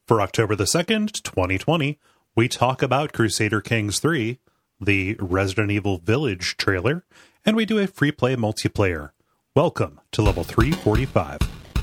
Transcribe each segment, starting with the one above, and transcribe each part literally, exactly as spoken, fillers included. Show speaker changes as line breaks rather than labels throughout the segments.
For October the second, twenty twenty, we talk about Crusader Kings three, the Resident Evil Village trailer, and we do a free play multiplayer. Welcome to Level three forty-five.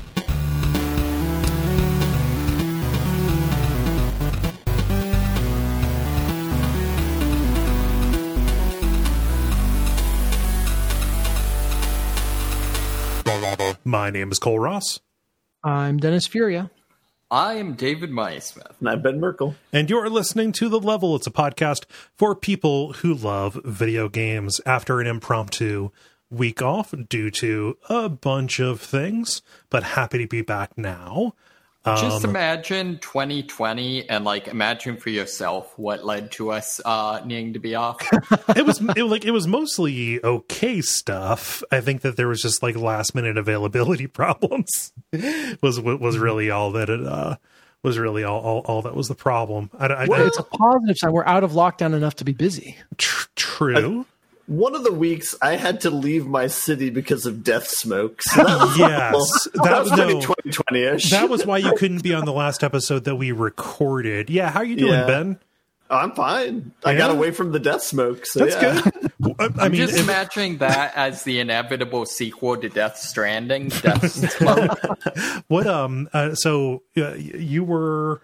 My name is Cole Ross.
I'm Dennis Furia.
I am David Myesmith.
And I'm Ben Merkel.
And you're listening to The Level. It's a podcast for people who love video games after an impromptu week off due to a bunch of things, but happy to be back now. Um,
Just imagine twenty twenty and like imagine for yourself what led to us uh, needing to be off.
it was it, like it was mostly okay stuff. I think that there was just like last minute availability problems. was was really all that it uh, was really all, all all that was the problem. I, I,
well,
I,
it's a positive sign. We're out of lockdown enough to be busy.
Tr- true.
I, One of the weeks I had to leave my city because of death smoke. So that was
yes,
that,
that
was
no,
pretty twenty twenty-ish.
That was why you couldn't be on the last episode that we recorded. Yeah, how are you doing,
Yeah.
Ben?
I'm fine. I
Yeah?
got away from the death smoke. So
That's
yeah.
good. I, I
I'm
mean,
just
if-
imagining that as the inevitable sequel to Death Stranding. Death Smoke.
what um? Uh, so uh, you were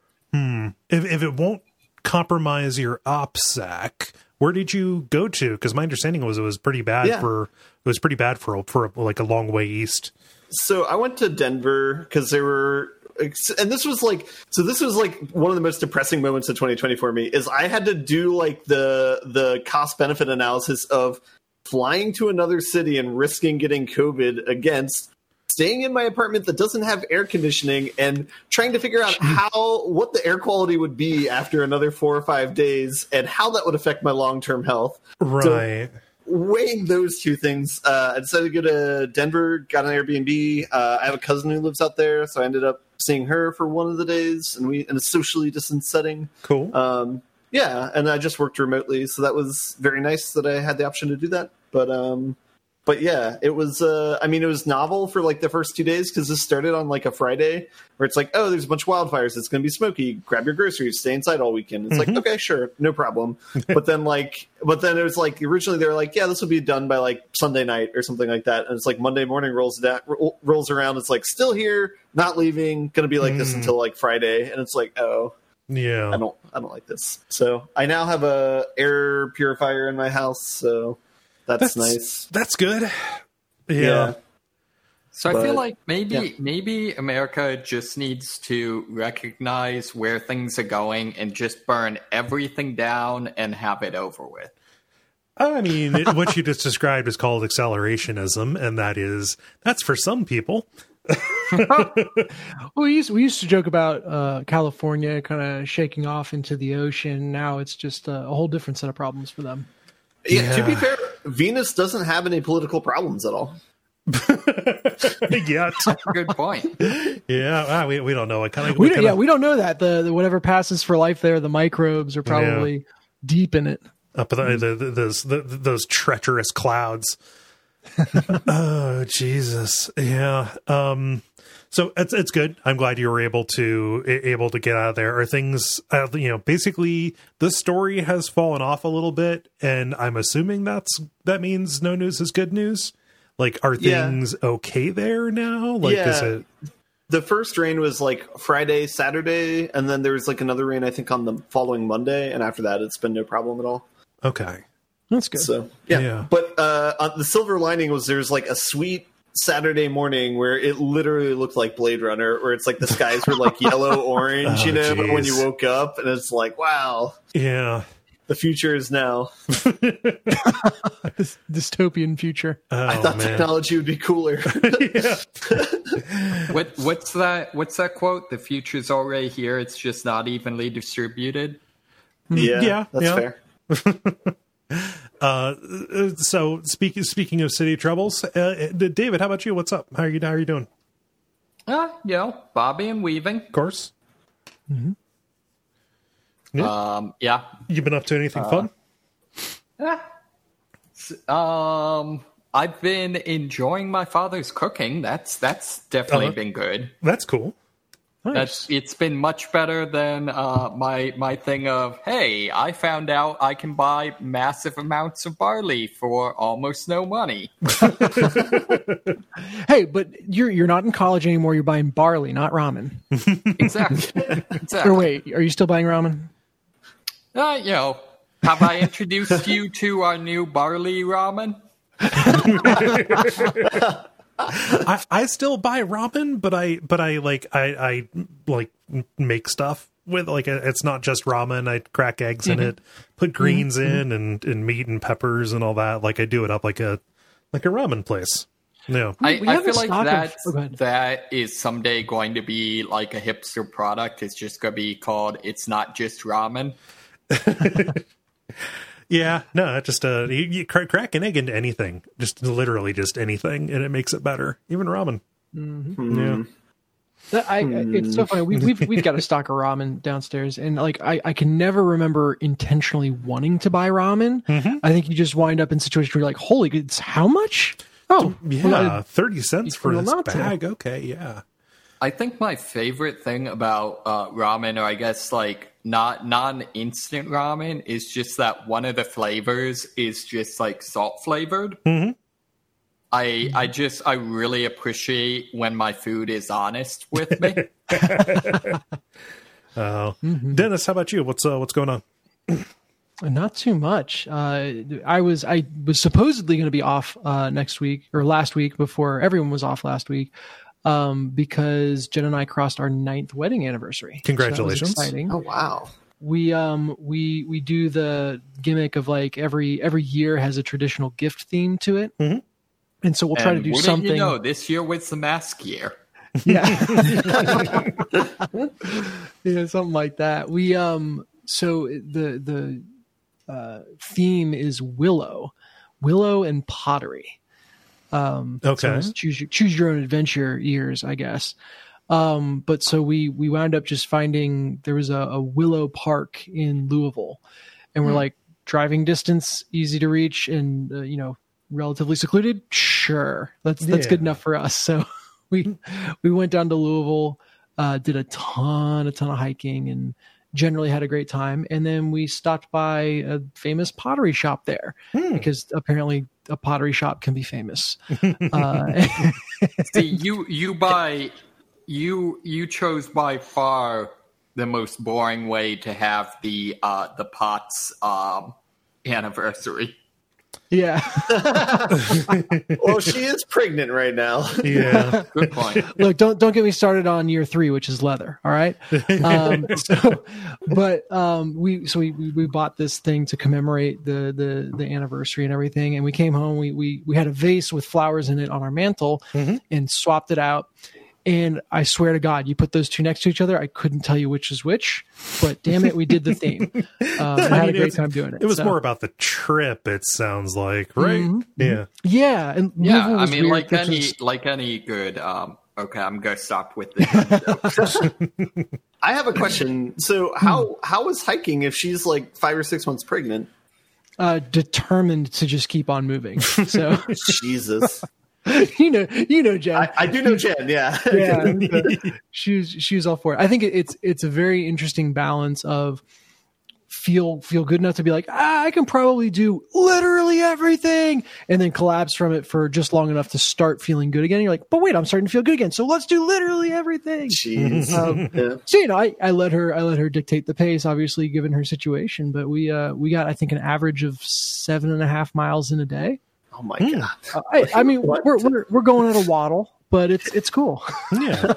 hmm. If if it won't compromise your OPSEC, where did you go to? Because my understanding was it was pretty bad
Yeah.
for it was pretty bad for for like a long way east.
So I went to Denver because they were, and this was like, so this was like one of the most depressing moments of twenty twenty for me. Is I had to do like the the cost benefit analysis of flying to another city and risking getting COVID against staying in my apartment that doesn't have air conditioning and trying to figure out how what the air quality would be after another four or five days and how that would affect my long-term health.
Right.
So, weighing those two things, uh, I decided to go to Denver, got an Airbnb. Uh, I have a cousin who lives out there, so I ended up seeing her for one of the days, and we in a socially distanced setting.
Cool.
Um, yeah, and I just worked remotely, so that was very nice that I had the option to do that. But um, but yeah, it was. Uh, I mean, it was novel for like the first two days because this started on like a Friday, where it's like, oh, there's a bunch of wildfires. It's going to be smoky. Grab your groceries. Stay inside all weekend. It's
Mm-hmm.
like, okay, sure, no problem. But then like, but then it was like originally they were like, yeah, this will be done by like Sunday night or something like that. And it's like Monday morning rolls da- ro- rolls around. It's like still here, not leaving. Going to be like this
Mm.
until like Friday. And it's like, oh.
Yeah.
I don't I don't like this. So I now have a air purifier in my house, so that's,
That's
nice.
That's good. Yeah.
Yeah.
So I
But,
feel like maybe
yeah.
maybe America just needs to recognize where things are going and just burn everything down and have it over with.
I mean, it, what you just described is called accelerationism, and that is that's for some people.
We used we used to joke about uh, California kind of shaking off into the ocean. Now it's just a, a whole different set of problems for them.
Yeah, to be
Yeah.
fair, Venus doesn't have any political problems at all.
Yet.
Good point.
Yeah, ah, we we don't know what kind of.
We
what
don't,
kind
yeah,
of
we don't know that the, the whatever passes for life there, the microbes are probably deep in it.
up the, the, the, those the, those treacherous clouds. Oh Jesus, yeah. Um, so it's it's good. I'm glad you were able to able to get out of there. Are things, uh, you know, basically the story has fallen off a little bit, and I'm assuming that's that means no news is good news. Like, are
Yeah.
things okay there now? Like,
Yeah.
is it?
The first rain was like Friday, Saturday, and then there was like another rain I think on the following Monday, and after that it's been no problem at all.
Okay.
That's good.
So yeah,
Yeah.
but uh, on the silver lining was there's like a sweet Saturday morning where it literally looked like Blade Runner, where it's like the skies were like yellow orange,
Oh,
you know, when
geez.
you woke up, and it's like, wow,
Yeah.
the future is now.
This dystopian future.
Oh,
I thought
man.
technology would be cooler.
Yeah.
What what's that? What's that quote? The future's already here. It's just not evenly distributed.
yeah,
Yeah,
that's
yeah.
fair.
Uh, so speaking speaking of city troubles, uh, David, how about you? What's up? How are you? How are you doing?
Uh, you know, Bobby and weaving.
Of course. Yeah.
Um, yeah.
You been up to anything fun?
Yeah. S- Um, I've been enjoying my father's cooking. That's that's definitely
Uh-huh.
been good.
That's cool.
Nice.
That's it's been much better than uh, my my thing of, hey, I found out I can buy massive amounts of barley for almost no money.
Hey, but you're you're not in college anymore. You're buying barley, not ramen.
Exactly. exactly.
Or wait, are you still buying ramen?
Uh, you know, have I introduced you to our new barley ramen?
I, I still buy ramen, but I but I like I, I like make stuff with like it's not just ramen. I crack eggs mm-hmm. in it, put greens mm-hmm. in and, and meat and peppers and all that. Like I do it up like a like a ramen place. Yeah,
I, I feel like that of, that is someday going to be like a hipster product. It's just going to be called "It's Not Just Ramen."
Yeah, no, just uh, you, you crack an egg into anything, just literally just anything, and it makes it better. Even ramen.
Mm-hmm.
Yeah,
that, I, it's so funny. We, we've we've got a stock of ramen downstairs, and like I, I can never remember intentionally wanting to buy ramen. Mm-hmm. I think you just wind up in situations where you're like, "Holy, it's how much? Oh,
yeah, well, thirty cents for this bag." To. Okay, yeah.
I think my favorite thing about uh, ramen, or I guess like not non-instant ramen, is just that one of the flavors is just like salt flavored.
Mm-hmm.
I mm-hmm. I just I really appreciate when my food is honest with me.
Oh, mm-hmm. Dennis, how about you? What's uh, what's going on?
Not too much. Uh, I was I was supposedly going to be off uh, next week or last week before everyone was off last week. Um, because Jen and I crossed our ninth wedding anniversary.
Congratulations!
So exciting.
Oh wow!
We um we we do the gimmick of like every every year has a traditional gift theme to it,
mm-hmm.
and so we'll try
and
to do
wouldn't
something.
You know, this year was the mask year.
Yeah, yeah, something like that. We um so the the uh, theme is willow, willow and pottery. Um,
okay.
So choose your, choose your own adventure years, I guess. Um, but so we, we wound up just finding there was a, a Willow Park in Louisville, and we're mm. like driving distance, easy to reach, and uh, you know, relatively secluded. Sure. That's, that's yeah. good enough for us. So we, we went down to Louisville, uh, did a ton, a ton of hiking, and generally had a great time. And then we stopped by a famous pottery shop there mm. because apparently a pottery shop can be famous. uh,
See, you you buy you you chose by far the most boring way to have the uh, the pots um, anniversary.
Yeah.
Well, she is pregnant right now.
Yeah.
Good point.
Look, don't don't get me started on year three, which is leather. All right. Um, so, but um, we so we, we we bought this thing to commemorate the the the anniversary and everything, and we came home. We we we had a vase with flowers in it on our mantle, mm-hmm. and swapped it out. And I swear to God, you put those two next to each other, I couldn't tell you which is which, but damn it, we did the theme. Um, I had a great time doing it.
It was
so.
more about the trip, it sounds like, right?
Mm-hmm.
Yeah.
Yeah. And
yeah, I mean,
weird
like any,
was...
like any good, um, okay, I'm going to stop with this.
I have a question. So how, how is hiking if she's like five or six months pregnant?
Uh, determined to just keep on moving. So
Jesus.
you know, you know, Jen.
I, I do know Jen. Yeah,
yeah. She was she was all for it. I think it, it's it's a very interesting balance of feel feel good enough to be like, ah, I can probably do literally everything, and then collapse from it for just long enough to start feeling good again. And you're like, but wait, I'm starting to feel good again, so let's do literally everything.
Jeez.
Um, yeah. So you know, I, I let her I let her dictate the pace, obviously given her situation. But we uh we got I think an average of seven and a half miles in a day.
Oh my god!
Uh, I, I mean, we're, we're we're going at a waddle, but it's it's cool.
Yeah,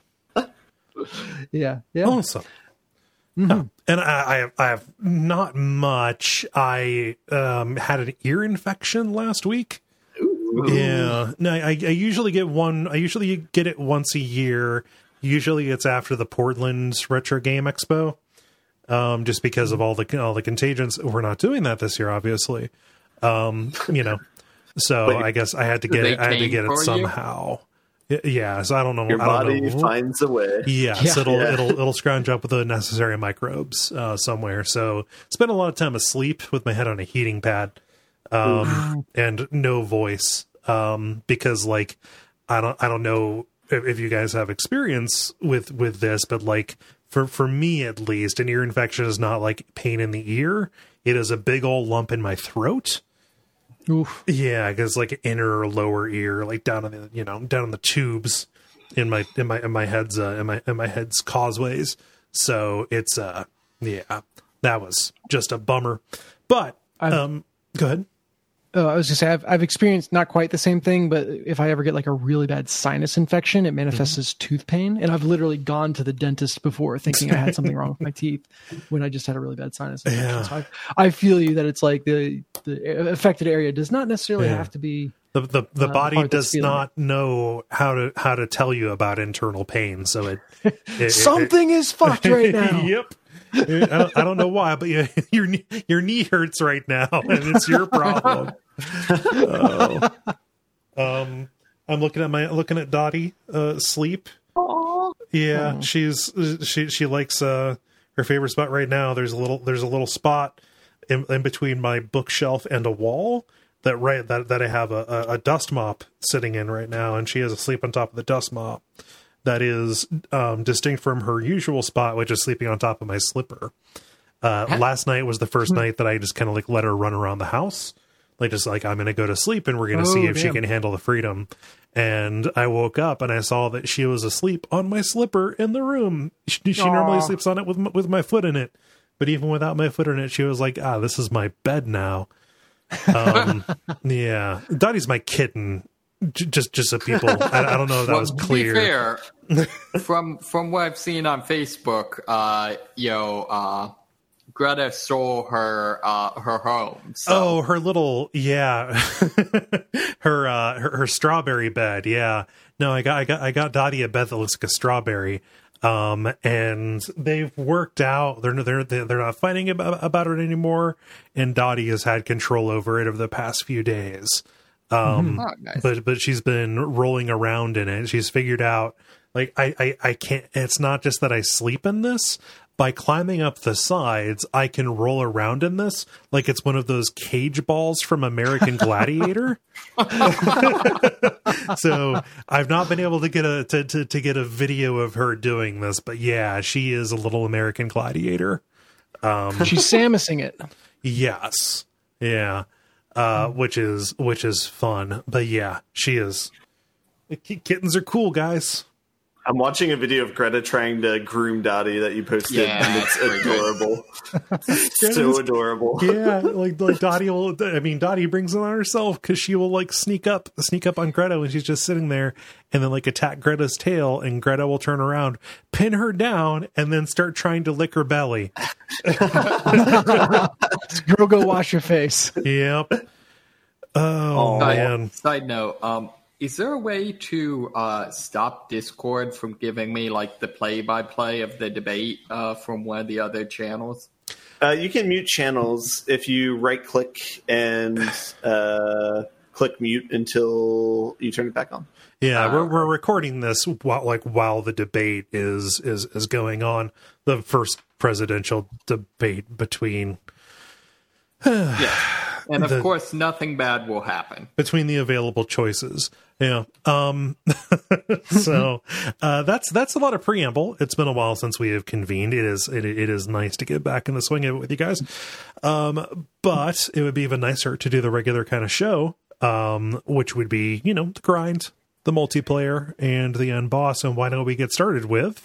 yeah, yeah.
Awesome. Mm-hmm. Oh, and I, I have I have not much. I um, had an ear infection last week.
Ooh.
Yeah, no, I, I usually get one. I usually get it once a year. Usually, it's after the Portland Retro Game Expo. Um, just because of all the all the contagions, we're not doing that this year, obviously. Um, you know. So Wait, I guess I had to get it. I had to get it somehow. You? Yeah. So I don't know.
Your
I don't
body
know.
finds a way.
Yes,
yeah.
it'll
yeah.
it'll it'll scrounge up with the necessary microbes uh, somewhere. So spent a lot of time asleep with my head on a heating pad, um, and no voice, um, because like I don't I don't know if, if you guys have experience with with this, but like for for me at least, an ear infection is not like pain in the ear. It is a big old lump in my throat.
Oof.
Yeah, because like inner or lower ear, like down in the you know down in the tubes in my in my in my head's uh, in my in my head's causeways. So it's uh yeah, that was just a bummer. But um, go ahead.
Uh, I was just say I've I've experienced not quite the same thing, but if I ever get like a really bad sinus infection, it manifests mm-hmm. as tooth pain, and I've literally gone to the dentist before thinking I had something wrong with my teeth when I just had a really bad sinus infection.
Yeah.
So I, I feel you that it's like the the affected area does not necessarily
yeah.
have to be
the the, the
uh,
body
the
does not it. know how to how to tell you about internal pain, so it, it
something
it,
is fucked right now.
Yep. I don't, I don't know why, but yeah, your knee, your knee hurts right now, and it's your problem. oh. Um, I'm looking at my looking at Dottie uh, sleep.
Aww.
Yeah,
Aww.
she's she she likes uh, her favorite spot right now. There's a little there's a little spot in, in between my bookshelf and a wall that right that that I have a, a, a dust mop sitting in right now, and she is asleep on top of the dust mop. That is um, distinct from her usual spot, which is sleeping on top of my slipper. Uh, last night was the first night that I just kind of like let her run around the house. Like, just like, I'm going to go to sleep and we're going to
Oh,
see if
damn.
she can handle the freedom. And I woke up and I saw that she was asleep on my slipper in the room. She, she normally sleeps on it with my, with my foot in it. But even without my foot in it, she was like, ah, this is my bed now. Um, yeah. Dottie's my kitten. J- just just so people, I, I don't know if that
well,
was clear.
To be fair, from from what I've seen on Facebook, uh, you know, uh, Greta stole her uh, her home. So.
Oh, her little yeah, her, uh, her her strawberry bed. Yeah, no, I got I got I got Dottie a bed that looks like a strawberry. Um, and they've worked out. They're they're they're not fighting about about it anymore. And Dottie has had control over it over the past few days. Um,
oh, nice.
but but she's been rolling around in it. She's figured out like I, I I can't. It's not just that I sleep in this. By climbing up the sides, I can roll around in this like it's one of those cage balls from American Gladiator. So I've not been able to get a to, to to get a video of her doing this, but yeah, she is a little American Gladiator. Um,
She's Samusing it.
yes, yeah. Uh, which is which is fun, but yeah, she is. Kittens are cool, guys.
I'm watching a video of Greta trying to groom Dottie that you posted,
Yeah.
and it's adorable. So adorable.
Yeah, like like Dottie will. I mean, Dottie brings it on herself because she will like sneak up, sneak up on Greta when she's just sitting there, and then like attack Greta's tail, and Greta will turn around, pin her down, and then start trying to lick her belly.
Girl, go wash your face.
Yep. Oh
Side,
man.
side note, um, is there a way to uh, stop Discord from giving me like the play-by-play of the debate uh, from one of the other channels?
Uh, you can mute channels if you right-click and uh, click mute until you turn it back on.
Yeah,
Uh,
we're we're recording this while like while the debate is is is going on. The first presidential debate between.
Yeah. And of
The-
course, nothing bad will happen.
between the available choices. Yeah. Um, so, uh, that's, that's a lot of preamble. It's been a while since we have convened. It is, it, it is nice to get back in the swing of it with you guys. Um, but it would be even nicer to do the regular kind of show, um, which would be, you know, the grind, the multiplayer, and the end boss. And why don't we get started with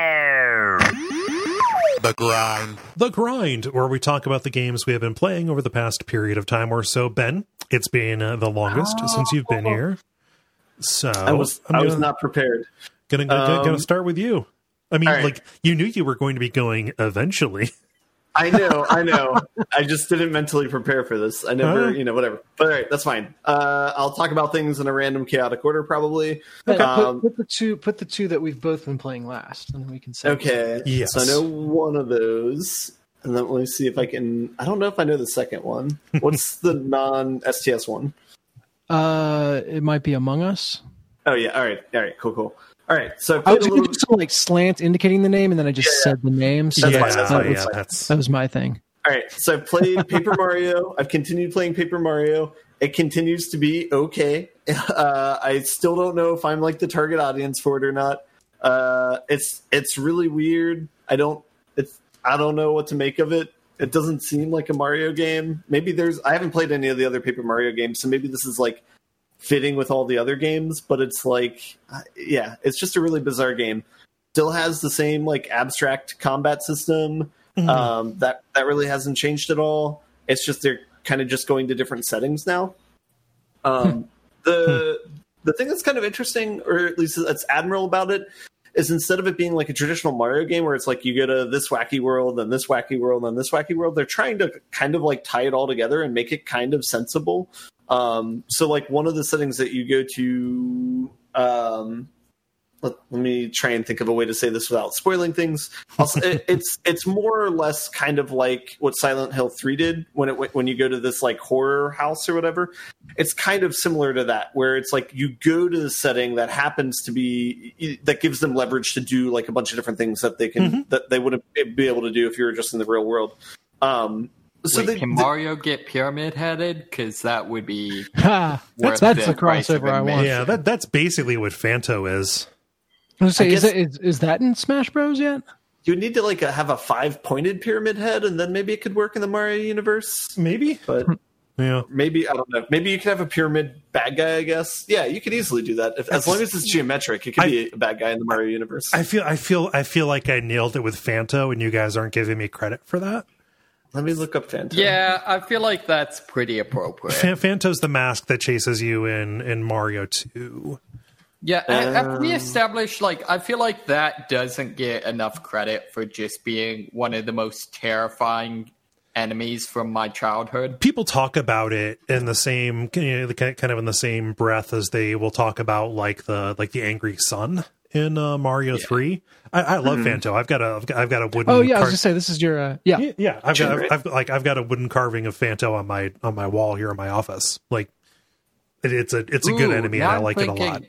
The grind.
The Grind, where we talk about the games we have been playing over the past period of time or so. Ben, it's been uh, the longest since you've been here. So
I was
I'm
I was
gonna,
not prepared.
gonna, gonna,
um,
gonna start with you. I mean,
all right.
like, you knew you were going to be going eventually.
I know, I know. I just didn't mentally prepare for this. I never,
Huh?
you know, whatever. But all right, that's fine. Uh, I'll talk about things in a random chaotic order, probably.
Put,
Um,
put the two, put the two that we've both been playing last, and then we can say.
Okay.
Yes.
So I know one of those. And then let me see if I can. I don't know if I know the second one. What's the non S T S one?
Uh, it might be Among Us.
Oh, yeah. All right. All right. Cool, cool. All right. So I
I
played
was
a
going
little.
to do some like slant indicating the name, and then I just
Yeah.
said the name. So
That's
yeah,
fine, that's
that,
fine,
was,
yeah,
fine.
that's
that was my thing.
All right. So I've played Paper Mario. I've continued playing Paper Mario. It continues to be okay. Uh, I still don't know if I'm like the target audience for it or not. Uh, it's it's really weird. I don't it's I don't know what to make of it. It doesn't seem like a Mario game. Maybe there's I haven't played any of the other Paper Mario games, so maybe this is like fitting with all the other games. But it's like, yeah, it's just a really bizarre game. Still has the same like abstract combat system. Mm-hmm. Um, that that really hasn't changed at all. It's just they're kind of just going to different settings now. Um, the the thing that's kind of interesting, or at least that's admirable about it, is instead of it being like a traditional Mario game where it's like you go to this wacky world and this wacky world and this wacky world, they're trying to kind of like tie it all together and make it kind of sensible. Um, so like one of the settings that you go to, um, let, let me try and think of a way to say this without spoiling things. Also, it, it's it's more or less kind of like what Silent Hill three did when it when you go to this like horror house or whatever. It's kind of similar to that, where it's like you go to the setting that happens to be that gives them leverage to do like a bunch of different things that they can mm-hmm. that they wouldn't be able to do if you were just in the real world. Um, so
Wait,
they,
can
they,
Mario get pyramid headed? Because that would be
ha, that's that's the crossover I want.
Yeah, that that's basically what Phanto is.
I was say, is, it, is is that in Smash Bros yet?
You would need to like a, have a five pointed pyramid head, and then maybe it could work in the Mario universe.
Maybe,
but
yeah,
maybe I don't know. Maybe you could have a pyramid bad guy. I guess yeah, you could easily do that if, as long as it's geometric. It could I, be a bad guy in the Mario universe.
I feel I feel I feel like I nailed it with Phanto, and you guys aren't giving me credit for that.
Let me look up Phanto.
Yeah, I feel like that's pretty appropriate.
F- Phanto's the mask that chases you in in Mario two.
Yeah, um, have we established, like, I feel like that doesn't get enough credit for just being one of the most terrifying enemies from my childhood.
People talk about it in the same, you know, kind of in the same breath as they will talk about, like, the like the angry sun in uh, Mario yeah. three. I, I love mm-hmm. Phanto. I've got a, I've got, I've got a wooden.
Oh yeah,
car-
I was just say this is your, uh, yeah,
yeah. yeah I've got, I've, I've, like, I've got a wooden carving of Phanto on my on my wall here in my office. Like, it, it's a, it's a Ooh, good enemy, and I like thinking- it a lot.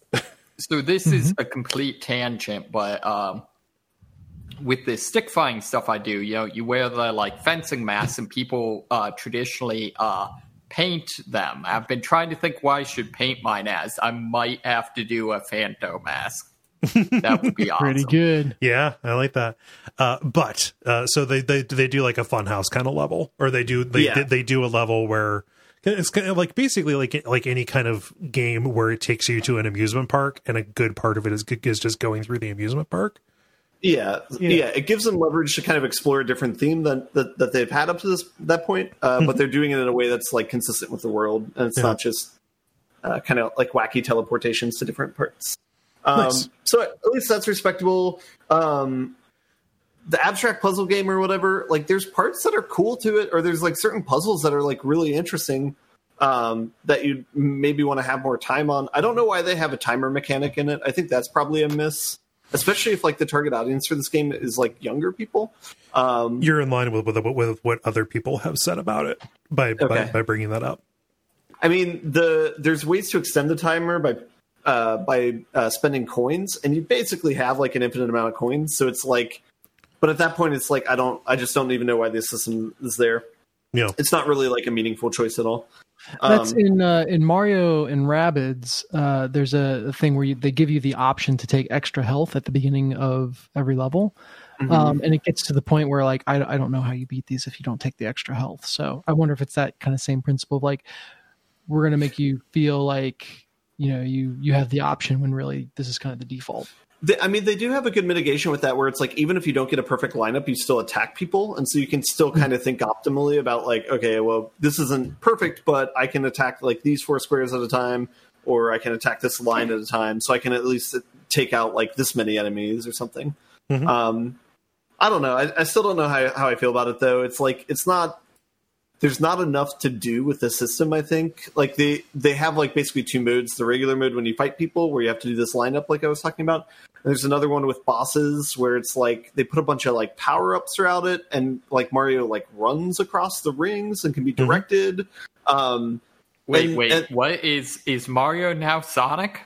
So this mm-hmm. is a complete tangent, but um, with the stick fighting stuff I do, you know, you wear the like fencing masks, and people uh, traditionally uh, paint them. I've been trying to think what I should paint mine as. I might have to do a Phanto mask. That would be awesome.
Pretty good.
Yeah, I like that. Uh, but uh, so they, they they do like a funhouse kind of level, or they do they yeah. they do a level where. It's kind of like basically like like any kind of game where it takes you to an amusement park, and a good part of it is is just going through the amusement park.
Yeah, yeah, yeah. It gives them leverage to kind of explore a different theme than that, that they've had up to this that point, uh, mm-hmm. but they're doing it in a way that's like consistent with the world, and it's yeah. not just uh, kind of like wacky teleportations to different parts. Um, nice. So at least that's respectable. Um, the abstract puzzle game or whatever, like there's parts that are cool to it, or there's like certain puzzles that are like really interesting um, that you maybe want to have more time on. I don't know why they have a timer mechanic in it. I think that's probably a miss, especially if like the target audience for this game is like younger people. Um,
You're in line with, with with what other people have said about it by okay. by, by bringing that up.
I mean, the there's ways to extend the timer by uh, by uh, spending coins, and you basically have like an infinite amount of coins. So it's like. But at that point, it's like, I don't, I just don't even know why this system is there.
Yeah.
It's not really like a meaningful choice at all.
That's
um,
in, uh, in Mario and Rabbids. Uh, there's a, a thing where you, they give you the option to take extra health at the beginning of every level. Mm-hmm. Um, and it gets to the point where like, I, I don't know how you beat these if you don't take the extra health. So I wonder if it's that kind of same principle of like, we're going to make you feel like, you know, you, you have the option when really this is kind of the default.
They, I mean, they do have a good mitigation with that, where it's like, even if you don't get a perfect lineup, you still attack people. And so you can still kind of think optimally about like, okay, well, this isn't perfect, but I can attack like these four squares at a time, or I can attack this line at a time. So I can at least take out like this many enemies or something. Mm-hmm. Um, I don't know. I, I still don't know how, how I feel about it, though. It's like, it's not, there's not enough to do with the system, I think. Like they, they have like basically two modes, the regular mode when you fight people, where you have to do this lineup like I was talking about. There's another one with bosses where it's like they put a bunch of like power ups throughout it, and like Mario like runs across the rings and can be directed. Mm-hmm. Um,
wait,
and,
wait,
and,
what is is Mario now Sonic?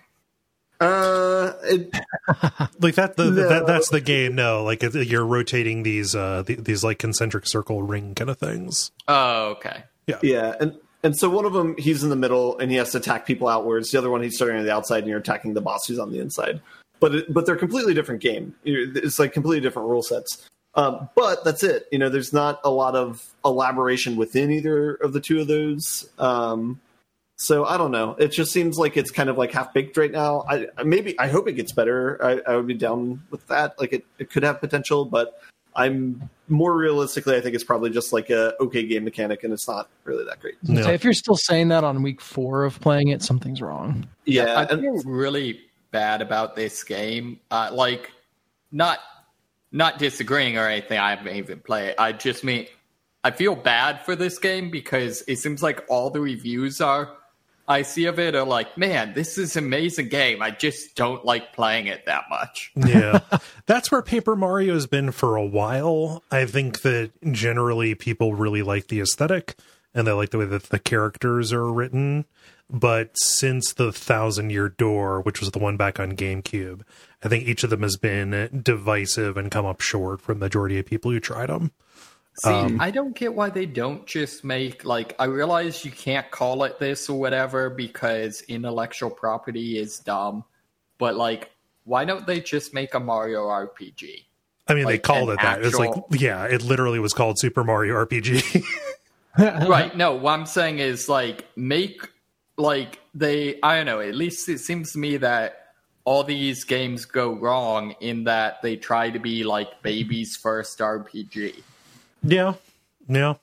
Uh, it,
like that, the, no. that that's the game. No, like you're rotating these uh these like concentric circle ring kind of things.
Oh, okay.
Yeah,
yeah, and and so one of them, he's in the middle and he has to attack people outwards. The other one, he's starting on the outside and you're attacking the boss who's on the inside. But it, but they're completely different game. It's like completely different rule sets. Um, but that's it. You know, there's not a lot of elaboration within either of the two of those. Um, so I don't know. It just seems like it's kind of like half baked right now. I maybe I hope it gets better. I, I would be down with that. Like it, it could have potential, but I'm more realistically, I think it's probably just like a okay game mechanic, and it's not really that great.
No. If you're still saying that on week four of playing it, something's wrong.
Yeah,
I feel really bad about this game. Uh, like, not not disagreeing or anything. I haven't even played it. I just mean I feel bad for this game because it seems like all the reviews are I see of it are like, man, this is an amazing game. I just don't like playing it that much.
Yeah, that's where Paper Mario has been for a while. I think that generally people really like the aesthetic and they like the way that the characters are written. But since the Thousand Year Door, which was the one back on GameCube, I think each of them has been divisive and come up short for the majority of people who tried them.
See,
Um,
I don't get why they don't just make, like, I realize you can't call it this or whatever because intellectual property is dumb, but, like, why don't they just make a Mario R P G?
I mean,
Like,
they called
an
it that. It's like,
actual-
yeah, it literally was called Super Mario R P G.
Right, no, what I'm saying is, like, make, like, they, I don't know, at least it seems to me that all these games go wrong in that they try to be, like, baby's first R P G.
Yeah, yeah.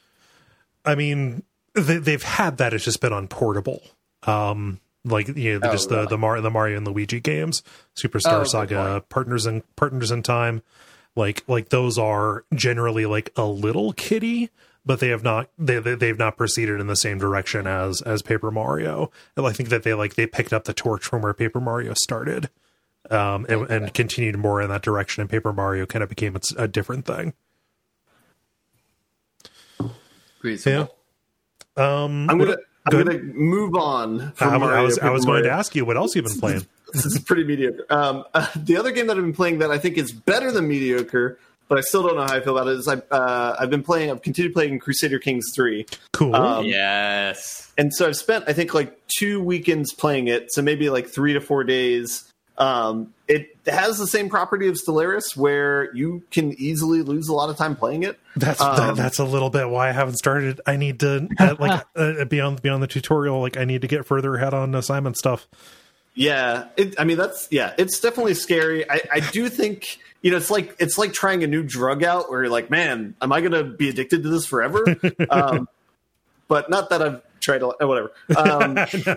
I mean, they, they've had that. It's just been on portable. Um, like you know,
Oh,
just
really?
the the, Mar- the Mario and Luigi games, Superstar
Oh, good
Saga,
point.
Partners in Partners in Time. Like like those are generally like a little kiddie, but they have not they, they they've not proceeded in the same direction as as Paper Mario. And I think that they like they picked up the torch from where Paper Mario started, um, and,
Okay.
and continued more in that direction. And Paper Mario kind of became its, a different thing.
Reasonable.
Um,
I'm
what-
gonna I'm
good.
gonna move on. From
I,
Mario,
I was I
Paper
was going to
Mario.
ask you what else you've been playing.
This is pretty mediocre. Um, uh, the other game that I've been playing that I think is better than mediocre, but I still don't know how I feel about it, is I, uh, I've been playing, I've continued playing Crusader Kings three.
Cool.
Um,
Yes.
And so I've spent, I think, like two weekends playing it, so maybe like three to four days. Um, it has the same property of Stellaris, where you can easily lose a lot of time playing it.
that's
um,
that, that's a little bit why I haven't started. I need to uh, like uh, beyond beyond the tutorial. Like I need to get further ahead on assignment stuff.
Yeah, it, I mean that's yeah, it's definitely scary. I, I do think you know it's like it's like trying a new drug out where you're like, man, am I going to be addicted to this forever? um, but not that I've tried. A, whatever. Um,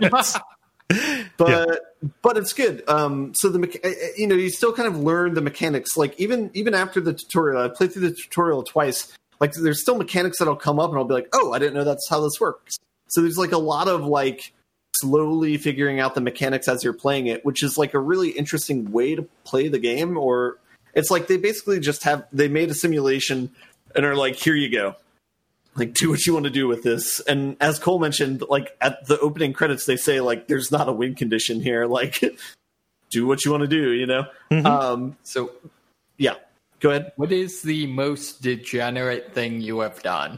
but
Yeah.
but it's good. Um, so the mecha- you know you still kind of learn the mechanics. Like even even after the tutorial, I played through the tutorial twice. Like there's still mechanics that'll come up, and I'll be like, oh, I didn't know that's how this works. So there's like a lot of like slowly figuring out the mechanics as you're playing it, which is like a really interesting way to play the game. Or it's like they basically just have they made a simulation and are like, here you go. Like, do what you want to do with this. And as Cole mentioned, like at the opening credits, they say like, there's not a win condition here. Like, do what you want to do, you know?
Mhm.
Um,
So,
yeah, go ahead.
what is the most degenerate thing you have done?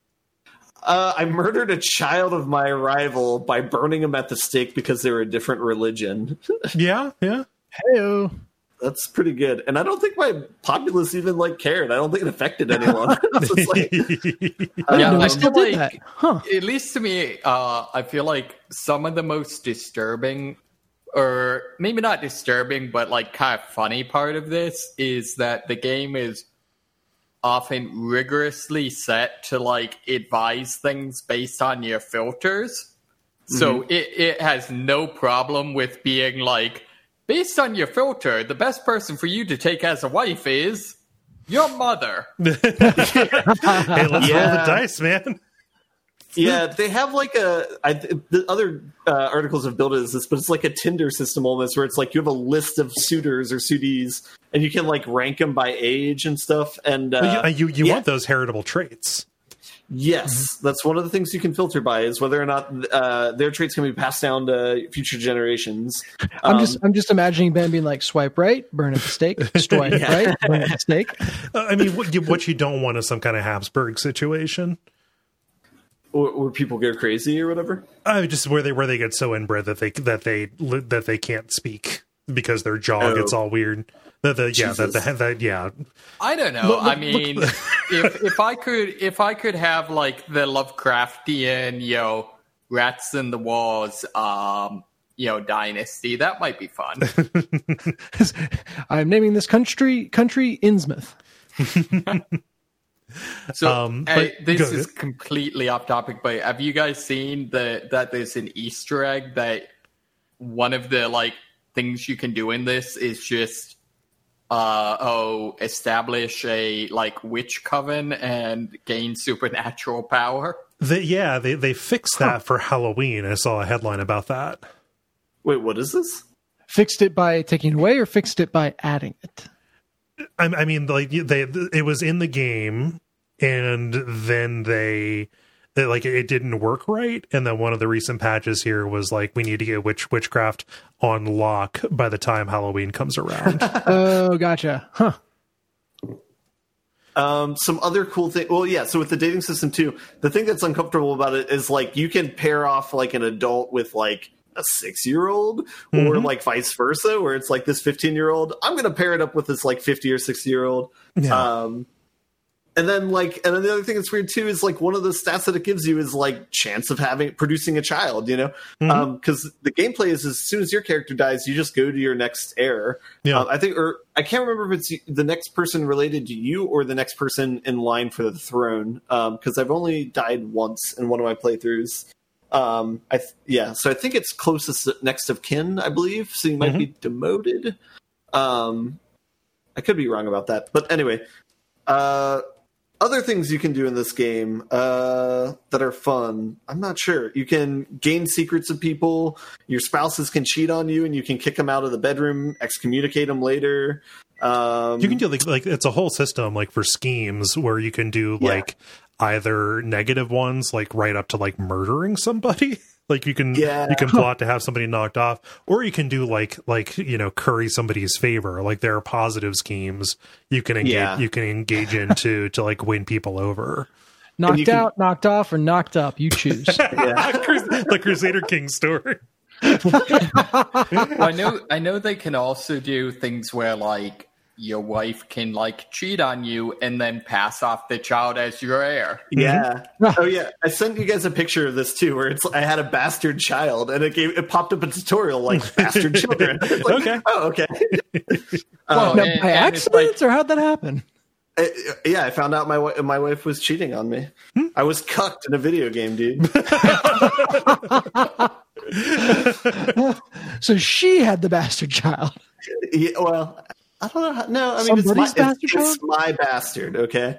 Uh, I murdered a child of my rival by burning him at the stake because they were a different religion.
Yeah, yeah.
Heyo.
That's pretty good. And I don't think my populace even like cared. I don't think it affected anyone. So it's like,
I didn't
Yeah,
know
I
we still
feel
did
like-
that. Huh.
At least to me, uh, I feel like some of the most disturbing, or maybe not disturbing, but like kind of funny part of this is that the game is often rigorously set to like advise things based on your filters. So it, it has no problem with being like, based on your filter, the best person for you to take as a wife is your mother.
Hey, let's roll the
Yeah.
dice, man.
yeah, they have like a. I, the other uh, articles have built it as this, but it's like a Tinder system almost, where it's like you have a list of suitors or suitees, and you can like rank them by age and stuff. And uh,
Well, you you, you
yeah.
want those heritable traits.
Yes, that's one of the things you can filter by is whether or not uh, their traits can be passed down to future generations.
I'm
Um,
just I'm just imagining Ben being like, swipe right, burn at the stake, swipe
Yeah.
right, burn at the stake.
Uh, I mean, what you, what you don't want is some kind of Habsburg situation.
Or, where people go crazy or whatever.
I just where they where they get so inbred that they that they that they can't speak because their jaw
Oh.
gets all weird. The, the yeah that the, the yeah.
I don't know.
Look-
I
look-
mean, if if I could if I could have like the Lovecraftian, you know, rats in the walls, um, you know, dynasty, that might be fun.
I'm naming this country country Innsmouth.
So
Um,
uh,
but
this
go
is
ahead.
completely off topic, but have you guys seen the that there's an Easter egg that one of the like things you can do in this is just uh oh establish a like witch coven and gain supernatural power?
They, yeah, they they fixed that for Halloween. I saw a headline about that.
Wait, what is this?
Fixed it by taking it away or fixed it by adding it?
I, I mean, like they, it was in the game, and then they, they, like, it didn't work right. And then one of the recent patches here was like, we need to get witch witchcraft on lock by the time Halloween comes around.
Oh, gotcha. Huh.
Um, some other cool thing. Well, yeah. So with the dating system too, the thing that's uncomfortable about it is like you can pair off like an adult with like a six-year-old, or
Mhm.
like vice versa, where it's like this fifteen-year-old. I'm going to pair it up with this like fifty or sixty-year-old.
Yeah.
Um, and then like, and then the other thing that's weird too is like one of the stats that it gives you is like chance of having producing a child. You know,
Mhm.
um, because the gameplay is as soon as your character dies, you just go to your next heir.
Yeah.
Um, I think, or I can't remember if it's the next person related to you or the next person in line for the throne. Um, because I've only died once in one of my playthroughs. Um, I th- yeah, so I think it's closest next of kin, I believe. So you might
Mhm.
be demoted. Um, I could be wrong about that, but anyway, uh, other things you can do in this game uh, that are fun. I'm not sure. You can gain secrets of people. Your spouses can cheat on you, and you can kick them out of the bedroom, excommunicate them later. Um,
You can do like like it's a whole system like for schemes where you can do
Yeah.
like either negative ones like right up to like murdering somebody. Like you can
Yeah.
you can plot to have somebody knocked off, or you can do like like you know curry somebody's favor. Like there are positive schemes you can engage
Yeah.
you can engage into to like win people over.
Knocked
you can-
out, knocked off, or knocked up. You choose.
yeah.
The Crusader King story.
I know I know they can also do things where like your wife can like cheat on you and then pass off the child as your heir.
Yeah. Oh yeah. I sent you guys a picture of this too, where it's I had a bastard child, and it gave it popped up a tutorial like bastard children. It's like,
Okay.
Oh, okay.
Well,
Um,
Now,
and-
by
and it's
accident,
like-
or how'd that happen?
uh, yeah, I found out my wi- my wife was cheating on me. I was cucked in a video game, dude.
So she had the bastard child.
Yeah, well, I don't know. How, no, I mean it's my,
Somebody's bastard
it's,
child?
it's my bastard. Okay.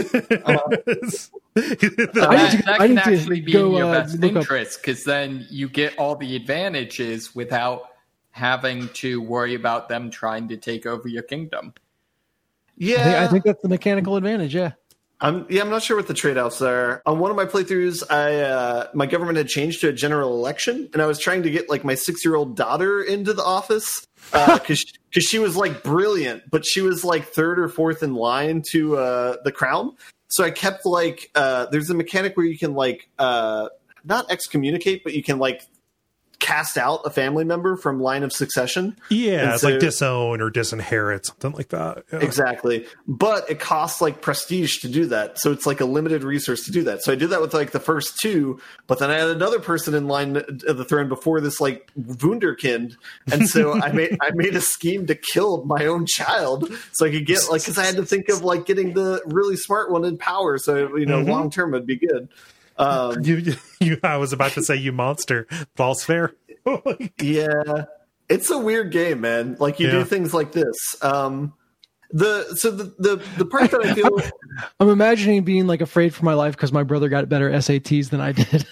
So
I
that,
need to-
that
I
can
need to
actually be
go,
in your
uh,
best
look up-
interest because then you get all the advantages without having to worry about them trying to take over your kingdom.
Yeah,
I think, I think that's the mechanical advantage. Yeah.
I'm yeah, I'm not sure what the trade-offs are. On one of my playthroughs, I uh, my government had changed to a general election, and I was trying to get like my six-year-old daughter into the office because uh, because she was like brilliant, but she was like third or fourth in line to uh, the crown. So I kept like uh, there's a mechanic where you can like uh, not excommunicate, but you can like cast out a family member from line of succession.
Yeah,
And
it's
so-
like disown or disinherit, something like that. Yeah.
Exactly. But it costs like prestige to do that. So it's like a limited resource to do that. So I did that with like the first two, but then I had another person in line of the throne before this like wunderkind. And so I made I made a scheme to kill my own child so I could get like cuz I had to think of like getting the really smart one in power so you know
Mhm.
long term would be good. Um
You, you, I was about to say, you monster. False fair.
Yeah, it's a weird game, man. Like you
Yeah.
do things like this. Um, the so the, the the part that I feel
I'm imagining being like afraid for my life because my brother got better S A Ts than I did.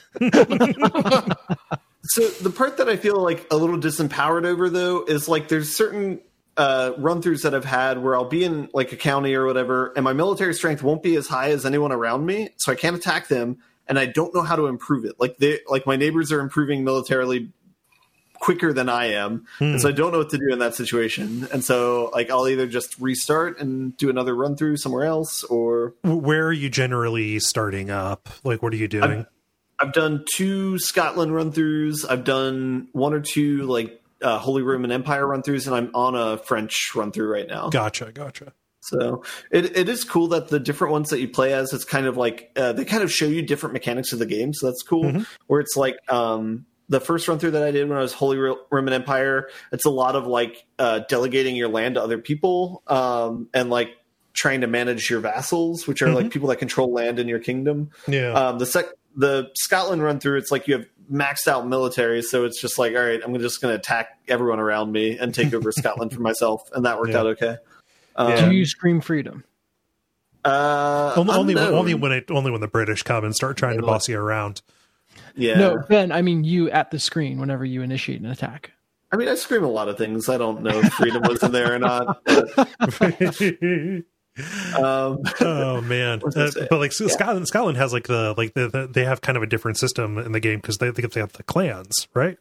so the part that I feel like a little disempowered over though is like there's certain uh, run throughs that I've had where I'll be in like a county or whatever, and my military strength won't be as high as anyone around me, so I can't attack them, and I don't know how to improve it. Like they like my neighbors are improving militarily quicker than I am.
Hmm.
And so I don't know what to do in that situation. And so like I'll either just restart and do another run through somewhere else or
Where are you generally starting up? Like, what are you doing?
I'm, I've done two Scotland run throughs. I've done one or two like uh, Holy Roman Empire run throughs, and I'm on a French run through right now.
Gotcha, gotcha.
So it it is cool that the different ones that you play as, it's kind of like uh, they kind of show you different mechanics of the game. So that's cool. Mm-hmm. Where it's like um, the first run through that I did when I was Holy Roman Empire, it's a lot of like uh, delegating your land to other people um, and like trying to manage your vassals, which are mm-hmm. like people that control land in your kingdom.
Yeah.
Um, the sec the Scotland run through, it's like you have maxed out military, so it's just like, all right, I'm just going to attack everyone around me and take over Scotland for myself, and that worked yeah. out okay.
Um, Do you scream freedom?
Uh,
only only when, only when it only when the British come and start trying to boss you around.
Yeah.
No, Ben, I mean you at the screen whenever you initiate an attack.
I mean, I scream a lot of things. I don't know if freedom was in there or not. But,
um, oh man! Uh, but like yeah. Scotland, Scotland has like the like the, the, they have kind of a different system in the game because they think they have the clans, right?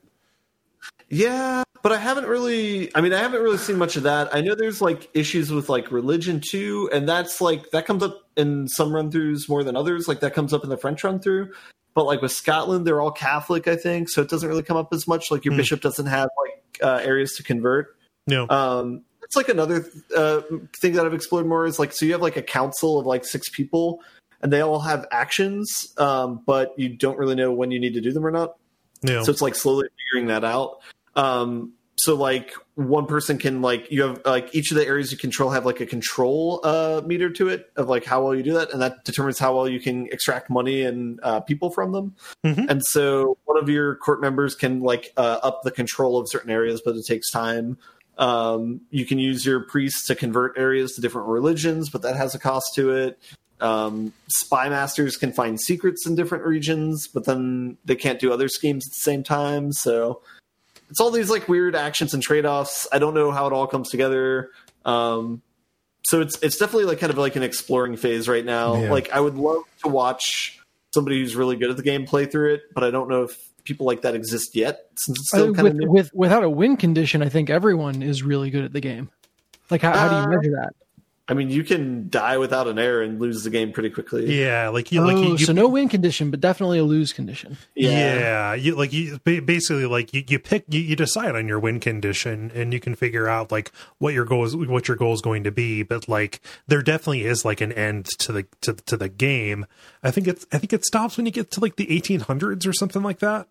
Yeah, but I haven't really. I mean, I haven't really seen much of that. I know there's like issues with like religion too, and that's like that comes up in some run throughs more than others. Like that comes up in the French run through. But like with Scotland, they're all Catholic, I think, so it doesn't really come up as much. Like your mm. bishop doesn't have like uh, areas to convert.
No.
Um, it's like another uh, thing that I've explored more is like, so you have like a council of like six people, and they all have actions, um, but you don't really know when you need to do them or not.
No.
So it's like slowly figuring that out. Um, so like one person can like, you have like each of the areas you control have like a control uh, meter to it of like how well you do that. And that determines how well you can extract money and uh, people from them. Mm-hmm. And so one of your court members can like uh, up the control of certain areas, but it takes time. Um, you can use your priests to convert areas to different religions, but that has a cost to it. Um, spy masters can find secrets in different regions, but then they can't do other schemes at the same time. So it's all these like weird actions and trade-offs. I don't know how it all comes together. Um, so it's it's definitely like kind of like an exploring phase right now. Yeah. Like I would love to watch somebody who's really good at the game play through it, but I don't know if people like that exist yet. Since it's still
uh,
kind
with,
of new.
with without a win condition, I think everyone is really good at the game. Like how, how do you measure that?
I mean, you can die without an error and lose the game pretty quickly.
Yeah, like you,
oh,
like you, you,
so no win condition, but definitely a lose condition.
Yeah, yeah you like you basically like you, you pick you, you decide on your win condition, and you can figure out like what your goal is, what your goal is going to be. But like there definitely is like an end to the to to the game. I think it's I think it stops when you get to like the eighteen hundreds or something like that.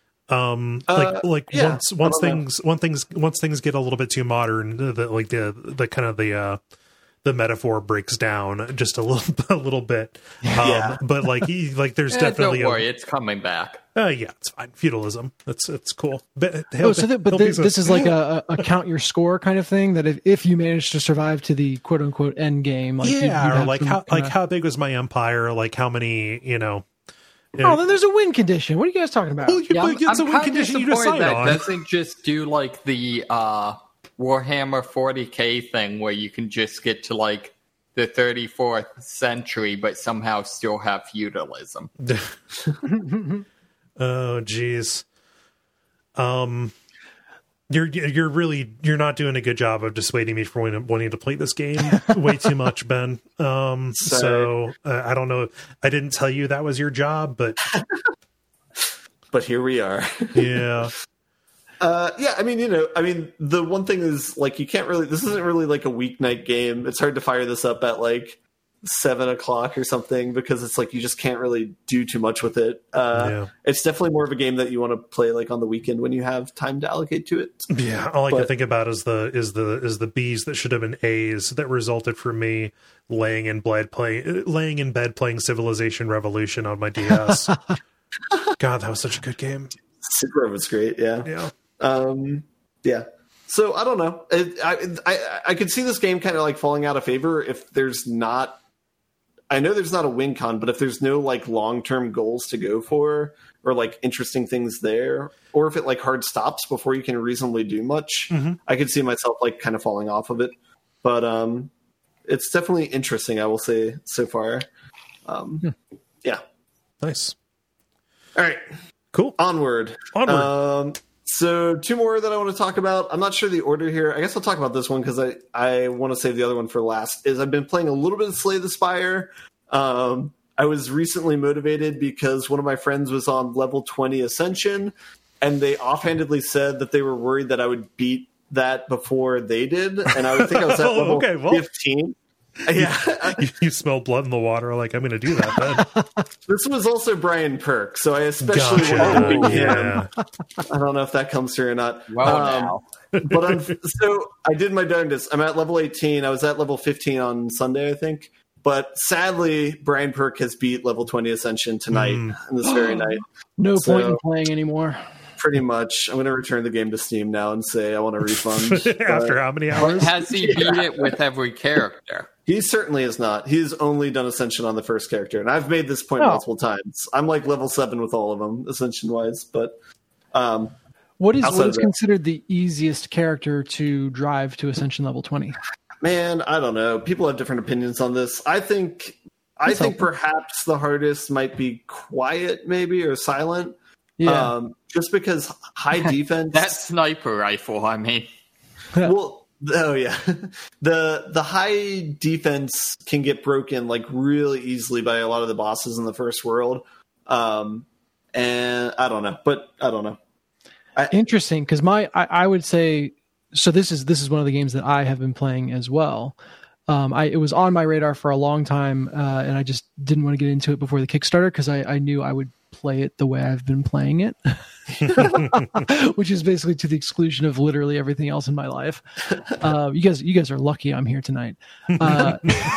Um, like
uh,
like
yeah,
once once things once things once things get a little bit too modern, the, the like the the kind of the uh the metaphor breaks down just a little a little bit. Um,
yeah.
But like like there's
eh,
definitely
don't worry,
a,
it's coming back.
Uh, yeah, it's fine. Feudalism. It's it's cool. But,
oh, so that, but this, this is like a, a count your score kind of thing. That if, if you manage to survive to the quote unquote end game, like
yeah,
you, you
or like how
kinda...
like how big was my empire? Like how many you know.
Oh, then there's a win condition. What are you guys talking about?
Well, you,
yeah, I'm,
it's
I'm
a win condition you decide
that
on.
Doesn't just do like the uh, Warhammer forty K thing where you can just get to like the thirty-fourth century, but somehow still have feudalism.
Oh, geez. Um, you're you're really you're not doing a good job of dissuading me from wanting to play this game way too much, Ben. Um,
Sorry.
so uh, I don't know. I didn't tell you that was your job, but
but here we are.
Yeah.
Uh, yeah, I mean, you know, I mean, the one thing is, like, you can't really, this isn't really like a weeknight game. It's hard to fire this up at, like, seven o'clock or something because it's like you just can't really do too much with it. Uh, yeah. It's definitely more of a game that you want to play, like, on the weekend when you have time to allocate to it.
Yeah, all I but, can think about is the is the is the B's that should have been A's that resulted from me laying in bed playing laying in bed playing Civilization Revolution on my D S. God, that was such a good game.
Super was great, yeah.
Yeah.
Um, yeah. So I don't know. I, I, I, I could see this game kind of like falling out of favor if there's not, I know there's not a win con, but if there's no like long-term goals to go for or like interesting things there, or if it like hard stops before you can reasonably do much, mm-hmm. I could see myself like kind of falling off of it, but, um, it's definitely interesting. I will say so far. Um, hmm. yeah.
Nice.
All right.
Cool.
Onward.
Onward.
Um, So two more that I want to talk about. I'm not sure the order here. I guess I'll talk about this one because I, I want to save the other one for last. Is I've been playing a little bit of Slay the Spire. Um, I was recently motivated because one of my friends was on level twenty Ascension, and they offhandedly said that they were worried that I would beat that before they did, and I would think I was at
Oh,
level
okay, well.
fifteen. Yeah,
you, you smell blood in the water. Like, I'm going to do that then.
this was also Brian Perk, so I especially
Gotcha.
wanted to beat him.
Yeah.
I don't know if that comes through or not.
Well,
Um,
now.
but I'm, so I did my darndest. I'm at level eighteen. I was at level fifteen on Sunday, I think. But sadly, Brian Perk has beat level twenty Ascension tonight,
Mm.
in this very night.
No
So-
point in playing anymore.
Pretty much. I'm going to return the game to Steam now and say I want a refund.
After
But
how many hours?
Has he beat it with every character?
he certainly is not. He's only done Ascension on the first character. And I've made this point
Oh.
multiple times. I'm like level seven with all of them, Ascension-wise. But um,
What is
Outside
what
of
is
that.
considered the easiest character to drive to Ascension level twenty?
man, I don't know. People have different opinions on this. I think I
That's
think
helpful.
perhaps the hardest might be Quiet, maybe, or Silent.
Yeah.
Um, just because high defense.
That sniper rifle, I mean.
well, oh yeah, the the high defense can get broken like really easily by a lot of the bosses in the first world. Um, and I don't know, but I don't know.
Interesting, because my I, I would say so. This is this is one of the games that I have been playing as well. Um, I it was on my radar for a long time, uh, and I just didn't want to get into it before the Kickstarter because I, I knew I would play it the way I've been playing it, which is basically to the exclusion of literally everything else in my life. Uh, you guys, you guys are lucky I'm here tonight. Uh,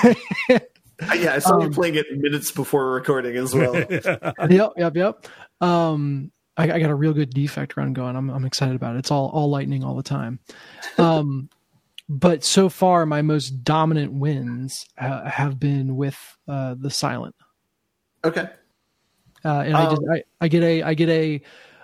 Yeah, I saw you
Um,
playing it minutes before recording as well.
yep, yep, yep. Um, I, I got a real good defect run going. I'm I'm excited about it. It's all all lightning all the time. Um, but so far, my most dominant wins uh, have been with uh, the Silent.
Okay.
Uh, and I
Um,
just I, I get a I get a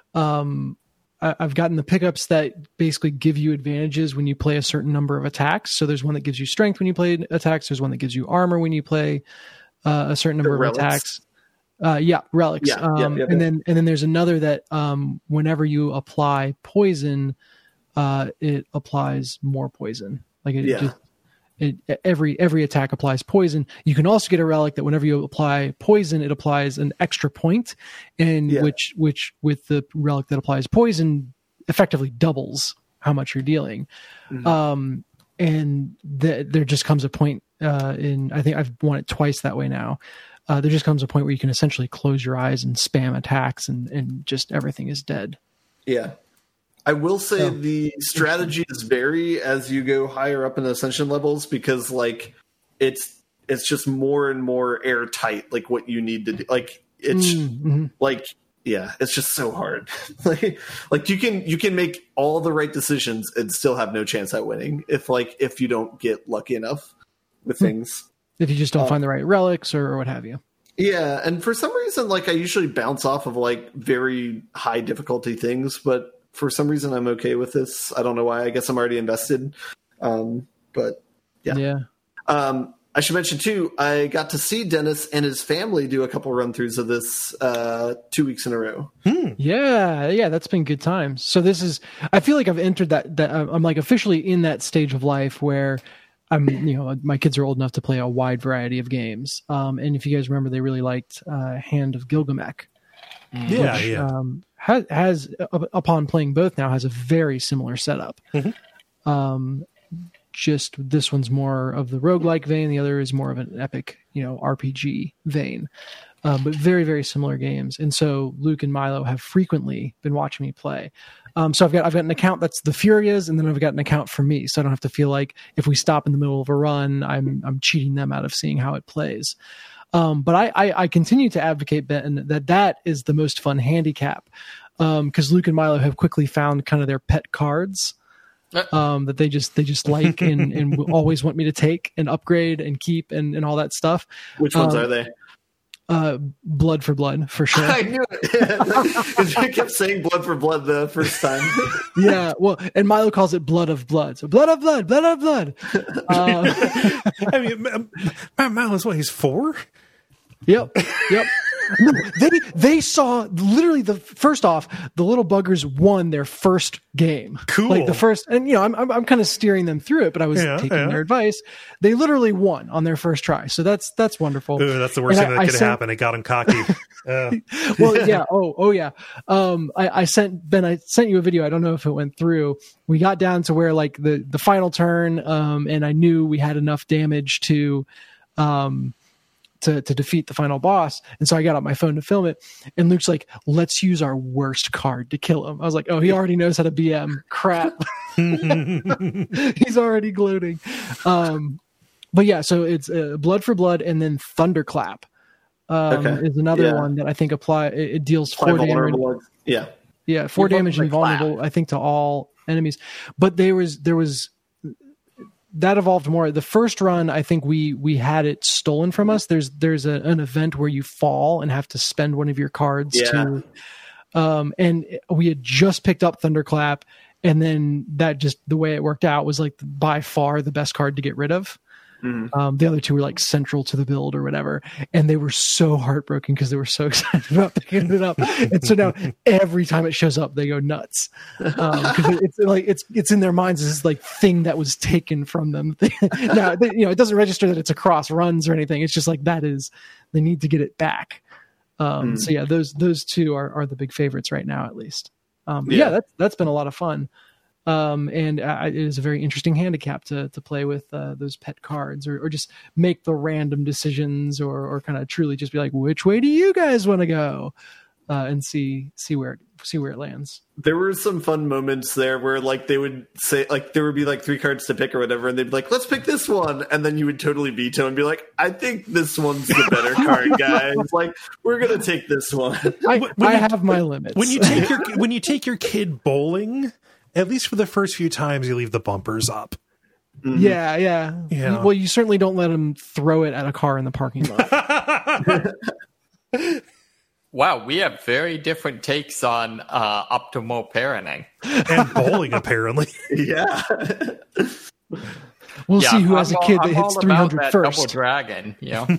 um I, I've gotten the pickups that basically give you advantages when you play a certain number of attacks. So there's one that gives you strength when you play attacks. There's one that gives you armor when you play uh, a certain number
The
of
relics?
attacks. Uh, yeah, relics.
Yeah,
um,
yeah, yeah,
and
yeah.
then and then there's another that um, whenever you apply poison, uh, it applies more poison. Like it,
Yeah.
just, it, every every attack applies poison. You can also get a relic that whenever you apply poison, it applies an extra point, and
Yeah.
which which with the relic that applies poison, effectively doubles how much you're dealing.
Mhm.
Um, and th- there just comes a point uh, in I think I've won it twice that way now. Uh, there just comes a point where you can essentially close your eyes and spam attacks, and and just everything is dead.
Yeah. I will say
So-
the strategies vary as you go higher up in the ascension levels because like it's it's just more and more airtight like what you need to do. Like it's
Mm-hmm.
like yeah, it's just so hard. like like you can you can make all the right decisions and still have no chance at winning if like if you don't get lucky enough with
Hmm.
things.
If you just don't
Uh,
find the right relics or, or what have you.
Yeah, and for some reason, like I usually bounce off of like very high difficulty things, but for some reason I'm okay with this. I don't know why. I guess I'm already invested. Um, but yeah.
Yeah.
Um, I should mention too, I got to see Dennis and his family do a couple run throughs of this uh, two weeks in a row.
Yeah, yeah, that's been good times. So this is, I feel like I've entered that, that I'm like officially in that stage of life where I'm, you know, my kids are old enough to play a wide variety of games. Um, and if you guys remember, they really liked uh, Hand of Gilgamesh.
Yeah,
which,
yeah.
Um, has, has up- upon playing both now has a very similar setup.
Mhm.
Um, just this one's more of the roguelike vein. The other is more of an epic, you know, R P G vein. Um, but very, very similar games. And so Luke and Milo have frequently been watching me play. Um, so I've got I've got an account that's the Furias, and then I've got an account for me, so I don't have to feel like if we stop in the middle of a run, I'm I'm cheating them out of seeing how it plays. Um, but I, I I continue to advocate, Ben, that that is the most fun handicap because Luke and Milo have quickly found kind of their pet cards um, that they just they just like and and will always want me to take and upgrade and keep and and all that stuff.
Which ones
Um,
are they?
Uh, blood for blood for sure.
I knew it. 'Cause I kept saying blood for blood the first time.
Yeah, well, and Milo calls it blood of blood. So blood of blood, blood of blood. Uh,
I mean, Matt Malice, what, he's four?
yep, yep. No, they they saw literally the first off, the little buggers won their first game.
Cool.
Like the first, and you know, I'm I'm, I'm kind of steering them through it, but I was
Yeah,
taking
yeah.
their advice. They literally won on their first try, so that's that's wonderful.
Ooh, that's the worst
And
thing
I-
that
I
could
sent-
happen. It got him cocky. Uh,
Well, yeah. Oh, oh, yeah. Um, I, I sent Ben. I sent you a video. I don't know if it went through. We got down to where like the the final turn, um, and I knew we had enough damage to, um, to to defeat the final boss. And so I got out my phone to film it. And Luke's like, "Let's use our worst card to kill him." I was like, "Oh, he already knows how to B M. Crap." He's already gloating. Um, but yeah, so it's uh, Blood for Blood, and then Thunderclap. Um,
Okay.
is another
Yeah.
one that I think apply. It, it deals
Apply
four damage.
vulnerable. Yeah.
Yeah, four
You
damage and
vulnerable
vulnerable. I think to all enemies. But there was there was that evolved more. The first run, I think we we had it stolen from us. There's there's a, an event where you fall and have to spend one of your cards
Yeah.
to. Um, and we had just picked up Thunderclap, and then that just the way it worked out was like by far the best card to get rid of.
Mhm.
Um, the other two were like central to the build or whatever, and they were so heartbroken because they were so excited about picking it up. And so now every time it shows up, they go nuts because it, it's like it's it's in their minds as this like thing that was taken from them. Now they, you know it doesn't register that it's across runs or anything. It's just like that is they need to get it back. Um,
Mm.
So yeah, those those two are are the big favorites right now, at least. Um, but
Yeah.
yeah, that's that's been a lot of fun. Um, and uh, it is a very interesting handicap to to play with uh, those pet cards, or, or just make the random decisions, or or kind of truly just be like, which way do you guys want to go, uh, and see see where it, see where it lands.
There were some fun moments there where like they would say like there would be like three cards to pick or whatever, and they'd be like, let's pick this one, and then you would totally veto and be like, I think this one's the better card, guys. Like, we're gonna take this one.
I,
When
I
you-
have my limits.
when you take your when you take your kid bowling, at least for the first few times, you leave the bumpers up.
yeah, yeah,
Yeah.
Well, you certainly don't let them throw it at a car in the parking lot.
Wow, we have very different takes on uh, optimal parenting.
And bowling, apparently.
Yeah.
We'll
Yeah,
see who
I'm
has a
all-
kid that
I'm
hits
all
three
about
hundred
that
first.
Double dragon, you know.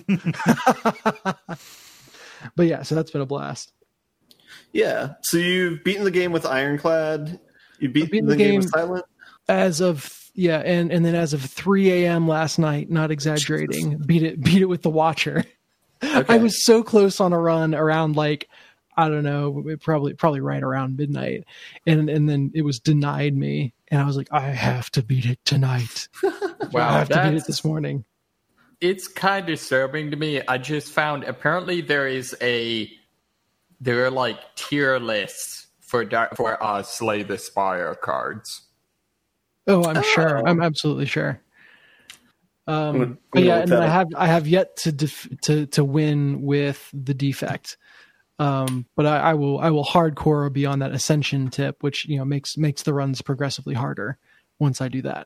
But yeah, so that's been a blast.
Yeah. So you've beaten the game with Ironclad. You've beaten,
beaten
the,
the
game,
game-
with Silent.
As of yeah, and and then as of three a.m. last night, not exaggerating, beat it beat it with the Watcher.
Okay.
I was so close on a run around like I don't know, probably probably right around midnight, and and then it was denied me, and I was like, I have to beat it tonight. I
Wow,
have to beat it
that's
this morning.
it's kind of disturbing to me. I just found apparently there is a there are like tier lists for dar- for uh, Slay the Spire cards.
Oh, I'm
Oh.
sure. I'm absolutely sure. Um,
gonna-
but
I'm gonna
yeah,
look
and then
that
I
up.
have I have yet to def- to to win with the defect. Um, but I, I will I will hardcore be on that ascension tip, which you know makes makes the runs progressively harder once I do that.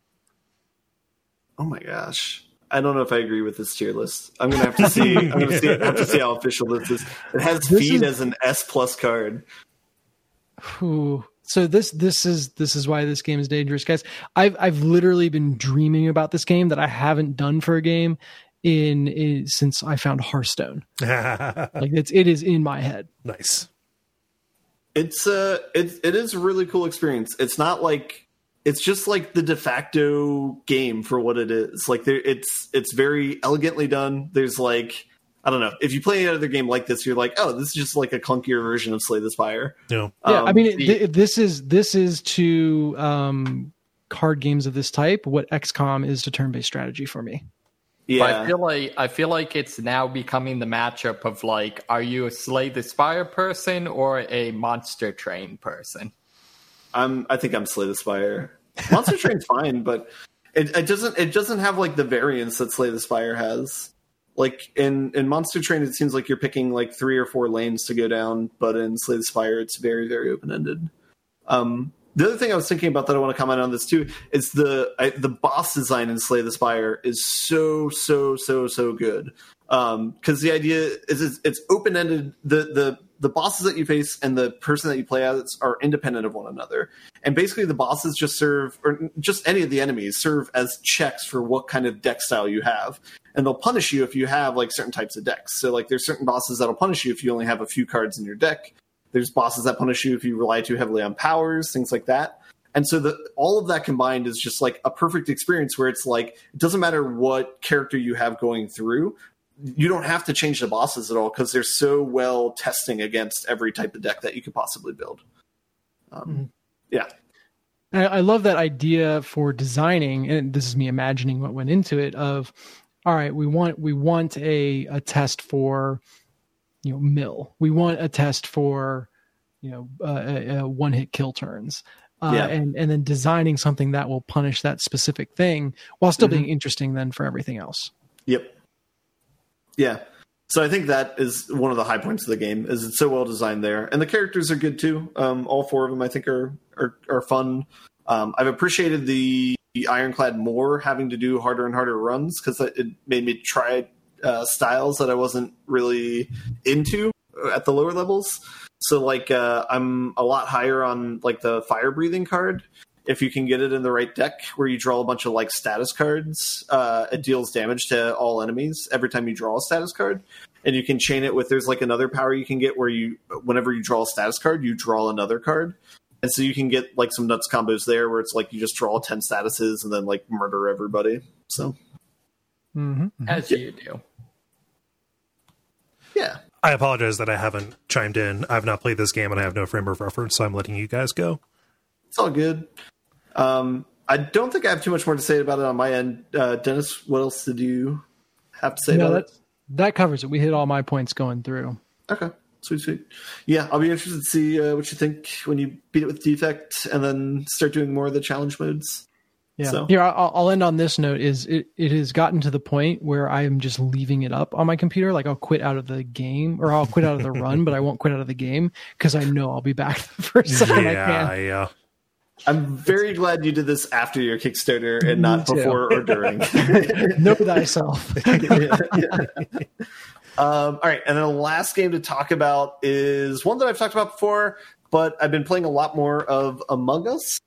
Oh my gosh. I don't know if I agree with this tier list. I'm gonna have to see. I'm gonna see, have to see how official this is. It has
This
feed
is-
as an S plus card.
Ooh. So this this is this is why this game is dangerous, guys. I've I've literally been dreaming about this game that I haven't done for a game in, in since I found Hearthstone. Like it's it is in my head.
Nice.
It's uh it it is a really cool experience. It's not like it's just like the de facto game for what it is. Like there it's it's very elegantly done. There's like I don't know. If you play another game like this, you're like, oh, this is just like a clunkier version of Slay the Spire.
Yeah.
Yeah, I
Um,
mean, it,
the-
th- this is this is to um, card games of this type what X COM is to turn-based strategy for me.
Yeah.
But I feel like I feel like it's now becoming the matchup of like, are you a Slay the Spire person or a Monster Train person?
I'm I think I'm Slay the Spire. Monster Train's fine, but it, it doesn't it doesn't have like the variance that Slay the Spire has. Like in, in Monster Train, it seems like you're picking like three or four lanes to go down, but in Slay the Spire, it's very, very open ended. Um, the other thing I was thinking about that I want to comment on this too is the I, the boss design in Slay the Spire is so so so so good. Um, because the idea is it's, it's open ended. The the the bosses that you face and the person that you play as are independent of one another, and basically the bosses just serve, or just any of the enemies serve as checks for what kind of deck style you have. and they'll punish you if you have like certain types of decks. So like there's certain bosses that'll punish you if you only have a few cards in your deck. There's bosses that punish you if you rely too heavily on powers, things like that. And so the, all of that combined is just like a perfect experience where it's like, it doesn't matter what character you have going through. You don't have to change the bosses at all because they're so well testing against every type of deck that you could possibly build. Um, mm-hmm. Yeah.
I love that idea for designing, and this is me imagining what went into it, of, all right, we want, we want a, a test for, you know, mill. We want a test for, you know, uh, a, a one hit kill turns. Uh, yeah. and, and then designing something that will punish that specific thing while still mm-hmm. being interesting then for everything else.
Yep. Yeah. So I think that is one of the high points of the game, is it's so well designed there. And the characters are good too. Um, all four of them I think are are, are fun. Um, I've appreciated the, the Ironclad more, having to do harder and harder runs, because it made me try uh, styles that I wasn't really into at the lower levels. So like uh, I'm a lot higher on like the fire breathing card. If you can get it in the right deck where you draw a bunch of like status cards, uh, it deals damage to all enemies every time you draw a status card. And you can chain it with, there's like another power you can get where you, whenever you draw a status card, you draw another card. And so you can get like some nuts combos there where it's like you just draw ten statuses and then like murder everybody. So
mm-hmm.
as
yeah.
you do.
Yeah.
I apologize that I haven't chimed in. I've not played this game and I have no frame of reference, so I'm letting you guys go.
It's all good. Um, I don't think I have too much more to say about it on my end. Uh, Dennis, what else did you have to say
no,
about
that,
it?
That covers it. We hit all my points going through.
Okay. Sweet, sweet. Yeah, I'll be interested to see uh, what you think when you beat it with Defect and then start doing more of the challenge modes.
Yeah.
So.
Here, I'll, I'll end on this note. Is it, it has gotten to the point where I am just leaving it up on my computer. Like I'll quit out of the game, or I'll quit out of the run, but I won't quit out of the game because I know I'll be back the first time
yeah,
I can.
Yeah.
I'm very it's, glad you did this after your Kickstarter and not before or during.
Know thyself.
yeah, yeah. Um, all right, and then the last game to talk about is one that I've talked about before, but I've been playing a lot more of Among Us,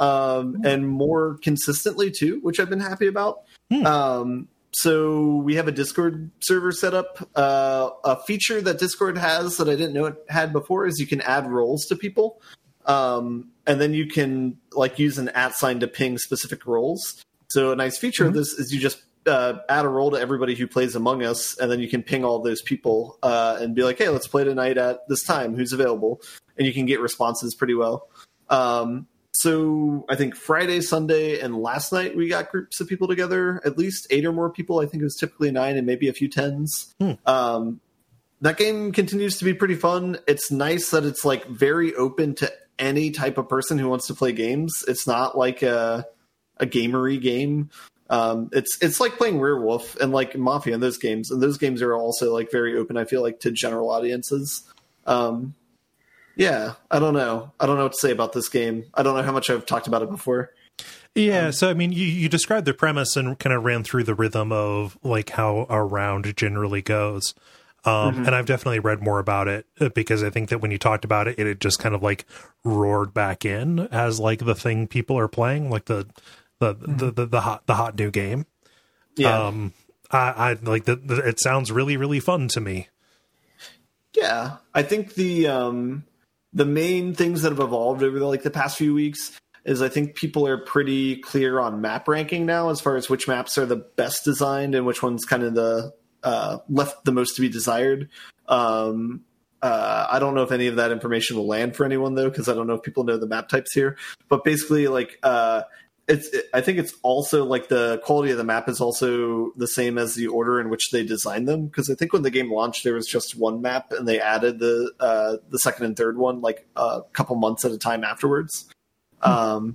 um, and more consistently too, which I've been happy about. Hmm. Um, so we have a Discord server set up. Uh, a feature that Discord has that I didn't know it had before is you can add roles to people. Um, and then you can like use an at sign to ping specific roles. So a nice feature mm-hmm. of this is you just uh, add a role to everybody who plays Among Us, and then you can ping all those people uh, and be like, hey, let's play tonight at this time. Who's available? And you can get responses pretty well. Um, so I think Friday, Sunday, and last night we got groups of people together, at least eight or more people. I think it was typically nine and maybe a few tens. Hmm. Um, that game continues to be pretty fun. It's nice that it's like very open to any type of person who wants to play games. It's not like a, a gamery game. Um, it's it's like playing Werewolf and like Mafia in those games, and those games are also like very open, I feel like, to general audiences. Um, yeah, I don't know. I don't know what to say about this game. I don't know how much I've talked about it before.
Yeah,
um,
so I mean, you, you described the premise and kind of ran through the rhythm of like how a round generally goes. Um, mm-hmm. And I've definitely read more about it because I think that when you talked about it, it had just kind of like roared back in as like the thing people are playing, like the the mm-hmm. the, the, the hot the hot new game.
Yeah,
um, I, I like the, the. It sounds really really fun to me.
Yeah, I think the um, the main things that have evolved over the, like the past few weeks is I think people are pretty clear on map ranking now as far as which maps are the best designed and which ones kind of the Uh, left the most to be desired. Um, uh, I don't know if any of that information will land for anyone though, because I don't know if people know the map types here. But basically, like uh, it's, it, I think it's also like the quality of the map is also the same as the order in which they designed them. Because I think when the game launched, there was just one map, and they added the uh, the second and third one like a couple months at a time afterwards. Hmm. Um,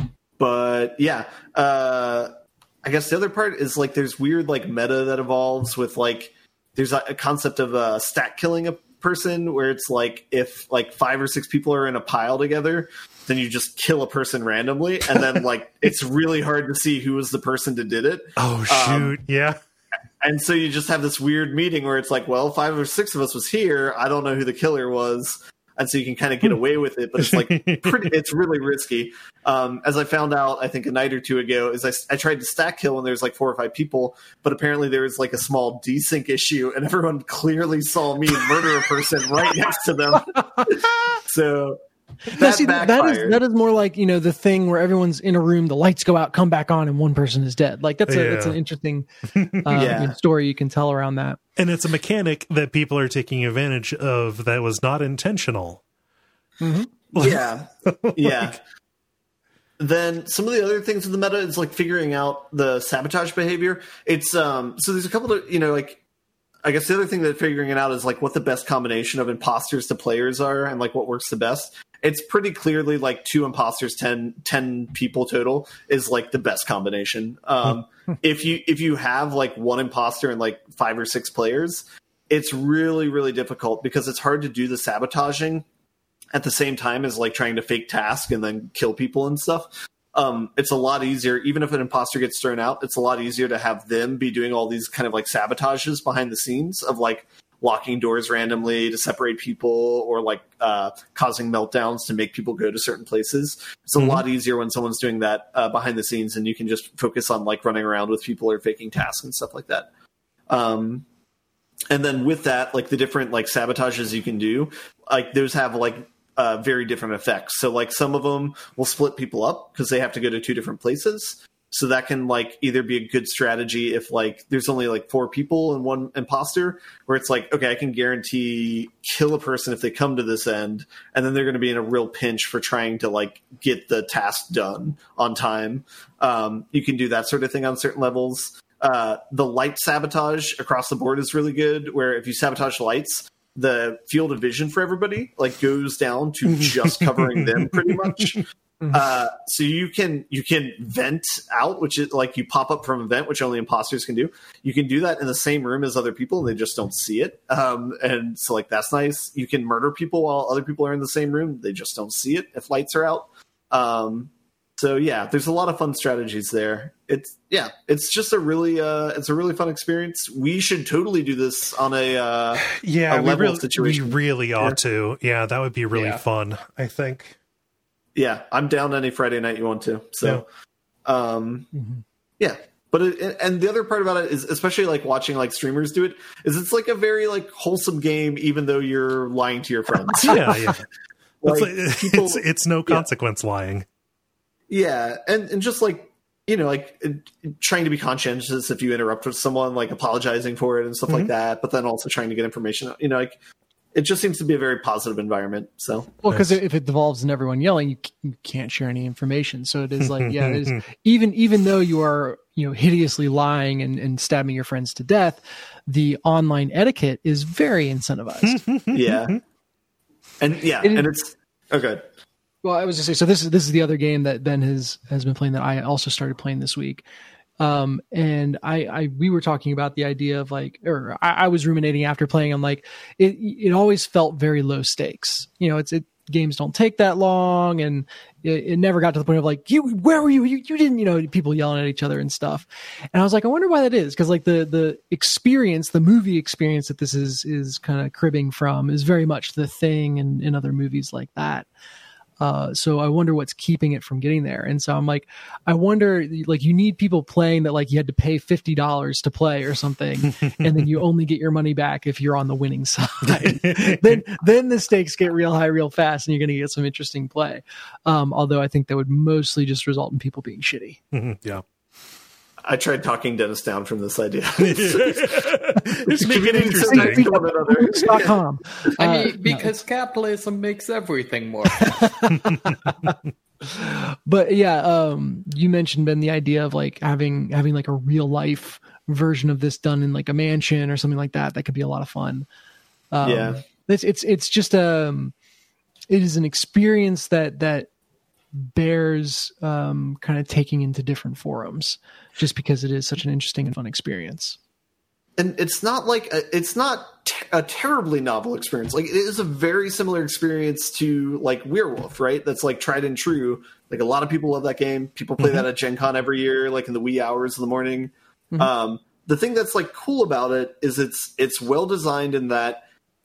but yeah. Uh, I guess the other part is like there's weird like meta that evolves with like there's a, a concept of uh, stack killing a person where it's like if like five or six people are in a pile together, then you just kill a person randomly, and then like it's really hard to see who was the person that did it.
Oh shoot, um, yeah.
And so you just have this weird meeting where it's like, well, five or six of us was here. I don't know who the killer was. and so you can kind of get away with it, but it's like pretty, it's really risky. Um, as I found out, I think a night or two ago, is I, I tried to stack kill when there's like four or five people, but apparently there was like a small desync issue, and everyone clearly saw me murder a person right next to them. So that,
no, see, that is that is more like, you know, the thing where everyone's in a room, the lights go out, come back on, and one person is dead. Like that's a
yeah.
that's an interesting uh,
yeah.
you know, story you can tell around that.
And it's a mechanic that people are taking advantage of that was not intentional.
Mm-hmm.
Yeah, yeah. Then some of the other things in the meta is like figuring out the sabotage behavior. It's um so there's a couple of, you know, like I guess the other thing that figuring it out is like what the best combination of imposters to players are and like what works the best. It's pretty clearly like two imposters, ten, ten people total is like the best combination. Um, if you if you have like one imposter and like five or six players, it's really, really difficult because it's hard to do the sabotaging at the same time as like trying to fake task and then kill people and stuff. Um, it's a lot easier, even if an imposter gets thrown out, it's a lot easier to have them be doing all these kind of like sabotages behind the scenes of like locking doors randomly to separate people or like uh, causing meltdowns to make people go to certain places. It's a mm-hmm. lot easier when someone's doing that uh, behind the scenes, and you can just focus on like running around with people or faking tasks and stuff like that. Um, and then with that, like the different like sabotages you can do, like those have like Uh, very different effects. So like some of them will split people up because they have to go to two different places. So that can like either be a good strategy if like there's only like four people and one imposter, where it's like, okay, I can guarantee kill a person if they come to this end, and then they're going to be in a real pinch for trying to like get the task done on time. Um, you can do that sort of thing on certain levels. Uh, the light sabotage across the board is really good, where if you sabotage lights, the field of vision for everybody like goes down to just covering them pretty much. Uh, so you can you can vent out, which is like you pop up from a vent, which only imposters can do. You can do that in the same room as other people, and they just don't see it. Um, and so like that's nice. You can murder people while other people are in the same room; they just don't see it if lights are out. Um, so yeah, there's a lot of fun strategies there. It's yeah, it's just a really uh, it's a really fun experience. We should totally do this on a uh,
yeah
a
we,
level
really,
situation.
we really ought
yeah.
to. Yeah, that would be really
Yeah.
fun, I think.
Yeah, I'm down any Friday night you want to. So, yeah. Um,
Mm-hmm.
yeah. But it, and the other part about it is, especially like watching like streamers do it, is it's like a very like wholesome game, even though you're lying to your friends.
Yeah, yeah.
Like,
it's,
people-
it's it's no consequence yeah. lying.
Yeah, and and just like, you know, like trying to be conscientious if you interrupt with someone, like apologizing for it and stuff
Mm-hmm.
like that, but then also trying to get information. You know, like it just seems to be a very positive environment. So,
Well, because
Nice.
if it devolves in everyone yelling, you, c- you can't share any information. So it is like, yeah, it is, even even though you are, you know, hideously lying and, and stabbing your friends to death, the online etiquette is very incentivized.
yeah, and yeah,
It is-
and it's oh good.
Well, I was just say so. This is this is the other game that Ben has has been playing that I also started playing this week. Um, and I, I, we were talking about the idea of like, or I, I was ruminating after playing. I'm like, it, it always felt very low stakes. You know, it's, it, games don't take that long, and it, it never got to the point of like, you, where were you? You, you didn't, you know, people yelling at each other and stuff. And I was like, I wonder why that is. Cause like the, the experience, the movie experience that this is, is kind of cribbing from is very much The Thing and, and other movies like that. Uh, so I wonder what's keeping it from getting there. And so I'm like, I wonder, like, you need people playing that, like, you had to pay fifty dollars to play or something, and then you only get your money back if you're on the winning side. then, then the stakes get real high real fast, and you're going to get some interesting play. Um, although I think that would mostly just result in people being shitty.
Yeah.
I tried talking Dennis down from this idea.
Just make it interesting.
dot com.
I
Uh,
mean, because capitalism makes everything more.
But yeah, um, you mentioned, Ben, the idea of like having having like a real life version of this done in like a mansion or something like that. That could be a lot of fun. Um,
Yeah.
it's it's it's just um, it is an experience that that bears um, kind of taking into different forums, just because it is such an interesting and fun experience.
And it's not like a, it's not t- a terribly novel experience. Like, it is a very similar experience to like Werewolf, right? That's like tried and true. Like, a lot of people love that game. People play mm-hmm. that at Gen Con every year, like in the wee hours of the morning. Mm-hmm. Um, the thing that's like cool about it is it's it's well designed in that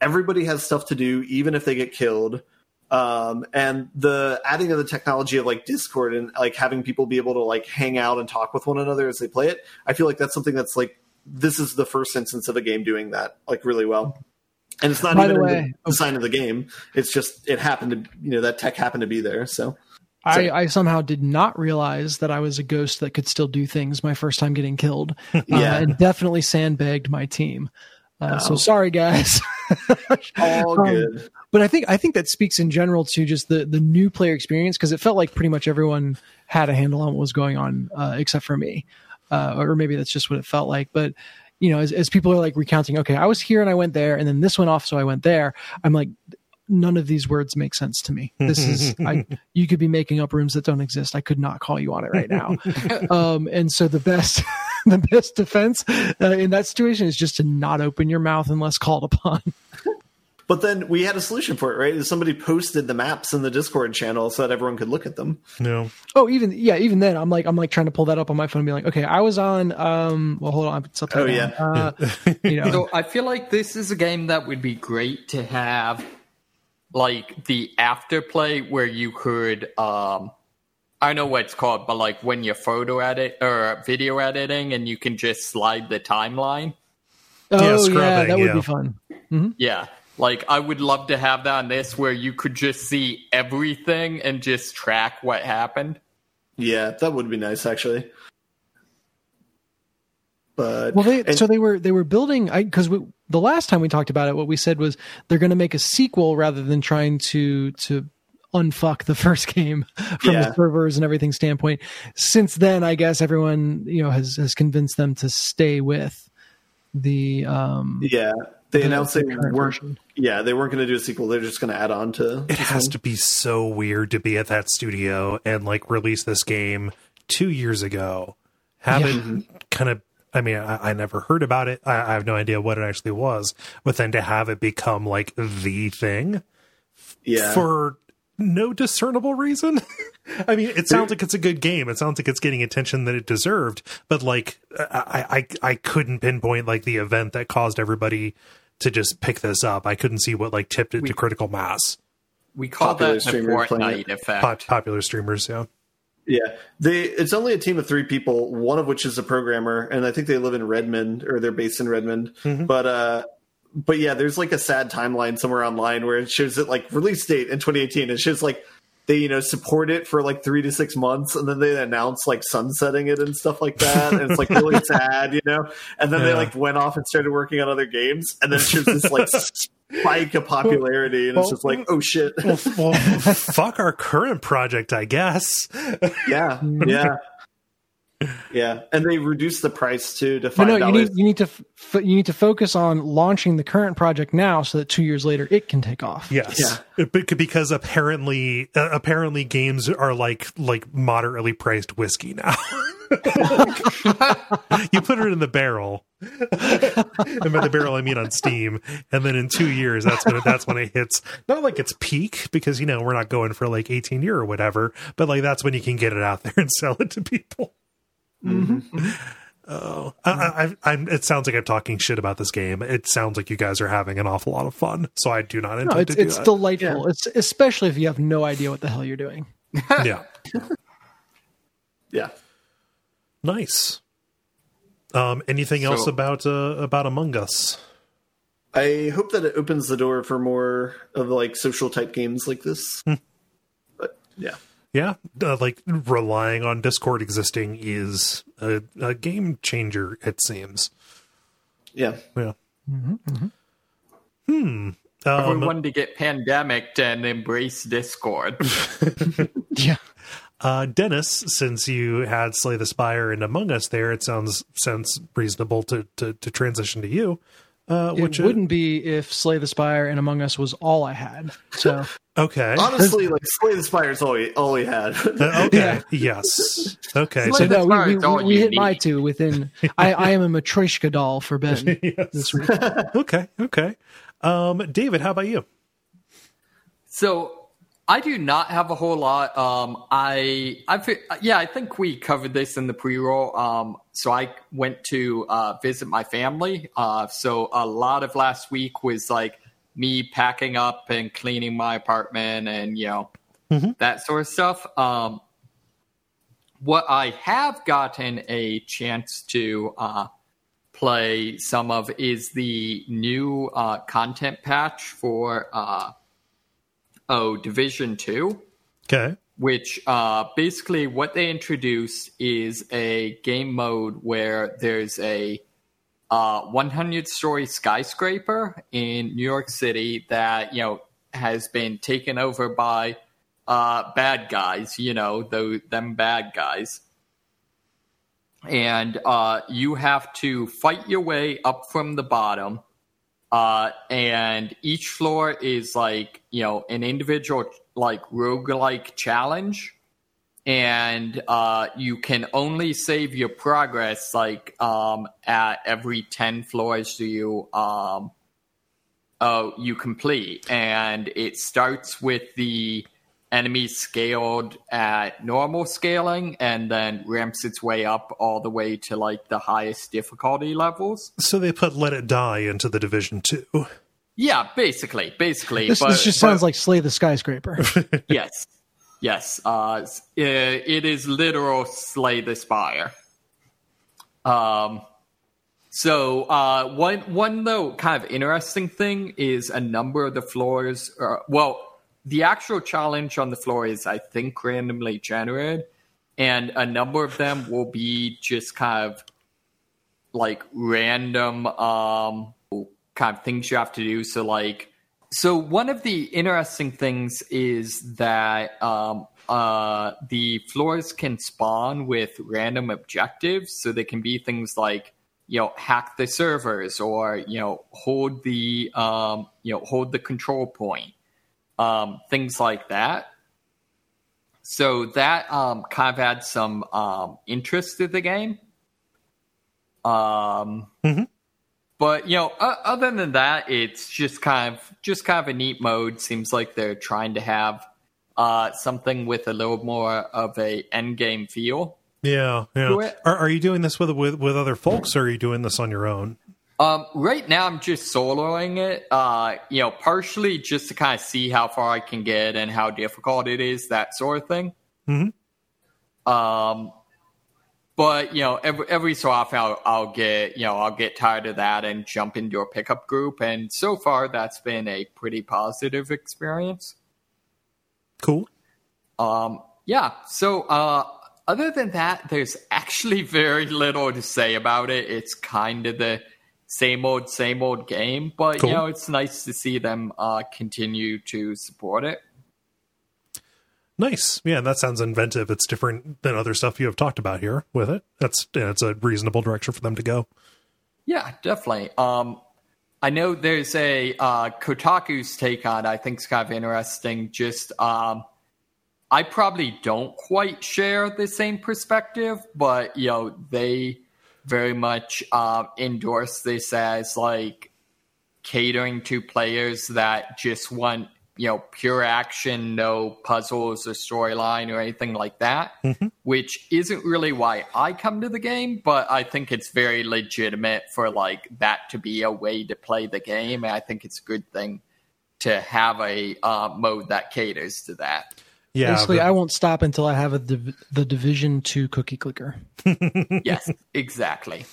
everybody has stuff to do, even if they get killed. Um, and the adding of the technology of like Discord and like having people be able to like hang out and talk with one another as they play it, I feel like that's something that's like, this is the first instance of a game doing that like really well. And it's not
By
even
the
in
way,
the design of the game. It's just, it happened to, you know, that tech happened to be there. So
I, I somehow did not realize that I was a ghost that could still do things my first time getting killed.
Yeah.
Uh, and definitely sandbagged my team. Uh,
Oh.
So sorry, guys.
all
Um,
good.
But I think I think that speaks in general to just the the new player experience, because it felt like pretty much everyone had a handle on what was going on, uh, except for me, uh, or maybe that's just what it felt like. But you know, as, as people are like recounting, okay, I was here and I went there, and then this went off, so I went there. I'm like, none of these words make sense to me. This is I, you could be making up rooms that don't exist. I could not call you on it right now. um, and so the best the best defense uh, in that situation is just to not open your mouth unless called upon.
But then we had a solution for it, right? Somebody posted the maps in the Discord channel so that everyone could look at them.
No.
Oh, even yeah, even then, I'm like, I'm like trying to pull that up on my phone and be like, okay, I was on. Um, well, hold on, it's upside
Oh,
down.
yeah.
Uh, you know,
So I feel like this is a game that would be great to have, like the afterplay where you could, um, I don't know what it's called, but like when you're photo edit or video editing and you can just slide the timeline.
oh
Yeah,
yeah,
scrubbing,
that would
yeah.
be fun.
Yeah. Like I would love to have that on this where you could just see everything and just track what happened.
Yeah, that would be nice, actually. But
Well, they
and-
so they were they were building because the last time we talked about it, what we said was they're going to make a sequel rather than trying to to unfuck the first game from
Yeah.
the servers and everything standpoint. Since then, I guess everyone you know has has convinced them to stay with the um
yeah, they
the-
announced
the
they
current
weren't.
version.
Yeah, they weren't going to do a sequel. They're just going to add on to.
It has to be so weird to be at that studio and like release this game two years ago. Have
Yeah.
it kind of, I mean, I, I never heard about it. I, I have no idea what it actually was, but then to have it become like the thing
Yeah,
for no discernible reason. I mean, it sounds like it's a good game. It sounds like it's getting attention that it deserved, but like I, I, I couldn't pinpoint like the event that caused everybody to just pick this up. I couldn't see what like tipped it
We-
to critical mass.
We call
Popular
that the
streamers playing
Fortnite effect.
Pop- popular streamers, yeah.
yeah. They it's only a team of three people, one of which is a programmer, and I think they live in Redmond or they're based in Redmond.
Mhm.
But uh, but yeah, there's like a sad timeline somewhere online where it shows it like release date in twenty eighteen. It shows like they you know support it for like three to six months, and then they announce like sunsetting it and stuff like that, and it's like really sad, you know. And then they
Yeah.
like went off and started working on other games, and then it shows this like spike of popularity, and it's just like, oh shit,
well, well, fuck our current project, I guess.
yeah, yeah. Yeah, and they reduced the price too to
But
five
no, you
dollars.
need you need to f- f- you need to focus on launching the current project now, so that two years later it can take off.
Yes,
Yeah.
It- bec- because apparently, uh, apparently, games are like like moderately priced whiskey now. You put it in the barrel, and by the barrel I mean on Steam, and then in two years that's when it, that's when it hits. Not like it's peak because you know we're not going for like eighteen year or whatever, but like that's when you can get it out there and sell it to people. Oh, I, I, I'm. It sounds like I'm talking shit about this game. It sounds like you guys are having an awful lot of fun. So I do not intend
No, it's
to do
it's
that.
delightful. It's especially if you have no idea what the hell you're doing.
Yeah,
Yeah.
nice. Um, anything else
So-
about uh, about Among Us?
I hope that it opens the door for more of like social type games like this. But yeah.
Yeah, uh, like relying on Discord existing is a, a game changer. It seems.
Yeah.
Yeah.
Mm-hmm,
Hmm. Um,
Everyone to get pandemicked and embrace Discord.
Yeah.
Uh, Dennis, since you had Slay the Spire and Among Us there, it sounds sounds reasonable to to, to transition to you. Uh,
It
which
wouldn't be if Slay the Spire and Among Us was all I had. So
okay,
Honestly, like Slay the Spire is all we, all we had.
Uh, okay,
Yeah.
yes, okay.
so
Slay
So
the
no, we,
Spire
we,
is all
we, we
you
hit my
need.
two within. I, I am a Matryoshka doll for Ben this week.
okay, okay. Um, David, how about you?
So I do not have a whole lot. Um, I, I, fe- yeah, I think we covered this in the pre-roll. Um, so I went to uh, visit my family. Uh, so a lot of last week was like me packing up and cleaning my apartment and, you know,
mm-hmm.
that sort of stuff. Um, what I have gotten a chance to uh, play some of is the new uh, content patch for uh, oh Division two.
Okay.
Which uh, basically what they introduced is a game mode where there's a uh, one hundred story skyscraper in New York City that, you know, has been taken over by uh, bad guys, you know, those, them bad guys. And uh, you have to fight your way up from the bottom. Uh, and each floor is like, you know, an individual like roguelike challenge. And uh, you can only save your progress like um, at every ten floors you um, oh, you complete. And it starts with the enemy scaled at normal scaling and then ramps its way up all the way to like the highest difficulty levels.
So they put Let It Die into the Division two.
Yeah, basically, basically.
This,
but,
this just
but,
sounds like Slay the Skyscraper.
yes, yes. Uh, it is literal Slay the Spire. Um, so uh, one one though kind of interesting thing is a number of the floors. Uh, well. The actual challenge on the floor is, I think, randomly generated, and a number of them will be just kind of like random um, kind of things you have to do. So, like, so one of the interesting things is that um, uh, the floors can spawn with random objectives. So they can be things like, you know, hack the servers or, you know, hold the um, you know hold the control point. Um, things like that. So that um, kind of adds some um, interest to the game. Um,
mm-hmm.
But you know, uh, other than that, it's just kind of just kind of a neat mode. Seems like they're trying to have uh, something with a little more of a end game feel.
Yeah, yeah. Are, are you doing this with with with other folks, or are you doing this on your own?
Um, right now, I'm just soloing it, uh, you know, partially just to kind of see how far I can get and how difficult it is, that sort of thing.
Mm-hmm.
Um, but, you know, every, every so often I'll, I'll get, you know, I'll get tired of that and jump into a pickup group. And so far, that's been a pretty positive experience.
Cool.
Um, yeah. So, uh, other than that, there's actually very little to say about it. It's kind of the same old, same old game, but cool. You know, it's nice to see them uh, continue to support it.
Nice. Yeah, that sounds inventive. It's different than other stuff you have talked about here with it. That's yeah, it's a reasonable direction for them to go.
Yeah, definitely. Um, I know there's a uh, Kotaku's take on it, I think it's kind of interesting. Just, um, I probably don't quite share the same perspective, but, you know, they very much uh, endorse this as like catering to players that just want, you know, pure action, no puzzles or storyline or anything like that,
mm-hmm.
which isn't really why I come to the game, but I think it's very legitimate for like that to be a way to play the game. And I think it's a good thing to have a uh, mode that caters to that.
Yeah, basically, but I won't stop until I have a div- the Division two cookie clicker.
Yes, exactly.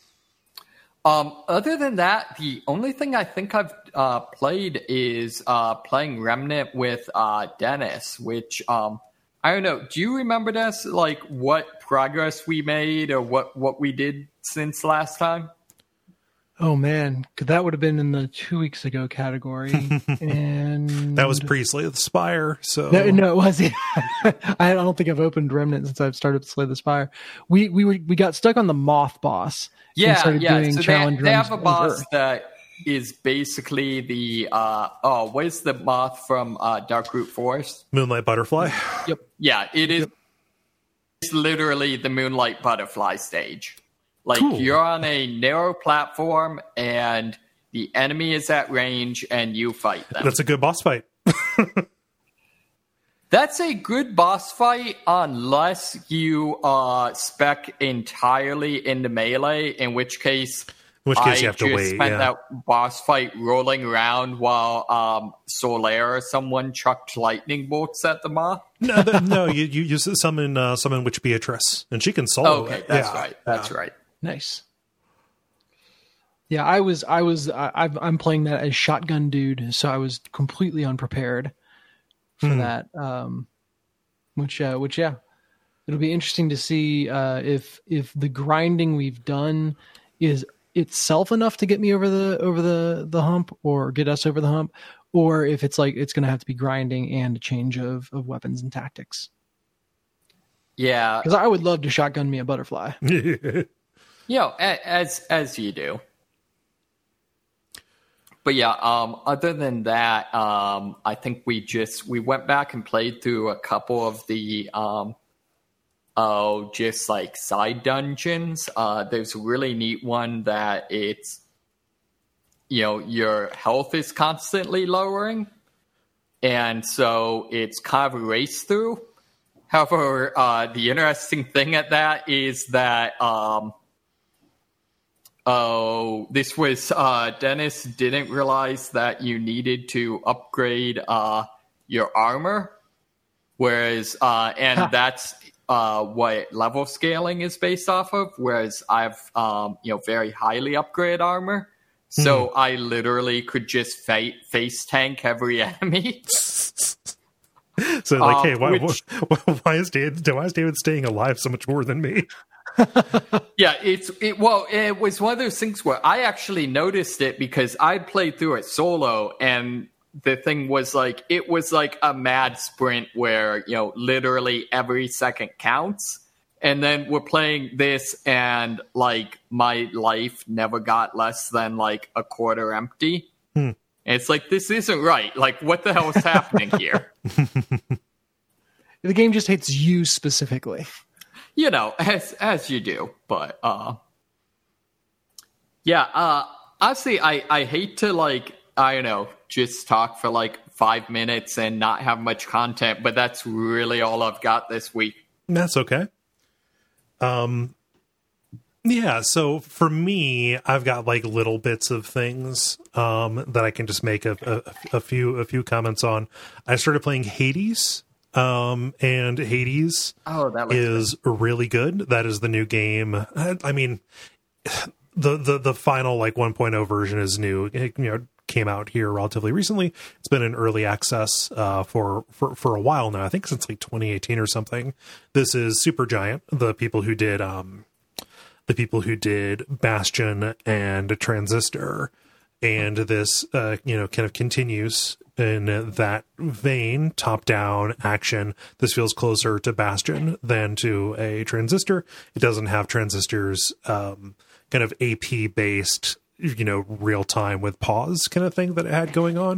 Um, other than that, the only thing I think I've uh, played is uh, playing Remnant with uh, Dennis, which, um, I don't know, do you remember, Dennis, like what progress we made or what, what we did since last time?
Oh, man, that would have been in the two weeks ago category. And
that was pre-Slay the Spire. So
no, no it was. I don't think I've opened Remnant since I've started to Slay the Spire. We we were, we got stuck on the Moth boss.
Yeah,
and started
yeah.
Doing
so
challenge
they, they have a boss
Earth.
that is basically the uh, oh, what is the moth from uh, Darkroot Forest?
Moonlight Butterfly.
Yep.
Yeah, it is.
Yep.
It's literally the Moonlight Butterfly stage. Like,
cool.
You're on a narrow platform, and the enemy is at range, and you fight them.
That's a good boss fight.
That's a good boss fight unless you uh, spec entirely into melee, in which case
which case
I
you have to
just
wait.
spent
Yeah.
that boss fight rolling around while um, Solaire or someone chucked lightning bolts at the Ma.
no, the, no, you you, you summon uh, summon Witch Beatrice, and she can solo.
Okay,
it.
that's
Yeah.
right. That's
Yeah.
right.
Nice. Yeah, I was, I was, I, I've- I'm playing that as shotgun dude, so I was completely unprepared for
Hmm.
that. Um, which, uh, which, yeah, it'll be interesting to see uh, if if the grinding we've done is itself enough to get me over the over the the hump, or get us over the hump, or if it's like it's going to have to be grinding and a change of of weapons and tactics.
Yeah,
Because I would love to shotgun me a butterfly.
you know, a- as as you do. But yeah, um, other than that, um, I think we just we went back and played through a couple of the um, oh, just like side dungeons. Uh, there's a really neat one that it's you know your health is constantly lowering, and so it's kind of a race through. However, uh, the interesting thing at that is that. Um, Oh, this was uh, Dennis didn't realize that you needed to upgrade uh, your armor, whereas uh, and
Huh.
that's uh, what level scaling is based off of. Whereas I've um, you know very highly upgraded armor, so I literally could just fa- face tank every enemy.
So like,
Um,
hey, why,
which-
why why is David why is David staying alive so much more than me?
Yeah, it's it. Well, it was one of those things where I actually noticed it because I played through it solo, and the thing was like it was like a mad sprint where you know literally every second counts. And then we're playing this, and like my life never got less than like a quarter empty.
Hmm.
And it's like this isn't right. Like, what the hell is happening here?
The game just hates you specifically.
You know, as as you do, but uh yeah, uh honestly I, I hate to like I don't know, just talk for like five minutes and not have much content, but that's really all I've got this week.
That's okay. Um, yeah. So for me, I've got like little bits of things um, that I can just make a, a, a few a few comments on. I started playing Hades, um, and Hades
Oh, that was
is really good. That is the new game. I, I mean, the the the final like one point oh version is new. It, you know, came out here relatively recently. It's been in early access uh, for, for for a while now. I think since like twenty eighteen or something. This is Supergiant, the people who did um, the people who did Bastion and Transistor, and this uh, you know kind of continues in that vein, top down action. This feels closer to Bastion than to a Transistor. It doesn't have Transistor's um, kind of A P based, you know, real time with pause kind of thing that it had going on,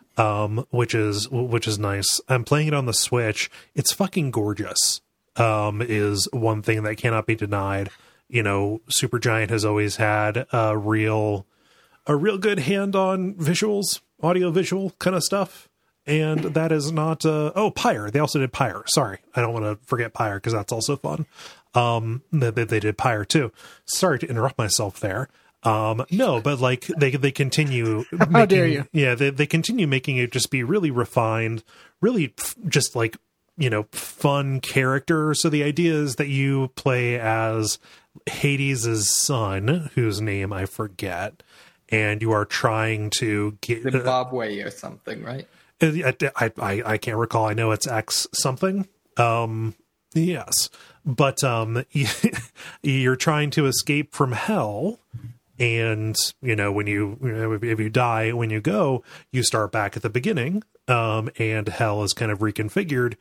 um, which is which is nice. I'm playing it on the Switch. It's fucking gorgeous. Um, is one thing that cannot be denied. You know, Supergiant has always had a real a real good hand on visuals, audio visual kind of stuff. And that is not, uh, oh, Pyre. They also did Pyre. Sorry. I don't want to forget Pyre because that's also fun. Um, they, they did Pyre too. Sorry to interrupt myself there. Um, no, but like they, they continue. Making,
How dare you?
Yeah. They, they continue making it just be really refined, really f- just like, you know, fun character. So the idea is that you play as Hades' son, whose name I forget, and you are trying to get
Zimbabwe or something, right?
I, I, I can't recall. I know it's X something. Um, yes, but um, you're trying to escape from hell, and you know when you, you know, if, if you die when you go, you start back at the beginning. Um, and hell is kind of reconfigured,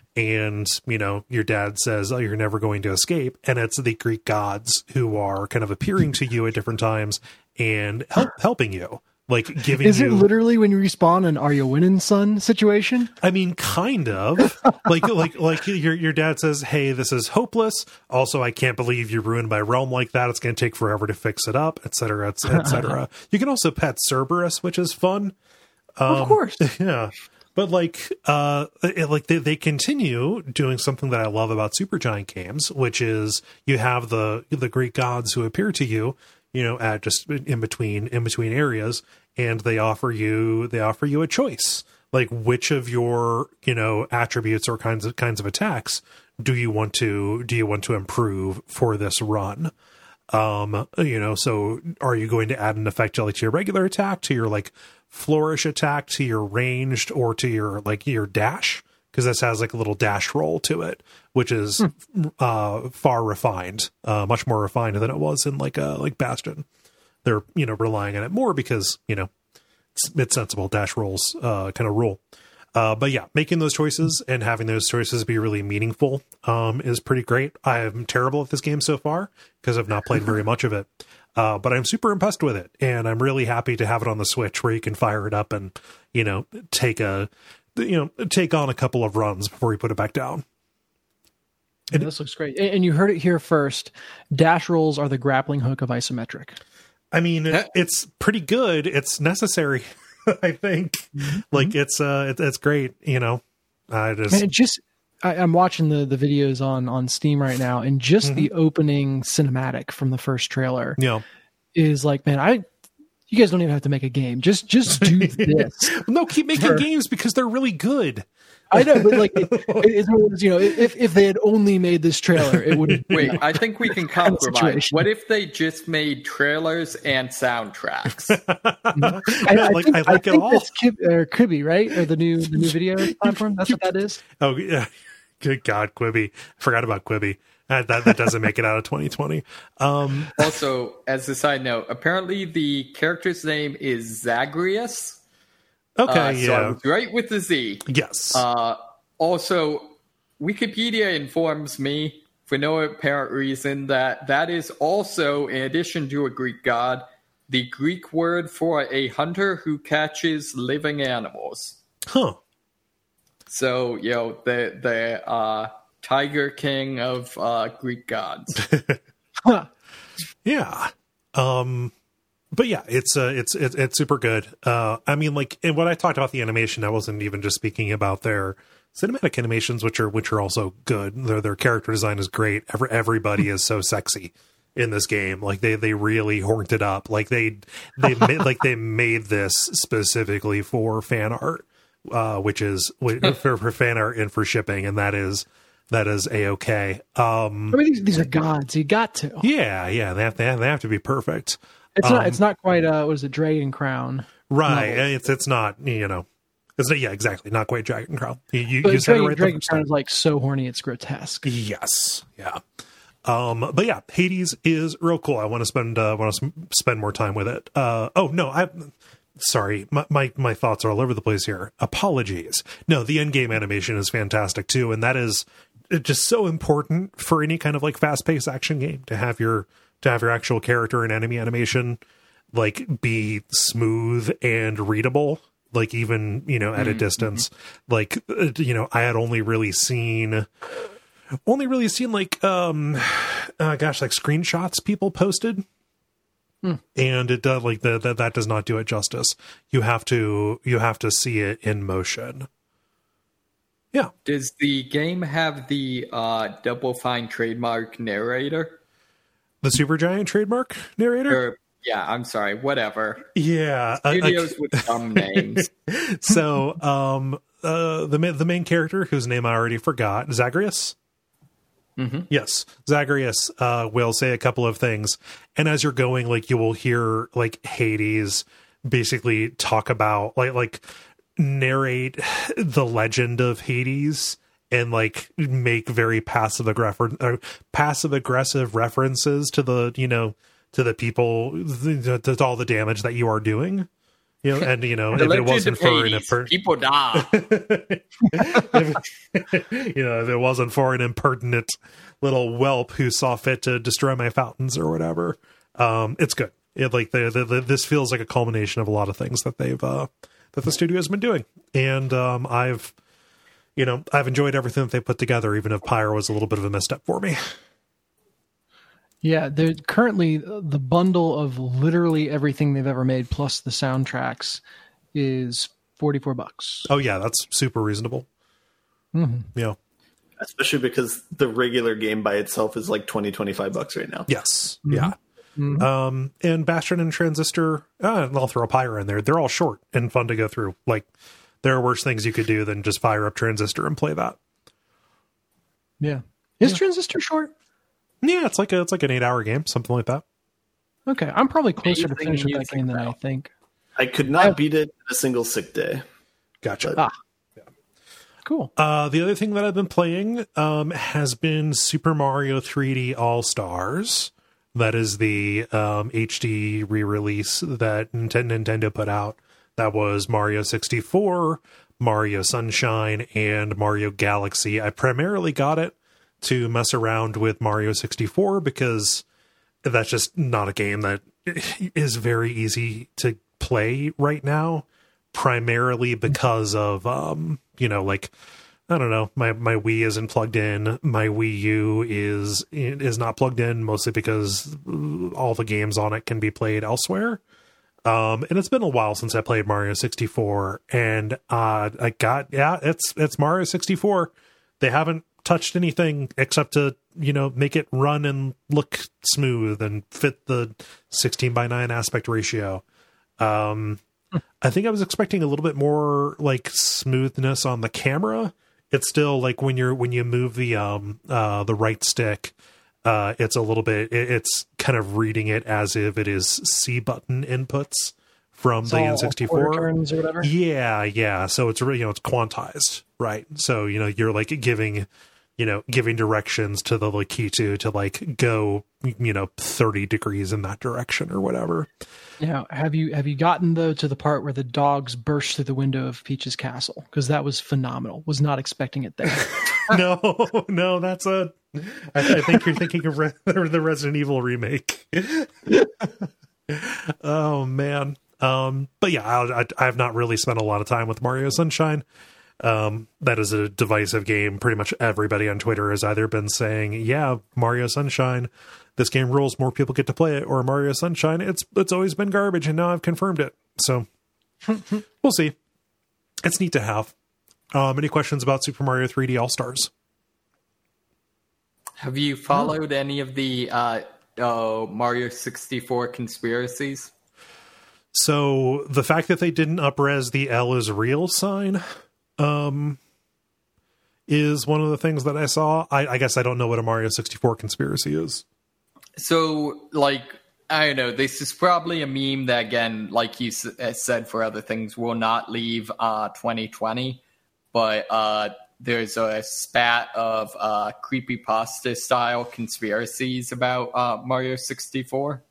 and you know your dad says, "Oh, you're never going to escape," and it's the Greek gods who are kind of appearing to you at different times and help helping you. Like giving
Is
you,
it literally when you respawn an Are You Winning Son situation?
I mean, kind of like like like your your dad says, "Hey, this is hopeless. Also, I can't believe you ruined my realm like that. It's going to take forever to fix it up, et cetera, et cetera." You can also pet Cerberus, which is fun. Um,
Of course.
Yeah. But like, uh, it, like they, they continue doing something that I love about Supergiant games, which is you have the the Greek gods who appear to you. you know, at just in between in between areas, and they offer you they offer you a choice, like which of your, you know, attributes or kinds of kinds of attacks do you want to do you want to improve for this run? Um, you know, so are you going to add an effect to, like, to your regular attack, to your like flourish attack, to your ranged, or to your like your dash? Because this has like a little dash roll to it, which is hmm. uh, far refined, uh, much more refined than it was in like uh, like Bastion. They're, you know, relying on it more because, you know, it's, it's sensible dash rolls uh, kind of rule. Uh, but yeah, making those choices and having those choices be really meaningful um, is pretty great. I am terrible at this game so far because I've not played very much of it. Uh, but I'm super impressed with it, and I'm really happy to have it on the Switch where you can fire it up and, you know, take a, you know, take on a couple of runs before you put it back down.
And this looks great. And you heard it here first. Dash rolls are the grappling hook of isometric.
I mean, it, it's pretty good. It's necessary. I think mm-hmm. like it's uh it, it's great, you know. I just
Man, it just I, I'm watching the the videos on on Steam right now, and just mm-hmm. the opening cinematic from the first trailer
yeah
is like, man, I you guys don't even have to make a game. Just just do this.
No, keep making for, games because they're really good.
I know, but like, it, it's, you know, if if they had only made this trailer, it would.
Wait, I think we can compromise. What if they just made trailers and soundtracks?
I, I,
like,
think,
I like
I
it
think
all.
That's Kib, or Quibi, right? Or the new the new video platform. That's what that is.
Oh yeah, good God, Quibi! I forgot about Quibi. That, that that doesn't make it out of twenty twenty. Um,
also, as a side note, apparently the character's name is Zagreus.
Okay,
uh,
yeah.
So I was right with the Z.
Yes.
Uh, also, Wikipedia informs me, for no apparent reason, that that is also, in addition to a Greek god, the Greek word for a hunter who catches living animals.
Huh.
So, you know, the, the uh, Tiger King of uh, Greek gods.
Huh.
Yeah. Um... But yeah, it's uh, it's it's it's super good. Uh, I mean, like, and when I talked about the animation, I wasn't even just speaking about their cinematic animations, which are which are also good. Their their character design is great. Every, everybody is so sexy in this game. Like they they really horned it up. Like they they made, like they made this specifically for fan art, uh, which is for, for fan art and for shipping, and that is. That is a-okay. Um,
I mean, these, these are gods. You got to.
Yeah, yeah. They have, they have, they have to be perfect.
It's
um,
not. It's not quite. Uh, what is it? Dragon Crown.
Right. Level. It's it's not. You know. It's not, yeah, exactly. Not quite Dragon Crown. You, you,
but
you said
Dragon,
it right.
Dragon Crown is like so horny, it's grotesque.
Yes. Yeah. Um. But yeah, Hades is real cool. I want to spend. Uh, want to spend more time with it. Uh. Oh no. I. Sorry, my, my my thoughts are all over the place here. Apologies. No, the end game animation is fantastic too, and that is just so important for any kind of like fast paced action game to have your to have your actual character and enemy animation like be smooth and readable, like even, you know, at mm-hmm. a distance. Like, you know, I had only really seen only really seen like um uh, gosh like screenshots people posted. Hmm. And it does like the, the that does not do it justice. You have to you have to see it in motion. Yeah.
Does the game have the uh, Double Fine trademark narrator?
The Supergiant trademark narrator?
Or, yeah, I'm sorry. Whatever.
Yeah.
Studios
uh, uh,
with dumb names.
So, um, uh, the the main character, whose name I already forgot, Zagreus.
Mm-hmm.
Yes, Zagreus uh, will say a couple of things, and as you're going, like you will hear like Hades basically talk about like like narrate the legend of Hades and like make very passive aggressive uh, passive aggressive references to the you know to the people to, to all the damage that you are doing. You know, and you know, if it wasn't for an imper-
people die.
if, you know, if it wasn't for an impertinent little whelp who saw fit to destroy my fountains or whatever, um, it's good. It like the, the, the this feels like a culmination of a lot of things that they've uh, that the studio has been doing, and um, I've you know I've enjoyed everything that they put together, even if Pyre was a little bit of a misstep for me.
Yeah, they're currently the bundle of literally everything they've ever made plus the soundtracks is forty-four bucks.
Oh yeah, that's super reasonable.
Mm-hmm.
Yeah.
Especially because the regular game by itself is like twenty, twenty-five bucks right now.
Yes.
Mm-hmm.
Yeah.
Mhm.
Um, and Bastion and Transistor, uh, and I'll throw Pyra in there. They're all short and fun to go through. Like, there are worse things you could do than just fire up Transistor and play that.
Yeah. Is
Yeah.
Transistor short?
Yeah, it's like a, it's like an eight hour game, something like that.
Okay, I'm probably closer to
Amazing
finish with that
music,
game than I
though.
think.
I could not beat it in a single sick day.
Gotcha.
Ah, cool.
Uh, the other thing that I've been playing um, has been Super Mario three D All Stars. That is the um, H D re-release that Nintendo, Nintendo put out. That was Mario sixty-four, Mario Sunshine, and Mario Galaxy. I primarily got it to mess around with Mario sixty-four because that's just not a game that is very easy to play right now, primarily because of, um, you know, like, I don't know, my, my Wii isn't plugged in. My Wii U is, is not plugged in, mostly because all the games on it can be played elsewhere. Um, and it's been a while since I played Mario sixty-four, and, uh, I got, yeah, it's, it's Mario sixty-four. They haven't touched anything except to, you know, make it run and look smooth and fit the sixteen by nine aspect ratio. Um, I think I was expecting a little bit more like smoothness on the camera. It's still like when you're, when you move the, um, uh, the right stick, uh, it's a little bit, it, it's kind of reading it as if it is C button inputs from
It's
the
all
N sixty-four.
quarter turns or whatever.
Yeah, yeah. So it's really, you know, it's quantized, right? So, you know, you're like giving, you know, giving directions to the Lakitu to like go, you know, thirty degrees in that direction or whatever.
Now, have you have you gotten though to the part where the dogs burst through the window of Peach's castle? Because that was phenomenal. Was not expecting it there.
no, no, that's a. I, I think you're thinking of Re- the Resident Evil remake. Oh man, um, but yeah, I, I, I have not really spent a lot of time with Mario Sunshine. Um, that is a divisive game. Pretty much everybody on Twitter has either been saying, "Yeah, Mario Sunshine, this game rules. More people get to play it," or "Mario Sunshine, it's it's always been garbage, and now I've confirmed it." So we'll see. It's neat to have. Um, any questions about Super Mario three D All Stars?
Have you followed any of the uh, uh, Mario sixty-four conspiracies?
So the fact that they didn't upres the L is real sign um, is one of the things that I saw. I, I guess I don't know what a Mario sixty-four conspiracy is.
So, like, I don't know. This is probably a meme that, again, like you s- said for other things, will not leave uh, twenty twenty. But uh, there's a spat of uh, creepypasta-style conspiracies about uh, Mario sixty-four.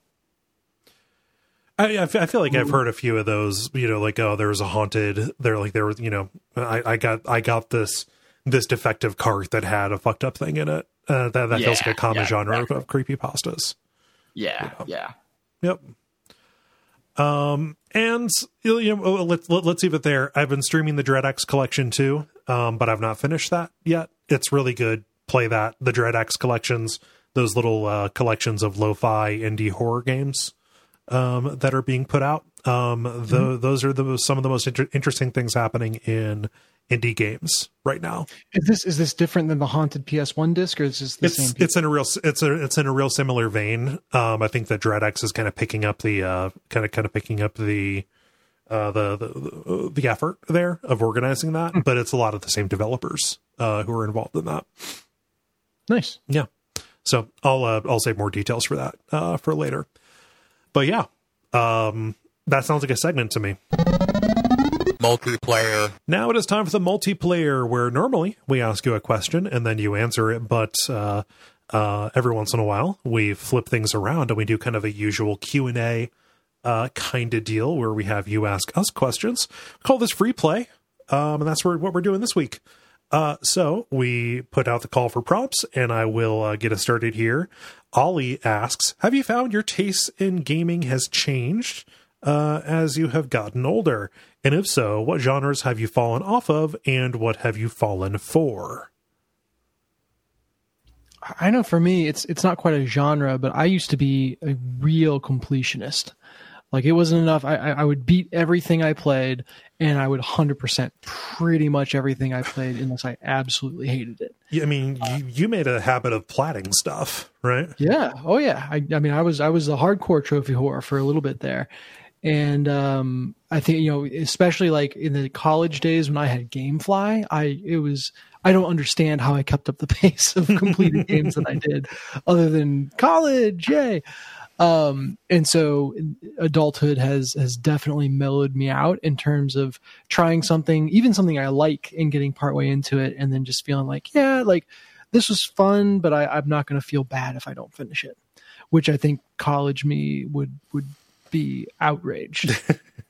I, I feel like I've heard a few of those, you know, like, oh, there was a haunted, there, like, there was, you know, I, I got, I got this, this defective cart that had a fucked up thing in it. Uh, that that
Yeah,
feels like a common
yeah,
genre
exactly.
of, of creepypastas.
Yeah, yeah.
Yep. Um, and, you know, let's, let, let's leave it there. I've been streaming the DreadX collection too, um, but I've not finished that yet. It's really good. Play that. The DreadX collections, those little, uh, collections of lo-fi indie horror games. Um, that are being put out. Um, the,
Mm-hmm.
those are the some of the most inter- interesting things happening in indie games right now.
Is this is this different than the haunted P S one disc, or is this the
It's
same?
it's in a real it's a it's in a real similar vein. Um, I think that DreadX is kind of picking up the uh kind of kind of picking up the uh the the the effort there of organizing that,
Mm.
but it's a lot of the same developers uh who are involved in that.
Nice.
Yeah. So I'll uh, I'll save more details for that uh for later. But yeah, um, that sounds like a segment to me.
Multiplayer.
Now it is time for the multiplayer, where normally we ask you a question and then you answer it, but uh, uh, every once in a while we flip things around and we do kind of a usual Q and A uh, kind of deal where we have you ask us questions. We call this free play, um, and that's where, what we're doing this week. Uh, so we put out the call for prompts, and I will uh, get us started here. Ollie asks, have you found your taste in gaming has changed uh, as you have gotten older? And if so, what genres have you fallen off of, and what have you fallen for?
I know for me, it's it's not quite a genre, but I used to be a real completionist. Like it wasn't enough. I, I, I would beat everything I played, and I would one hundred percent pretty much everything I played unless I absolutely hated it.
Yeah, I mean, uh, you, you made a habit of platting stuff, right?
Yeah. Oh yeah. I, I mean, I was I was a hardcore trophy whore for a little bit there, and um, I think you know, especially like in the college days when I had GameFly, I it was I don't understand how I kept up the pace of completing games that I did, other than college. Yay. Um, and so adulthood has, has definitely mellowed me out in terms of trying something, even something I like, and getting partway into it and then just feeling like, yeah, like this was fun, but I, I'm not going to feel bad if I don't finish it, which I think college me would, would be outraged.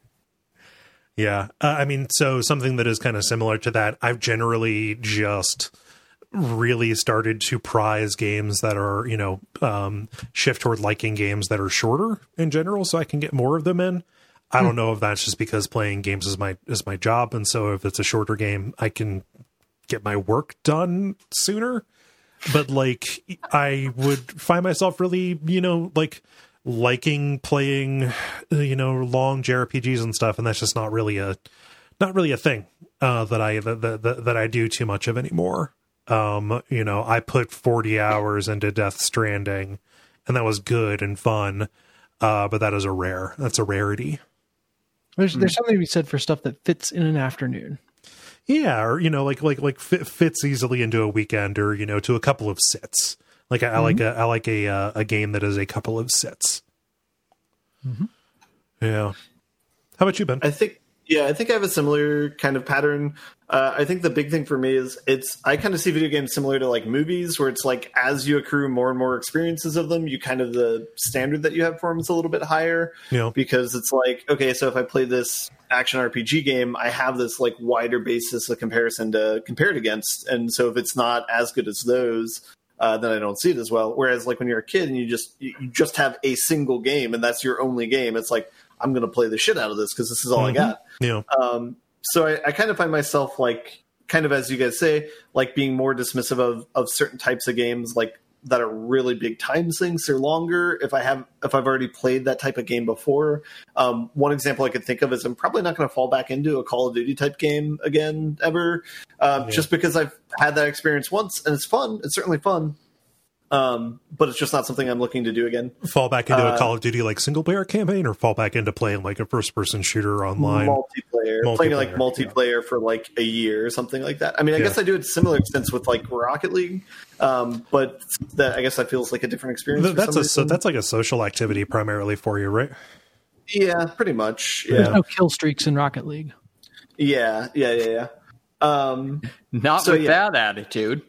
Yeah. Uh, I mean, so something that is kind of similar to that, I've generally just really started to prize games that are, you know, um, shift toward liking games that are shorter in general, so I can get more of them in. I don't know if that's just because playing games is my is my job, and so if it's a shorter game, I can get my work done sooner. But like, I would find myself really, you know, like liking playing, you know, long J R P Gs and stuff, and that's just not really a not really a thing uh, that I that, that that I do too much of anymore. Um, you know, I put forty hours into Death Stranding, and that was good and fun. Uh, but that is a rare. That's a rarity.
There's there's something to be said for stuff that fits in an afternoon.
Yeah, or you know, like like like fit, fits easily into a weekend, or you know, to a couple of sits. Like I, mm-hmm. I like a I like a uh, a game that is a couple of sits.
Mm-hmm.
Yeah. How about you, Ben?
I think. Yeah, I think I have a similar kind of pattern. Uh, I think the big thing for me is it's, I kind of see video games similar to like movies, where it's like as you accrue more and more experiences of them, you kind of, the standard that you have for them is a little bit higher.
Yeah.
Because it's like, okay, so if I play this action R P G game, I have this like wider basis of comparison to compare it against. And so if it's not as good as those, uh, then I don't see it as well. Whereas like when you're a kid and you just, you just have a single game and that's your only game, it's like, I'm going to play the shit out of this because this is all mm-hmm. I got.
Yeah.
Um, so I, I kind of find myself like, kind of as you guys say, like being more dismissive of, of certain types of games, like that are really big time sinks or longer. If I have, if I've already played that type of game before, um, one example I could think of is I'm probably not going to fall back into a Call of Duty type game again ever, um, yeah. just because I've had that experience once and it's fun. It's certainly fun. Um, but it's just not something I'm looking to do again.
Fall back into
uh,
a Call of Duty like single player campaign, or fall back into playing like a first person shooter online?
Multiplayer, multiplayer. Playing like multiplayer yeah. for like a year or something like that. I mean, I yeah. guess I do it to similar extents with like Rocket League, um, but that I guess that feels like a different experience.
That's a so that's like a social activity primarily for you, right?
Yeah, pretty much. Yeah.
There's no kill streaks in Rocket League.
Yeah, yeah, yeah, yeah. Um,
Not so, with yeah. that attitude.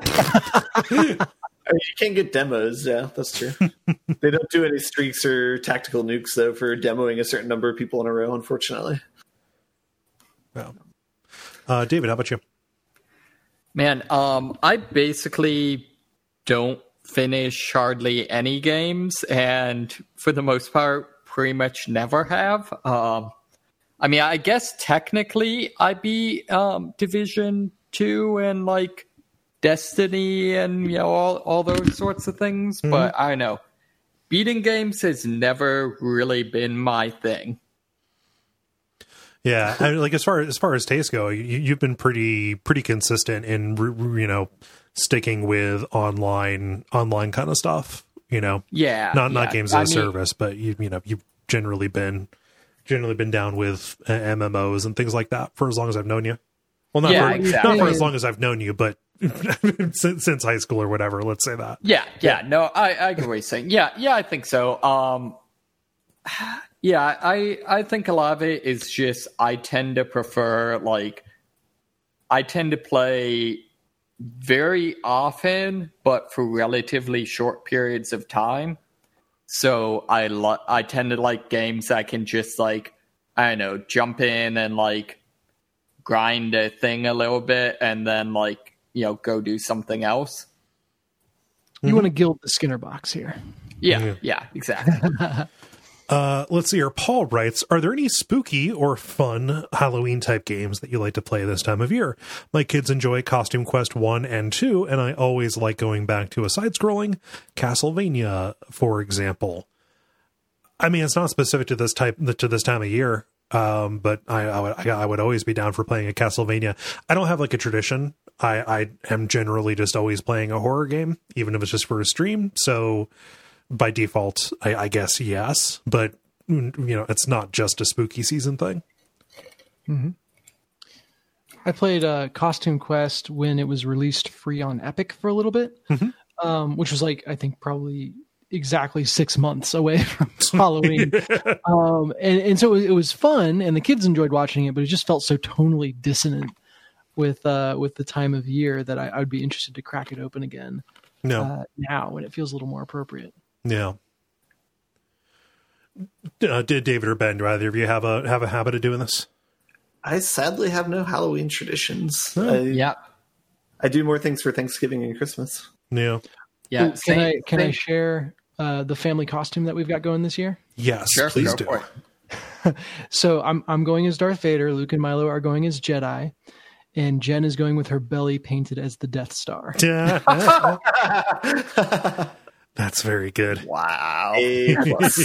I mean, you can't get demos. Yeah, that's true. They don't do any streaks or tactical nukes, though, for demoing a certain number of people in a row, unfortunately.
Wow. Uh, David, how about you?
Man, um, I basically don't finish hardly any games, and for the most part, pretty much never have. Um, I mean, I guess technically I beat um, Division two and, like, Destiny and, you know, all, all those sorts of things, mm-hmm. but I don't know. Beating games has never really been my thing.
Yeah, I mean, like as far as far as tastes go, you, you've been pretty pretty consistent in, you know, sticking with online online kind of stuff. You know,
yeah,
not
yeah.
not games as a service, but you you know you've generally been generally been down with uh, M M Os and things like that for as long as I've known you. Well, not
yeah,
for,
exactly.
not for as long as I've known you, but since, since high school or whatever, let's say that.
Yeah, yeah, no, I, I get what you're saying. Yeah, yeah, I think so. Um, yeah, I, I think a lot of it is just I tend to prefer, like, I tend to play very often, but for relatively short periods of time. So I lo- I tend to like games that can just, like, I don't know, jump in and, like, grind a thing a little bit and then, like, you know, go do something else.
You mm-hmm. want to gild the Skinner box here.
Yeah, yeah, yeah exactly.
uh, let's see here. Paul writes, are there any spooky or fun Halloween type games that you like to play this time of year? My kids enjoy Costume Quest one and two, and I always like going back to a side-scrolling Castlevania, for example. I mean, it's not specific to this type to this time of year, um, but I, I would I would always be down for playing a Castlevania. I don't have like a tradition. I, I am generally just always playing a horror game, even if it's just for a stream. So by default, I, I guess yes, but you know, it's not just a spooky season thing.
Mm-hmm. I played uh, Costume Quest when it was released free on Epic for a little bit, mm-hmm. um, which was like, I think probably exactly six months away from Halloween. um, and, and so it was, it was fun and the kids enjoyed watching it, but it just felt so tonally dissonant with, uh, with the time of year that I, I would be interested to crack it open again
no.
uh, now when it feels a little more appropriate.
Yeah. Uh, did David or Ben, do either of you have a, have a habit of doing this?
I sadly have no Halloween traditions.
Oh.
I,
Yeah.
I do more things for Thanksgiving and Christmas.
Yeah.
Yeah.
Ooh, can
same-
I can I
same-
share uh, the family costume that we've got going this year?
Yes,
Sure,
please
go
do.
for it.
So I'm I'm going as Darth Vader. Luke and Milo are going as Jedi, and Jen is going with her belly painted as the Death Star.
That's very good.
Wow.
A plus.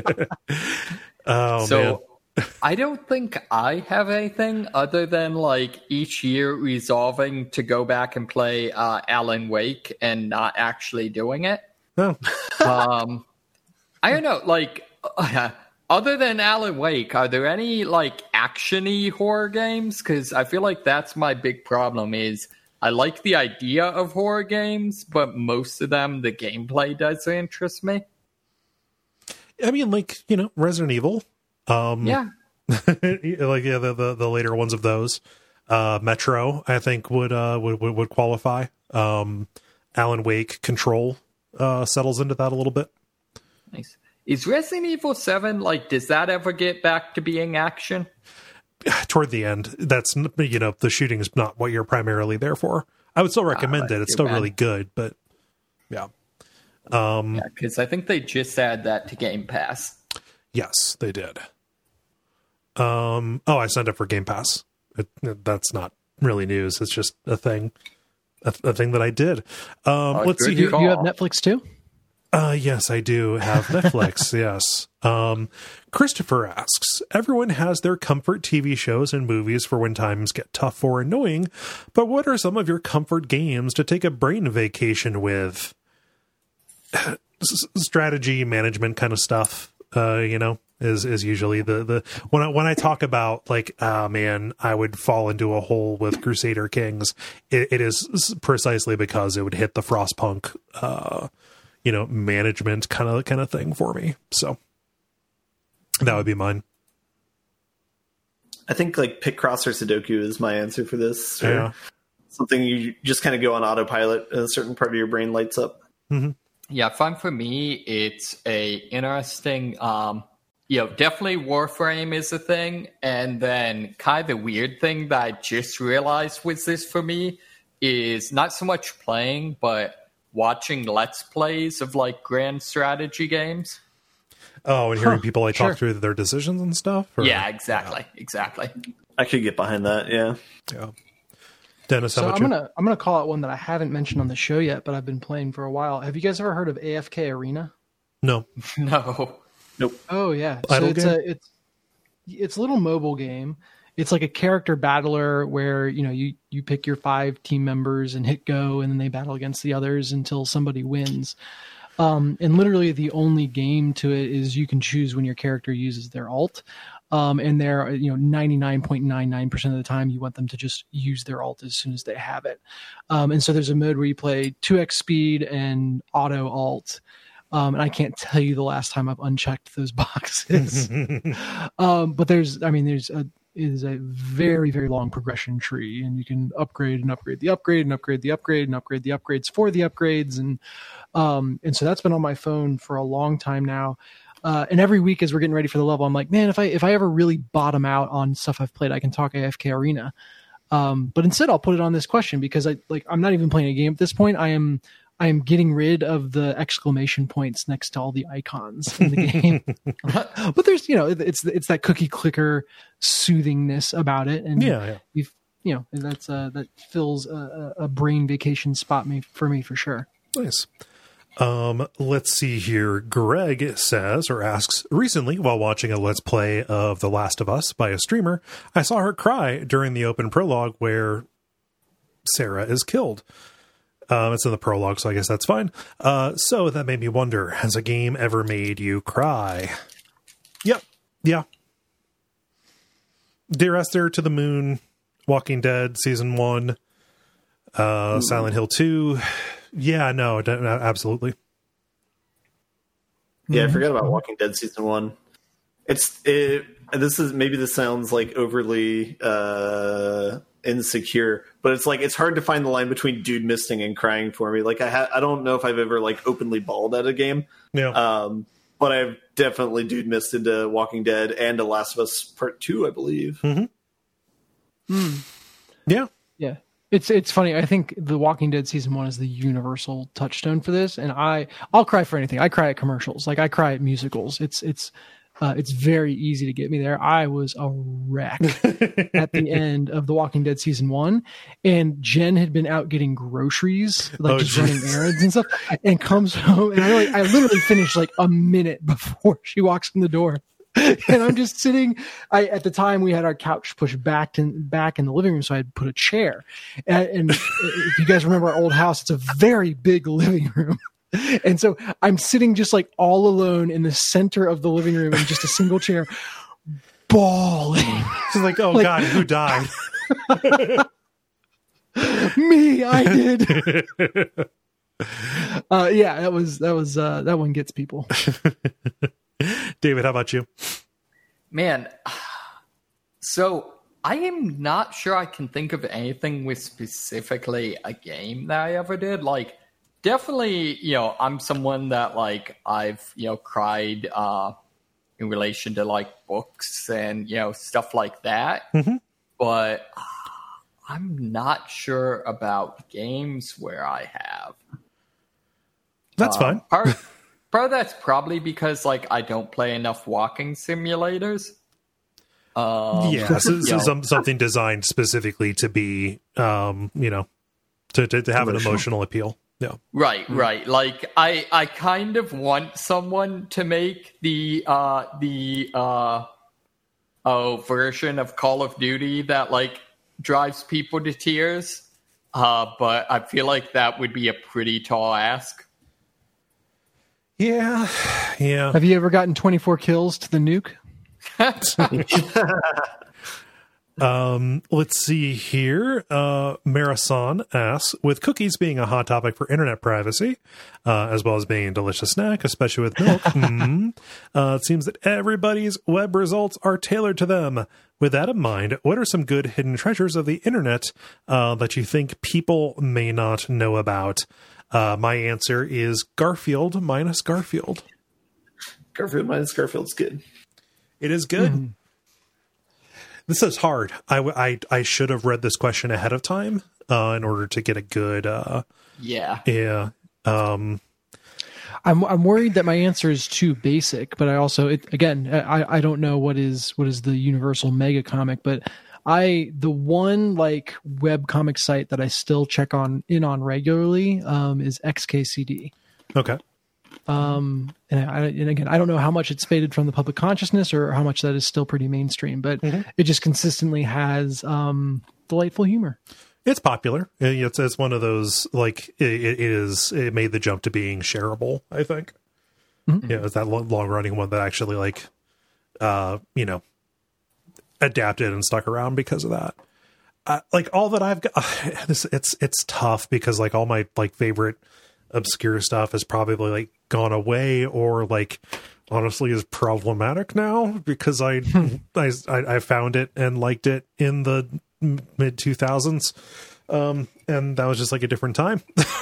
Oh,
so
man.
I don't think I have anything other than like each year resolving to go back and play uh, Alan Wake and not actually doing it.
Oh.
um, I don't know. Like, uh, other than Alan Wake, are there any like action-y horror games? Because I feel like that's my big problem. Is I like the idea of horror games, but most of them, the gameplay doesn't interest me.
I mean, like, you know, Resident Evil. Um,
Yeah.
like yeah, the, the the later ones of those. Uh, Metro, I think would uh would would, would qualify. Um, Alan Wake, Control uh settles into that a little bit.
Nice. Is Resident Evil seven, like, does that ever get back to being action?
Toward the end, that's, you know, the shooting is not what you're primarily there for. I would still recommend
Ah,
it. It's
too
still
bad.
really good, but yeah. Um,
Yeah, because I think they just add that to Game Pass.
Yes, they did. Um, oh, I signed up for Game Pass. It, that's not really news. It's just a thing, a, a thing that I did. Um,
Oh,
let's see
good
here.
call.
You have Netflix too?
Uh, yes, I do have Netflix. Yes. Um, Christopher asks, everyone has their comfort T V shows and movies for when times get tough or annoying, but what are some of your comfort games to take a brain vacation with? S- strategy management kind of stuff, uh, you know, is, is usually the, the, when I, when I talk about like, ah, man, I would fall into a hole with Crusader Kings. It, it is precisely because it would hit the Frostpunk, uh, you know, management kind of kind of thing for me. So that would be mine.
I think like Picross or Sudoku is my answer for this. Or
Yeah.
something you just kind of go on autopilot and a certain part of your brain lights up.
Mm-hmm.
Yeah, fun for me. It's a interesting, um, you know, definitely Warframe is a thing. And then kind of the weird thing that I just realized was this for me is not so much playing, but watching Let's Plays of like grand strategy games.
Oh, and hearing
Huh,
people like
sure.
talk through their decisions and stuff. Or-
Yeah, exactly. Exactly.
I could get behind that. Yeah.
yeah. Dennis, how
So
about
I'm
you?
gonna I'm gonna call out one that I haven't mentioned on the show yet, but I've been playing for a while. Have you guys ever heard of A F K Arena?
No.
No.
Nope.
Oh yeah, so
Idle
it's
game?
a it's it's a little mobile game. It's like a character battler where you know you you pick your five team members and hit go, and then they battle against the others until somebody wins. Um, and literally the only game to it is you can choose when your character uses their alt. Um, and they're, you know, ninety-nine point nine nine percent of the time you want them to just use their alt as soon as they have it. Um, and so there's a mode where you play two x speed and auto alt. Um, and I can't tell you the last time I've unchecked those boxes. um, but there's, I mean, there's a, it is a very, very long progression tree, and you can upgrade and upgrade the upgrade and upgrade the upgrade and upgrade the upgrades for the upgrades. And, um, and so that's been on my phone for a long time now. Uh, and every week as we're getting ready for the level, I'm like, man, if I, if I ever really bottom out on stuff I've played, I can talk A F K Arena. Um, but instead I'll put it on this question because I like, I'm not even playing a game at this point. I am, I am getting rid of the exclamation points next to all the icons in the game. But there's, you know, it's it's that cookie clicker soothingness about it, and
Yeah, yeah.
you've, you know, that's uh, that fills a, a brain vacation spot me for me for sure.
Nice. Um, let's see here. Greg says or asks, recently, while watching a Let's Play of The Last of Us by a streamer, I saw her cry during the open prologue where Sarah is killed. Um, it's in the prologue, so I guess that's fine. Uh, so that made me wonder, has a game ever made you cry? Yep. Yeah. Dear Esther, To the Moon, Walking Dead, Season one, uh, Silent Hill two. Yeah, no, absolutely.
Yeah, I forgot about Walking Dead Season one. It's it. This is maybe this sounds like overly uh, insecure, but it's like it's hard to find the line between dude misting and crying for me. Like I ha- I don't know if I've ever like openly bawled at a game.
Yeah.
Um, but I've definitely dude missed into Walking Dead and The Last of Us Part Two, I believe.
Mm-hmm. Mm. Yeah.
Yeah. It's it's funny. I think The Walking Dead season one is the universal touchstone for this, and I I'll cry for anything. I cry at commercials, like I cry at musicals. It's it's uh, it's very easy to get me there. I was a wreck at the end of The Walking Dead season one, and Jen had been out getting groceries, like
oh,
just
geez.
running errands and stuff, and comes home, and I like I literally finished like a minute before she walks in the door. And I'm just sitting. I at the time we had our couch pushed back to back in the living room, so I had put a chair. And, and if you guys remember our old house, it's a very big living room. And so I'm sitting just like all alone in the center of the living room in just a single chair, bawling.
She's like, "Oh like, God, who died?"
Me, I did. uh, yeah, that was that was uh, that one gets people.
David, how about you?
Man, so I am not sure I can think of anything with specifically a game that I ever did. Like, definitely, you know, I'm someone that, like, I've, you know, cried uh, in relation to, like, books and, you know, stuff like that.
Mm-hmm.
But uh, I'm not sure about games where I have.
That's
um,
fine.
Part, part of that's probably because, like, I don't play enough walking simulators. Um,
yeah, so, so
know,
some, something designed specifically to be, um, you know, to, to, to have emotional. an emotional appeal. Yeah.
Right, right. Like I, I kind of want someone to make the uh the uh oh version of Call of Duty that like drives people to tears. Uh, but I feel like that would be a pretty tall ask.
Yeah, yeah.
Have you ever gotten twenty-four kills to the nuke?
um, let's see here. Uh, Marason asks, with cookies being a hot topic for internet privacy, uh, as well as being a delicious snack, especially with milk, mm, uh, it seems that everybody's web results are tailored to them. With that in mind, what are some good hidden treasures of the internet uh, that you think people may not know about? Uh, my answer is Garfield minus Garfield.
Garfield minus Garfield's good.
It is good.
Mm-hmm.
This is hard. I, I, I should have read this question ahead of time uh, in order to get a good... Uh,
yeah.
Yeah. Um,
I'm I'm worried that my answer is too basic, but I also, it, again, I, I don't know what is what is the universal mega comic, but I the one like web comic site that I still check on in on regularly um, is X K C D.
Okay.
Um, and, I, and again, I don't know how much it's faded from the public consciousness or how much that is still pretty mainstream, but mm-hmm. it just consistently has um, delightful humor.
It's popular. It's it's one of those like it, it is. It made the jump to being shareable. I think. Mm-hmm. Yeah, it's that long running one that actually like, uh, you know, adapted and stuck around because of that. Uh, like all that I've got, this it's it's tough because like all my like favorite obscure stuff has probably like gone away or like honestly is problematic now because I I I found it and liked it in the mid two thousands um and that was just like a different time.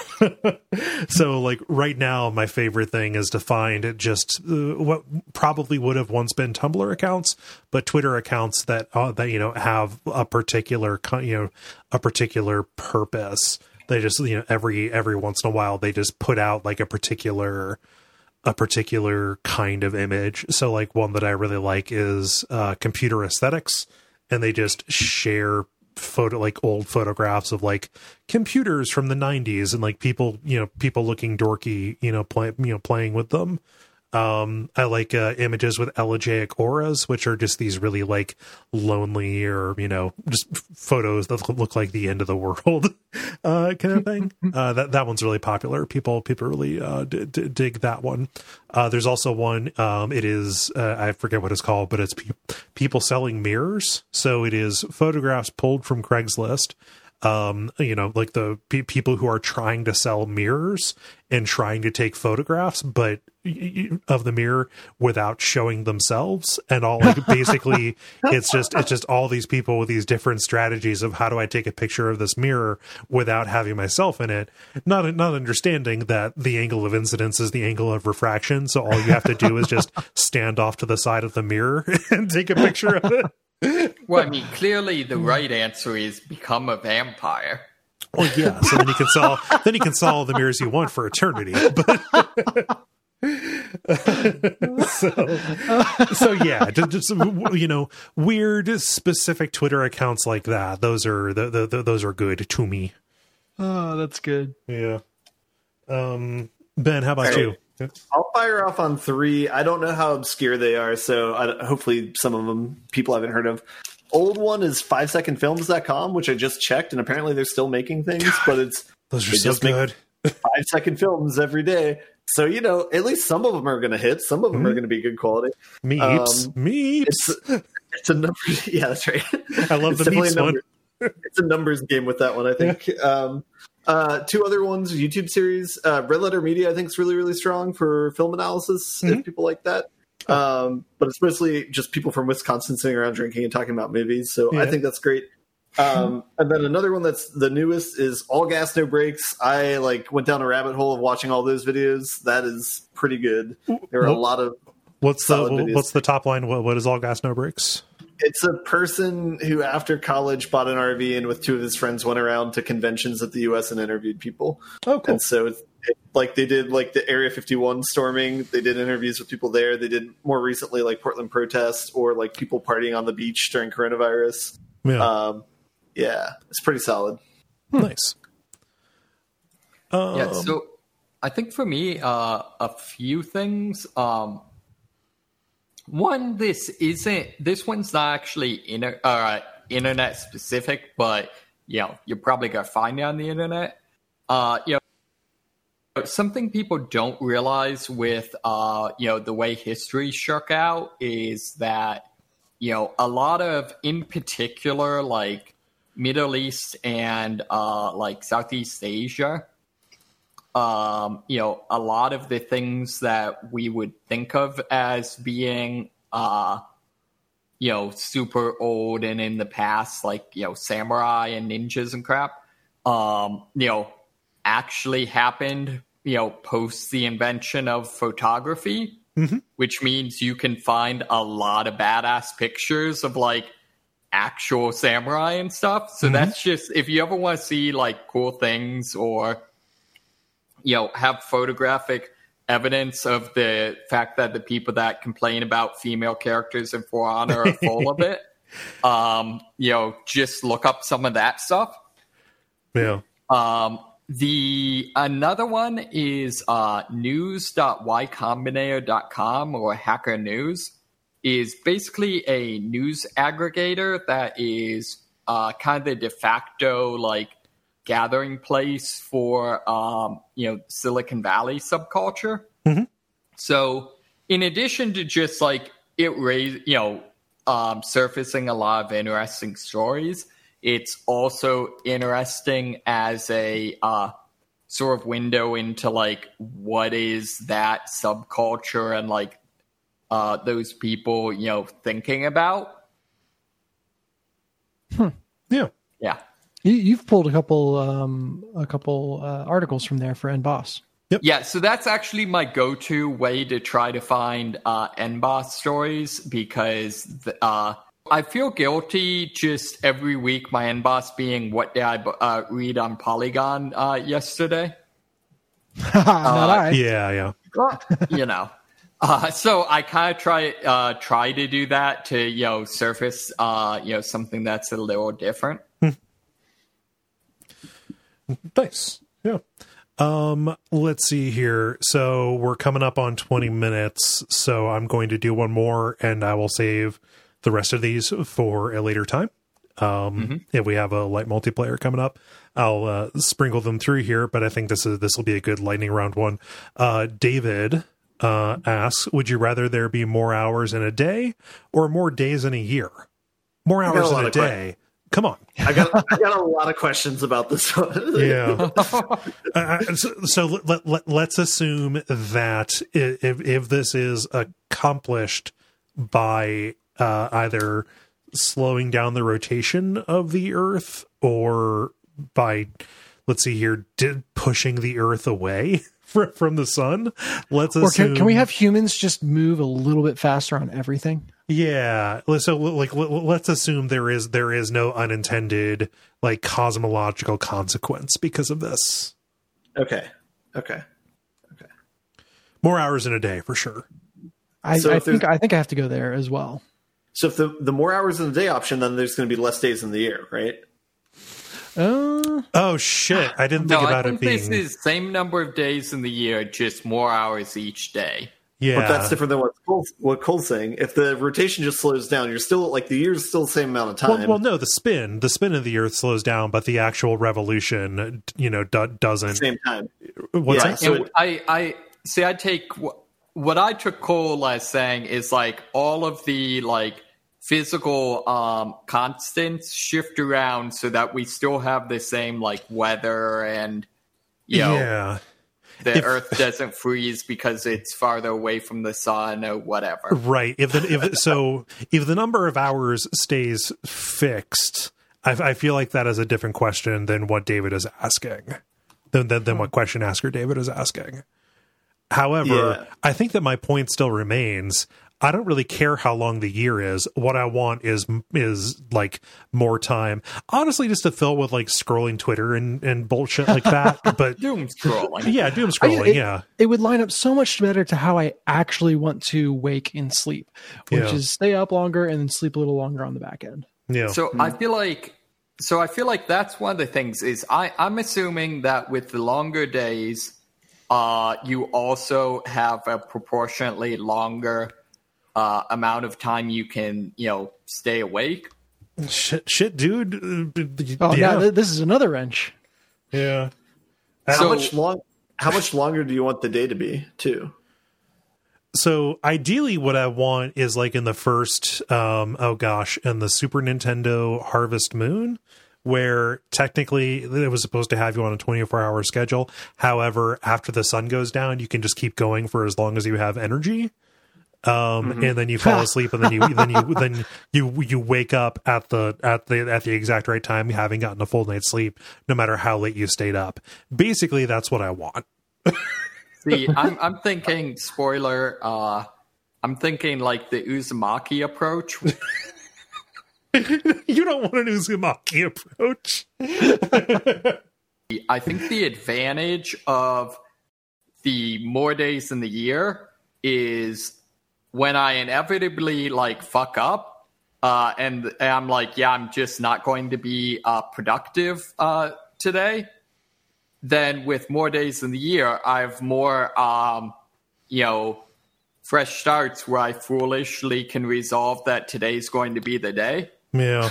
So like right now my favorite thing is to find just uh, what probably would have once been Tumblr accounts but Twitter accounts that uh, that you know have a particular you know a particular purpose. They just you know every every once in a while they just put out like a particular a particular kind of image. So like one that I really like is uh computer aesthetics, and they just share photo, like old photographs of like computers from the nineties and like people, you know, people looking dorky, you know, play, you know, playing with them. Um, I like uh, images with elegiac auras, which are just these really like lonely or, you know, just photos that look like the end of the world uh, kind of thing. uh, that that one's really popular. People people really uh, d- d- dig that one. Uh, there's also one. Um, it is uh, I forget what it's called, but it's pe- people selling mirrors. So it is photographs pulled from Craigslist. Um, you know, like the pe- people who are trying to sell mirrors and trying to take photographs, but of the mirror without showing themselves, and all like basically it's just it's just all these people with these different strategies of how do I take a picture of this mirror without having myself in it, not not understanding that the angle of incidence is the angle of refraction, so all you have to do is just stand off to the side of the mirror and take a picture of it.
Well, I mean, clearly the right answer is become a vampire.
Well, yeah, so then you can sell then you can sell all the mirrors you want for eternity. But so, so yeah, just, just you know, weird specific Twitter accounts like that. Those are the, the, the those are good to me.
Oh, that's good.
Yeah. Um, Ben, how about
Right.
you?
I'll fire off on three. I don't know how obscure they are, so I, hopefully some of them people haven't heard of. Old one is five second films dot com, which I just checked, and apparently they're still making things, but it's
Those are
they
so
just make
good.
five second films every day. So, you know, at least some of them are going to hit. Some of them
Mhm.
are going to be good quality.
Meeps,
Um,
meeps.
It's, it's a number. Yeah, that's right.
I love
It's
the
definitely
meeps
a
one.
number- It's a numbers game with that one, I think. Um, uh, two other ones, YouTube series. Uh, Red Letter Media, I think, is really, really strong for film analysis,
Mhm.
if people like that. Um, but it's mostly just people from Wisconsin sitting around drinking and talking about movies. So
Yeah.
I think that's great. Um, and then another one that's the newest is All Gas No Brakes. I like went down a rabbit hole of watching all those videos. That is pretty good. There are a
What-
lot of
What's the
solid videos.
what's the top line? What, what is All Gas No Brakes?
It's a person who, after college, bought an R V and with two of his friends went around to conventions at the U S and interviewed people.
Oh, cool.
And so, it's, it, like they did, like the Area fifty-one storming, they did interviews with people there. They did more recently, like Portland protests or like people partying on the beach during coronavirus.
Yeah,
Um, yeah, it's pretty solid.
nice. Um,
Yeah, so I think for me, uh, a few things. Um, one, this isn't. This one's not actually inter, uh, internet specific, but you know, you're probably gonna find it on the internet. Uh, you know, something people don't realize with uh, you know, the way history shook out is that you know a lot of, in particular, like Middle East and uh, like Southeast Asia. Um, you know, a lot of the things that we would think of as being, uh, you know, super old and in the past, like, you know, samurai and ninjas and crap, um, you know, actually happened, you know, post the invention of photography,
Mhm.
which means you can find a lot of badass pictures of like actual samurai and stuff. So
Mhm.
that's just, if you ever want to see like cool things or, you know, have photographic evidence of the fact that the people that complain about female characters in For Honor are full of it, um, you know, just look up some of that stuff.
yeah.
Um, the another one is uh, news dot y combinator dot com or Hacker News is basically a news aggregator that is uh, kind of the de facto like gathering place for um, you know, Silicon Valley subculture.
Mhm.
So in addition to just like it raise you know um, surfacing a lot of interesting stories, it's also interesting as a uh, sort of window into like what is that subculture and like uh, those people you know thinking about.
Yeah.
Yeah.
You, you've pulled a couple, um, a couple uh, articles from there for N B O S.
Yeah, so that's actually my go-to way to try to find uh, N B O S stories because uh, I feel guilty just every week my N B O S being what did I uh, read on Polygon uh, yesterday.
Not I.
Yeah, yeah.
You know. Uh, so I kind of try uh, try to do that to you know surface uh, you know something that's a little different.
Nice. Yeah. Um, let's see here. So we're coming up on twenty minutes. So I'm going to do one more and I will save the rest of these for a later time. Um, mm-hmm. If we have a light multiplayer coming up, I'll uh, sprinkle them through here, but I think this is, this will be a good lightning round one. Uh, David uh, asks, would you rather there be more hours in a day or more days in a year? More hours in a day. Come on.
I got I got a lot of questions about this one.
Yeah. uh, so so let, let, let's assume that if if this is accomplished by uh, either slowing down the rotation of the Earth or by, let's see here, did, pushing the Earth away from, from the sun. Let's
or
assume.
Can, can we have humans just move a little bit faster on everything?
Yeah. So like let's assume there is there is no unintended like cosmological consequence because of this.
Okay. Okay. Okay.
More hours in a day for sure.
I,
So
I
if
think
there's-
I think I have to go there as well.
So if the, the more hours in the day option, then there's going to be less days in the year, right?
Uh,
Oh shit! I didn't
No,
think
I
about
think
it being.
this is same number of days in the year, just more hours each day.
Yeah,
But that's different than what Cole's, what Cole's saying. If the rotation just slows down, you're still like the year's still the same amount of time.
Well, well, no, the spin, the spin of the Earth slows down, but the actual revolution, you know, do, doesn't.
same time.
What's
Yeah.
that?
So
And
it-
I, I see. I take wh- what I took Cole as saying is like all of the like physical um, constants shift around so that we still have the same like weather and you know
Yeah,
the
If-
Earth doesn't freeze because it's farther away from the sun or whatever.
right. If the if so, if the number of hours stays fixed, I, I feel like that is a different question than what David is asking, than than, than what question asker David is asking. However,
Yeah.
I think that my point still remains. I don't really care how long the year is. What I want is is like more time. Honestly, just to fill with like scrolling Twitter and, and bullshit like that. But
Doom scrolling.
yeah, doom
I-
scrolling.
it,
yeah,
it would line up so much better to how I actually want to wake and sleep, which
Yeah.
is stay up longer and then sleep a little longer on the back end.
yeah.
So I feel like so I feel like that's one of the things is I, I'm assuming that with the longer days, uh, you also have a proportionately longer uh, amount of time you can, you know, stay awake.
shit, shit, dude. Uh,
Oh,
yeah,
now th- this is another wrench.
yeah.
How
So-
much long? How much longer do you want the day to be? Too.
So ideally what I want is like in the first um oh gosh, in the Super Nintendo Harvest Moon, where technically it was supposed to have you on a twenty-four hour schedule. However, after the sun goes down, you can just keep going for as long as you have energy. Um
Mm-hmm.
and then you fall asleep and then you then you then you you wake up at the at the at the exact right time, having gotten a full night's sleep, no matter how late you stayed up. Basically that's what I want.
See, I'm I'm thinking spoiler. Uh, I'm thinking like the Uzumaki approach.
You don't want an Uzumaki approach.
I think the advantage of the more days in the year is when I inevitably like fuck up, uh, and, and I'm like, yeah, I'm just not going to be uh, productive uh, today. Then with more days in the year, I have more, um, you know, fresh starts where I foolishly can resolve that today's going to be the day.
Yeah.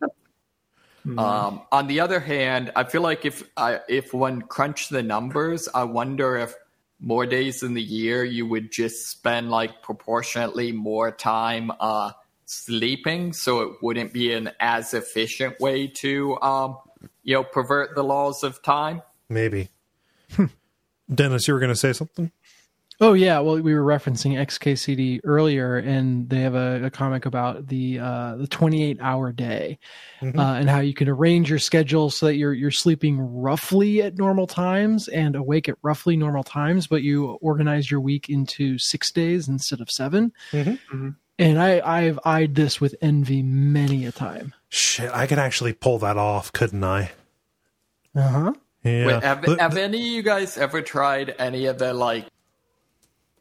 Um, on the other hand, I feel like if I, if one crunch the numbers, I wonder if more days in the year you would just spend like proportionately more time uh, sleeping, so it wouldn't be an as efficient way to um, you know pervert the laws of time.
Maybe. Dennis, you were going to say something?
Oh yeah, well we were referencing X K C D earlier, and they have a, a comic about the uh, the twenty-eight hour day,
Mhm.
uh, and how you can arrange your schedule so that you're you're sleeping roughly at normal times and awake at roughly normal times, but you organize your week into six days instead of seven.
Mhm.
Mhm.
And I I've eyed this with envy many a time.
Shit, I could actually pull that off, couldn't I?
Uh huh.
Yeah.
Wait, have,
But-
have any of you guys ever tried any of the like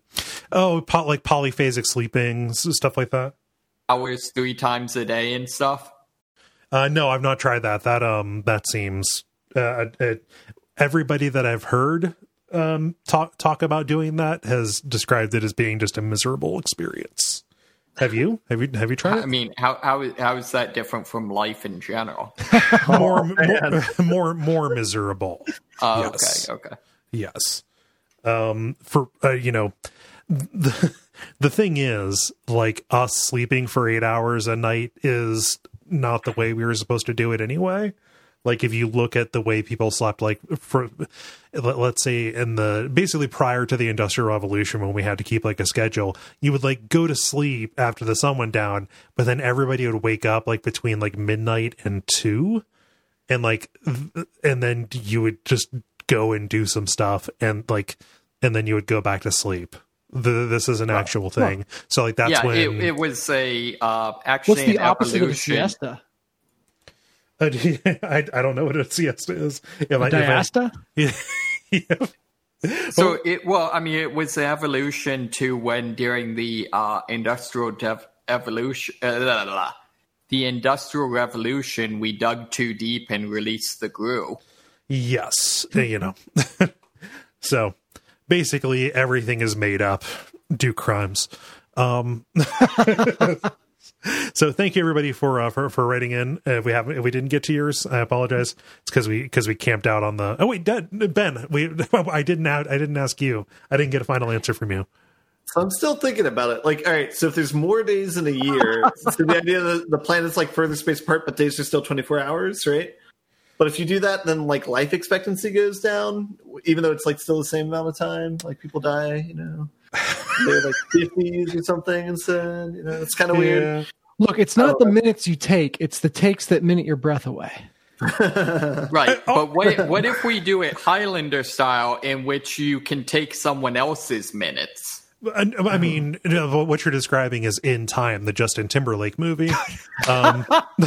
Oh, po- like polyphasic sleeping, s- stuff like that.
Hours three times a day and stuff.
Uh, no, I've not tried that. That um, that seems uh, it, everybody that I've heard um talk talk about doing that has described it as being just a miserable experience. Have you? Have you? Have you tried it?
I mean, how how is- how is that different from life in general?
more, more, more, more miserable.
Oh,
Yes.
okay, okay.
Yes. Um, for, uh, you know, the, the thing is, like, us sleeping for eight hours a night is not the way we were supposed to do it anyway. Like, if you look at the way people slept, like, for, let- let's say in the, basically prior to the Industrial Revolution, when we had to keep, like, a schedule, you would, like, go to sleep after the sun went down, but then everybody would wake up, like, between, like, midnight and two. And, like, th- and then you would just go and do some stuff, and like, and then you would go back to sleep. The, this is an actual thing. So like that's
yeah,
when
it, it was a uh, actually
What's the
an
opposite of a
evolution.
siesta?
uh, I I don't know what a siesta is. If
A
I,
diasta?
if I, yeah.
So it well, I mean, it was an evolution to when during the uh, industrial dev- evolution, uh, blah, blah, blah. the industrial revolution, we dug too deep and released the glue.
Yes, you know. So basically, everything is made up. Do crimes. Um, so thank you everybody for uh, for for writing in. If we haven't, if we didn't get to yours, I apologize. It's because we because we camped out on the. Oh wait, Ben, we I didn't I didn't ask you. I didn't get a final answer from you.
So I'm still thinking about it. Like, all right, so if there's more days in a year, so the idea that the planet's like further space apart, but days are still twenty-four hours, right? But if you do that, then like life expectancy goes down, even though it's like still the same amount of time. Like people die, you know, they're like fifties or something instead. You know, it's kind of weird.
Look, it's not
Oh.
the minutes you take; it's the takes that minute your breath away.
Right, but what, what if we do it Highlander style, in which you can take someone else's minutes?
I, I mean, you know, what you're describing is In Time, the Justin Timberlake movie. Um,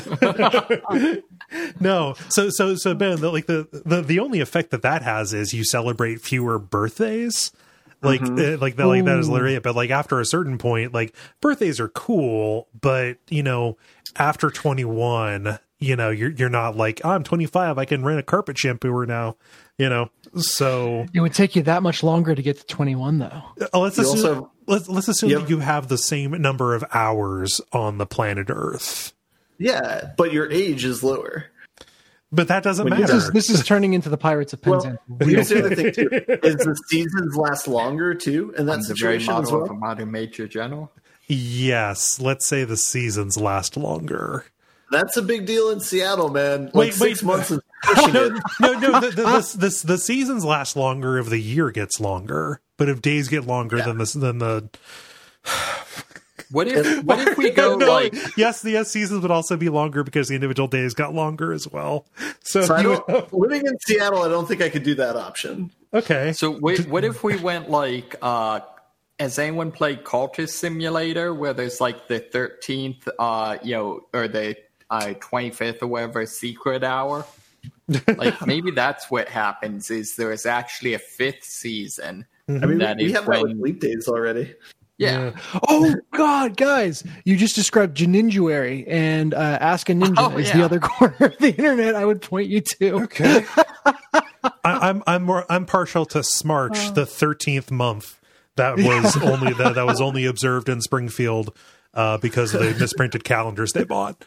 no, so so so Ben, the, like the, the the only effect that that has is you celebrate fewer birthdays. Like uh, like that like that is literally it. But like after a certain point, like birthdays are cool, but you know after twenty-one, you know you're you're not like oh, I'm twenty-five, I can rent a carpet shampooer now. You know, so
It would take you that much longer to get to twenty-one, though.
uh, let's
You
assume
also-
let's let's assume
Yep.
that you have the same number of hours on the planet Earth,
Yeah, but your age is lower.
but that doesn't
When you-
matter.
This is this is turning into the Pirates of
Well,
Penzance.
here's the other thing too: is the seasons last longer too in that
The very
situation as
model of a
well.
modern major general.
Yes, let's say the seasons last longer.
That's a big deal in Seattle, man. Like
Wait,
six
wait.
months is pushing
no,
it.
no, no. The, the, the, the, the seasons last longer if the year gets longer, but if days get longer
Yeah.
than the than the
What if what if we go
no,
like
yes, the yes seasons would also be longer because the individual days got longer as well. So,
So I
you
don't,
would-
living in Seattle, I don't think I could do that option.
okay,
so? Wait, what if we went like? uh Has anyone played Cultist Simulator, where there's like the thirteenth, uh, you know, or the uh, twenty-fifth or whatever secret hour? Like maybe that's what happens. Is there is actually a fifth season?
I mean,
That
we, we
is
have that with
when-
leap days already.
Yeah.
Oh God, guys! You just described Janinjuary, and uh, Ask a Ninja
Oh,
is
yeah.
the other corner of the internet I would point you to.
okay. I, I'm I'm more I'm partial to Smarch,
Oh.
the thirteenth month. That was only that that was only observed in Springfield uh, because of the misprinted calendars they bought.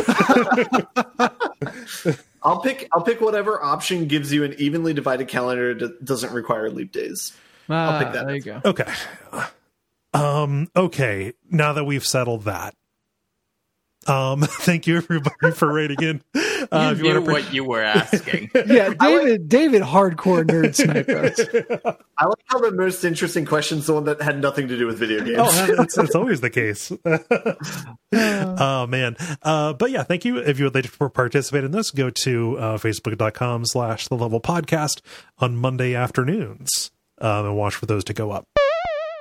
I'll pick. I'll pick whatever option gives you an evenly divided calendar that doesn't require leap days.
Ah,
pick that.
there you go.
Okay. Um, okay. Now that we've settled that, um, thank you everybody for writing in. Uh,
You
if you
knew
want to
what you were asking.
Yeah, David. David, hardcore nerd snipers.
I like how the most interesting question is the one that had nothing to do with video games.
Oh, that's, that's always the case. Oh man. Uh, but yeah, thank you. If you would like to participate in this, go to uh, facebook.com slash the level podcast on Monday afternoons um, and watch for those to go up.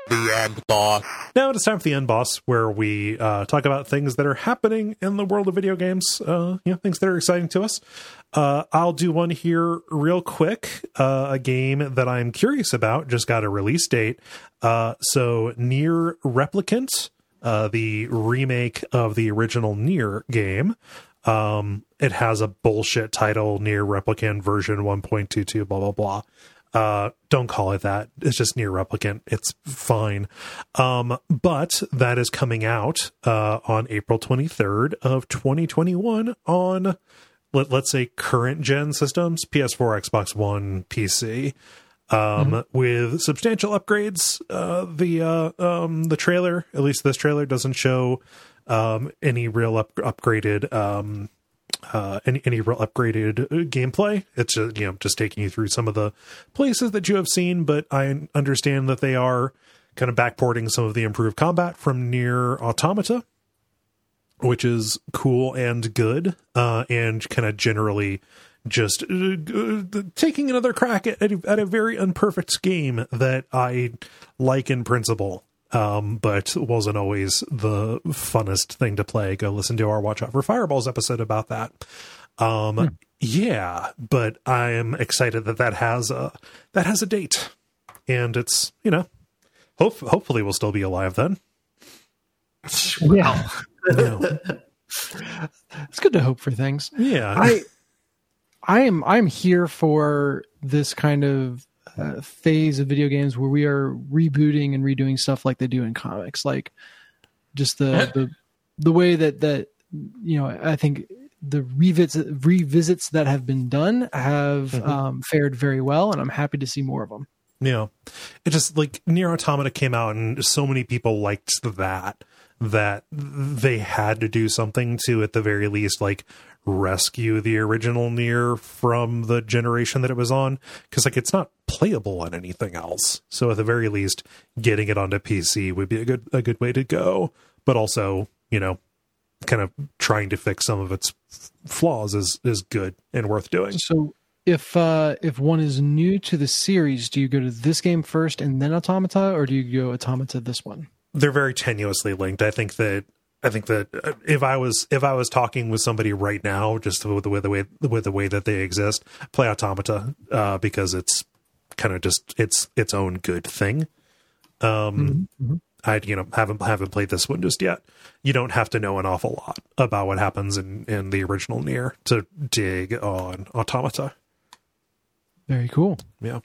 the end boss.
Now it is time for the end boss, where we uh, talk about things that are happening in the world of video games. Uh, you know, things that are exciting to us. Uh, I'll do one here real quick. Uh, a game that I'm curious about just got a release date. Uh, so Nier Replicant, uh, the remake of the original Nier game. Um, it has a bullshit title, Nier Replicant version one point two two, blah, blah, blah. Uh, don't call it that. It's just Nier Replicant. It's fine. Um, but that is coming out, uh, on April twenty-third of twenty twenty-one on, let, let's say current gen systems, P S four, Xbox One, P C, um, mm-hmm. with substantial upgrades. Uh, the, uh, um, the trailer, at least this trailer, doesn't show, um, any real up- upgraded, um, Uh, any any real upgraded gameplay. It's just, you know, just taking you through some of the places that you have seen, but I understand that they are kind of backporting some of the improved combat from Nier Automata, which is cool and good, uh, and kind of generally just uh, uh, taking another crack at, at a very imperfect game that I like in principle. Um, but wasn't always the funnest thing to play. Go listen to our Watch Out for Fireballs episode about that. Um, hmm. Yeah, but I am excited that that has a, that has a date, and it's, you know, hope, hopefully we'll still be alive then.
Yeah. yeah. It's good to hope for things.
Yeah.
I, I am, I'm here for this kind of, Uh, phase of video games where we are rebooting and redoing stuff like they do in comics, like just the the the way that that you know I think the revisits revisits that have been done have mm-hmm. um, fared very well, and I'm happy to see more of them.
Yeah, it just like Nier Automata came out, and so many people liked that that they had to do something to, at the very least, like rescue the original Nier from the generation that it was on, because like it's not playable on anything else. So at the very least, getting it onto P C would be a good a good way to go. But also, you know, kind of trying to fix some of its flaws is is good and worth doing.
So if uh, if one is new to the series, do you go to this game first and then Automata, or do you go Automata this one?
They're very tenuously linked. I think that I think that if I was if I was talking with somebody right now, just with the way the way with the way that they exist, play Automata, uh, because it's kind of just it's its own good thing. Um, mm-hmm. I you know haven't haven't played this one just yet. You don't have to know an awful lot about what happens in, in the original Nier to dig on Automata.
Very cool.
Yeah.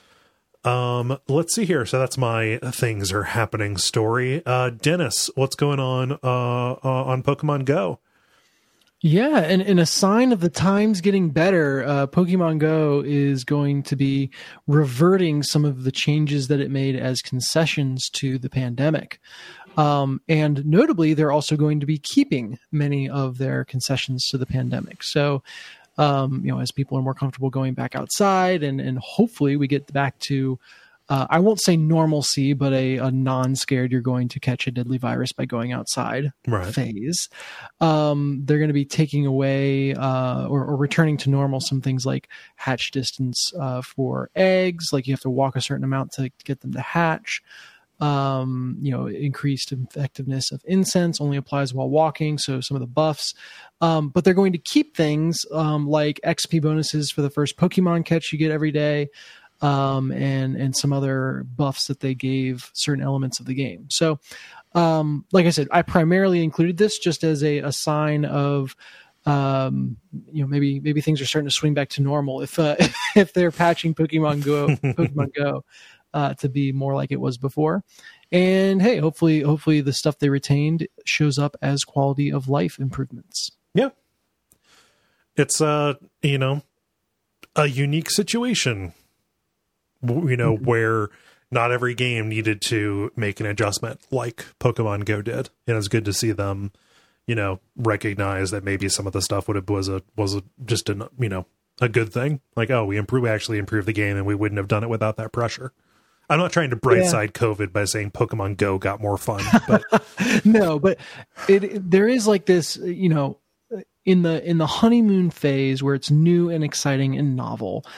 Um, let's see here. So that's my things are happening story. Uh, Dennis, what's going on, uh, uh on Pokemon Go?
Yeah. And in a sign of the times getting better, uh, Pokemon Go is going to be reverting some of the changes that it made as concessions to the pandemic. Um, and notably, they're also going to be keeping many of their concessions to the pandemic. So, Um, you know, as people are more comfortable going back outside, and, and hopefully we get back to, uh, I won't say normalcy, but a, a non-scared you're going to catch a deadly virus by going outside
right.
phase. Um, they're going to be taking away uh, or, or returning to normal some things like hatch distance uh, for eggs, like you have to walk a certain amount to get them to hatch. Um, you know, increased effectiveness of incense only applies while walking. So some of the buffs, um, but they're going to keep things, um, like X P bonuses for the first Pokemon catch you get every day. Um, and, and some other buffs that they gave certain elements of the game. So, um, like I said, I primarily included this just as a, a sign of, um, you know, maybe, maybe things are starting to swing back to normal if, uh, if they're patching Pokemon Go, Pokemon Go. Uh, to be more like it was before. And hey, hopefully, hopefully the stuff they retained shows up as quality of life improvements.
Yeah. It's, uh, you know, a unique situation, you know, mm-hmm. where not every game needed to make an adjustment like Pokemon Go did. And it's good to see them, you know, recognize that maybe some of the stuff would have, was a, was a, just a, you know, a good thing. Like, oh, we improve, we actually improved the game and we wouldn't have done it without that pressure. I'm not trying to bright side yeah. COVID by saying Pokemon Go got more fun, but
no, but it, it there is like this, you know, in the in the honeymoon phase where it's new and exciting and novel.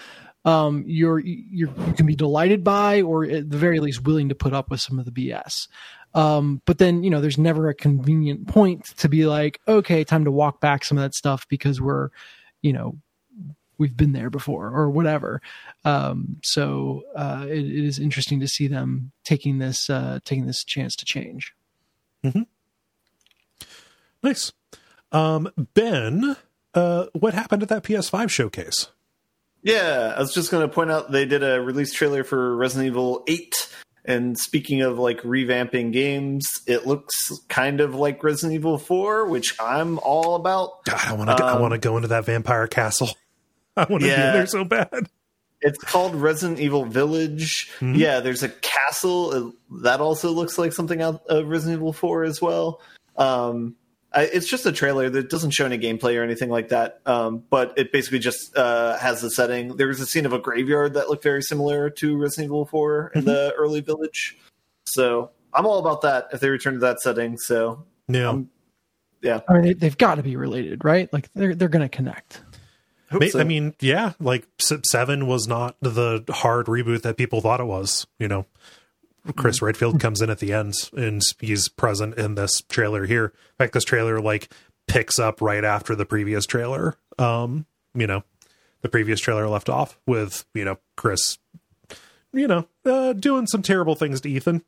um, you're, you're you can be delighted by, or at the very least willing to put up with some of the B S. Um, but then, you know, there's never a convenient point to be like, okay, time to walk back some of that stuff because we're, you know, we've been there before or whatever. Um, so uh, it, it is interesting to see them taking this, uh, taking this chance to change.
Mm-hmm. Nice. Um, Ben, uh, what happened at that P S five showcase?
Yeah, I was just going to point out they did a release trailer for Resident Evil eight. And speaking of like revamping games, it looks kind of like Resident Evil four, which I'm all about.
God, I want to. Um, I want to go into that vampire castle. I want to
yeah,
be in there so bad.
It's called Resident Evil Village. Mm-hmm. Yeah, there's a castle that also looks like something out of Resident Evil four as well. Um, I, it's just a trailer that doesn't show any gameplay or anything like that. Um, but it basically just uh, has the setting. There was a scene of a graveyard that looked very similar to Resident Evil four in mm-hmm. the early Village. So I'm all about that if they return to that setting. So
yeah,
um, yeah.
I mean, they, they've got to be related, right? Like they're they're going to connect.
I, so. I mean, yeah, like seven was not the hard reboot that people thought it was. You know, Chris Redfield comes in at the end and he's present in this trailer here. In fact, this trailer like picks up right after the previous trailer. Um, you know, the previous trailer left off with, you know, Chris, you know, uh, doing some terrible things to Ethan.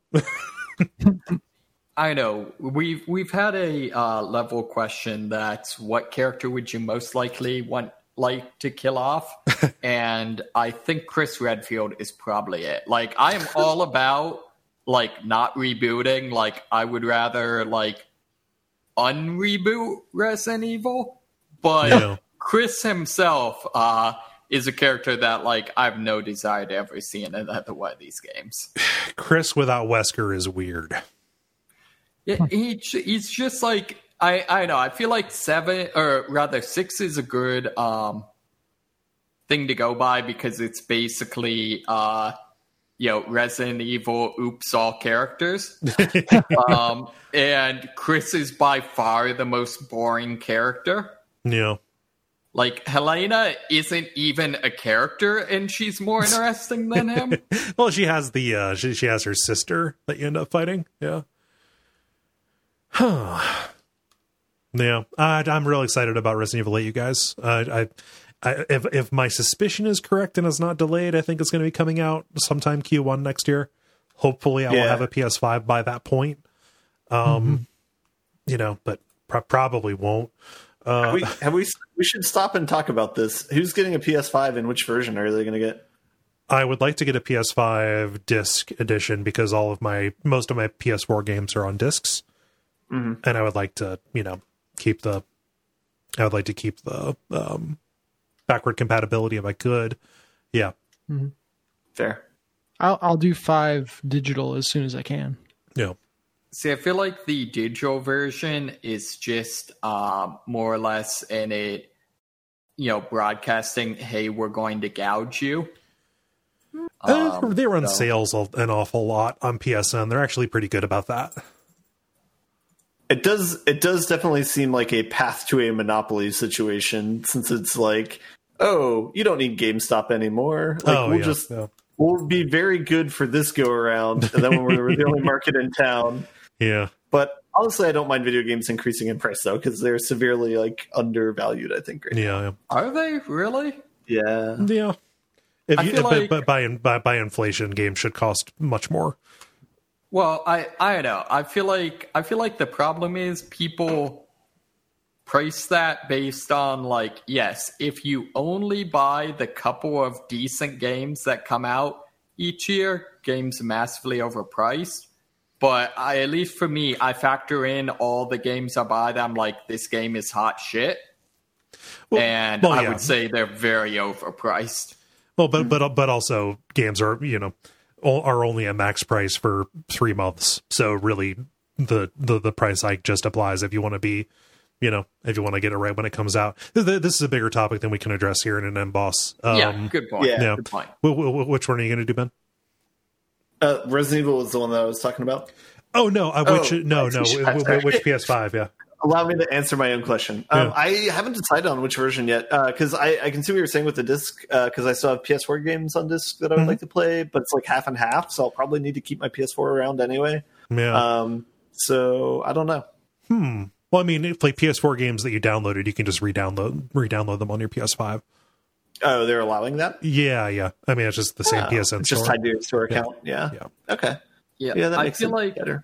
I know we've, we've had a uh, level question that's what character would you most likely want like to kill off? And I think Chris Redfield is probably it. Like I am all about like not rebooting. Like I would rather like unreboot Resident Evil, but yeah. Chris himself uh is a character that like I have no desire to ever see in another one of these games.
Chris without Wesker is weird.
Yeah, he he's just like I I know. I feel like seven or rather six is a good um thing to go by because it's basically uh you know, Resident Evil, oops, all characters. um, and Chris is by far the most boring character.
Yeah.
Like, Helena isn't even a character, and she's more interesting than him.
Well, she has the, uh, she, she has her sister that you end up fighting. Yeah. Huh. Yeah. I, I'm real excited about Resident Evil eight, you guys. Uh, I... I, if if my suspicion is correct and it's not delayed, I think it's going to be coming out sometime Q one next year. Hopefully, I yeah. will have a P S five by that point. Um, mm-hmm. You know, but pro- probably won't. Uh,
have we, have we? We should stop and talk about this. Who's getting a P S five and which version are they going to get?
I would like to get a P S five disc edition because all of my most of my P S four games are on discs, mm-hmm. and I would like to, you know, keep the. I would like to keep the. Um, backward compatibility if I could. Yeah.
Mm-hmm.
Fair.
I'll I'll do five digital as soon as I can.
Yeah.
See, I feel like the digital version is just um, more or less in a, you know, broadcasting, hey, we're going to gouge you.
Uh,
Um,
they run
so-
sales an awful lot on P S N. They're actually pretty good about that.
It does. It does definitely seem like a path to a monopoly situation, since it's like, oh, you don't need GameStop anymore. Like
Oh,
we'll
yeah,
just
yeah.
we'll be very good for this go around, and then when we're the only market in town.
Yeah.
But honestly, I don't mind video games increasing in price though, because they're severely like undervalued. I think. Right
Yeah. Yeah.
Are they really?
Yeah.
Yeah. If
I
you,
feel
but,
like-
but by, by by inflation, games should cost much more.
Well, I I don't know. I feel like I feel like the problem is people price that based on like, yes, if you only buy the couple of decent games that come out each year, games are massively overpriced. But I, at least for me, I factor in all the games I buy that I'm like, this game is hot shit.
Well,
and
well,
I
yeah.
would say they're very overpriced.
Well, but but but also games are, you know, o- are only at max price for three months. So really, the the the price hike just applies if you want to be, you know, if you want to get it right when it comes out. This, this is a bigger topic than we can address here in an M boss. Um,
yeah, good point.
yeah.
yeah.
Good point.
Wh- wh- which one are you going to do, Ben?
Uh, Resident Evil was the one that I was talking about.
Oh no, I, which
Oh,
no
right.
no
Sorry.
wh- wh- which P S five? Yeah.
allow me to answer my own question. Um,
Yeah.
I haven't decided on which version yet because uh, I, I can see what you're saying with the disc because uh, I still have P S four games on disc that I would
Mm-hmm.
like to play, but it's like half and half, so I'll probably need to keep my P S four around anyway.
Yeah.
Um, so I don't know.
Hmm. Well, I mean, if like P S four games that you downloaded, you can just re-download re-download them on your P S five.
Oh, they're allowing that?
Yeah, yeah. I mean, it's just the same
Oh,
P S N
it's just
store.
tied to your store account. Yeah.
Yeah.
Okay.
Yeah,
Yeah, that
I
makes
feel
it
like
better.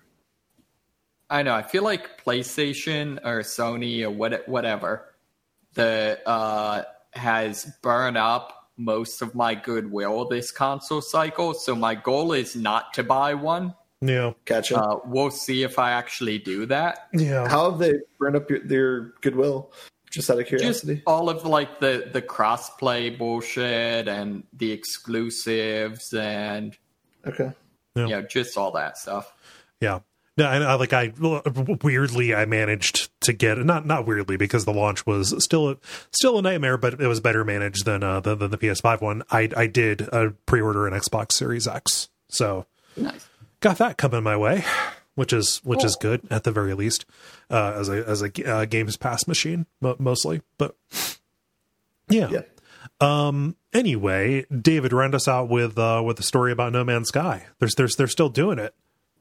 I know. I feel like PlayStation or Sony or what, whatever, the uh, has burned up most of my goodwill this console cycle. So my goal is not to buy one.
Yeah.
Gotcha.
Uh, we'll see if I actually do that.
Yeah.
How have they burned up your, their goodwill? Just out of
Just
curiosity.
all of like the the crossplay bullshit and the exclusives and
Okay.
Yeah.
you know just all that stuff.
Yeah. No, and I like I weirdly I managed to get not not weirdly because the launch was still a, still a nightmare, but it was better managed than uh than, than the P S five one. I I did uh, pre-order an Xbox Series X, so
Nice.
got that coming my way, which is which is
Cool.
good at the very least, uh, as a as a uh, Games Pass machine mo- mostly, but yeah.
Yeah.
Um. Anyway, David, round us out with uh with a story about No Man's Sky. There's there's they're still doing it.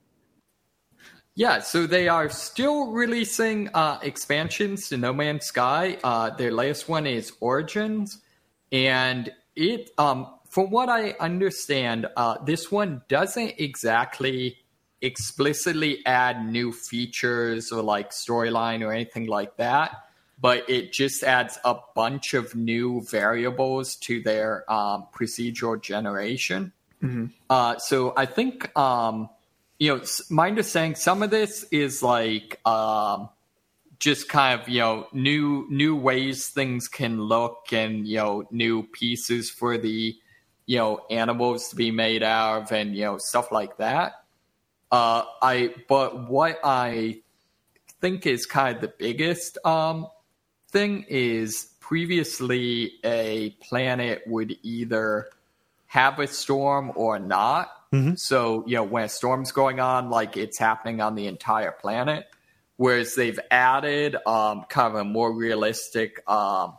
Yeah, so they are still releasing uh, expansions to No Man's Sky. Uh, their latest one is Origins, and it, um, from what I understand, uh, this one doesn't exactly explicitly add new features or like storyline or anything like that, but it just adds a bunch of new variables to their um, procedural generation.
Mm-hmm.
Uh, so I think. Um, You know, my understanding, some of this is like um, just kind of, you know, new new ways things can look and, you know, new pieces for the, you know, animals to be made out of and, you know, stuff like that. Uh, I But what I think is kind of the biggest um, thing is previously a planet would either have a storm or not.
Mm-hmm.
So, you know, when a storm's going on, like it's happening on the entire planet. Whereas they've added um, kind of a more realistic um,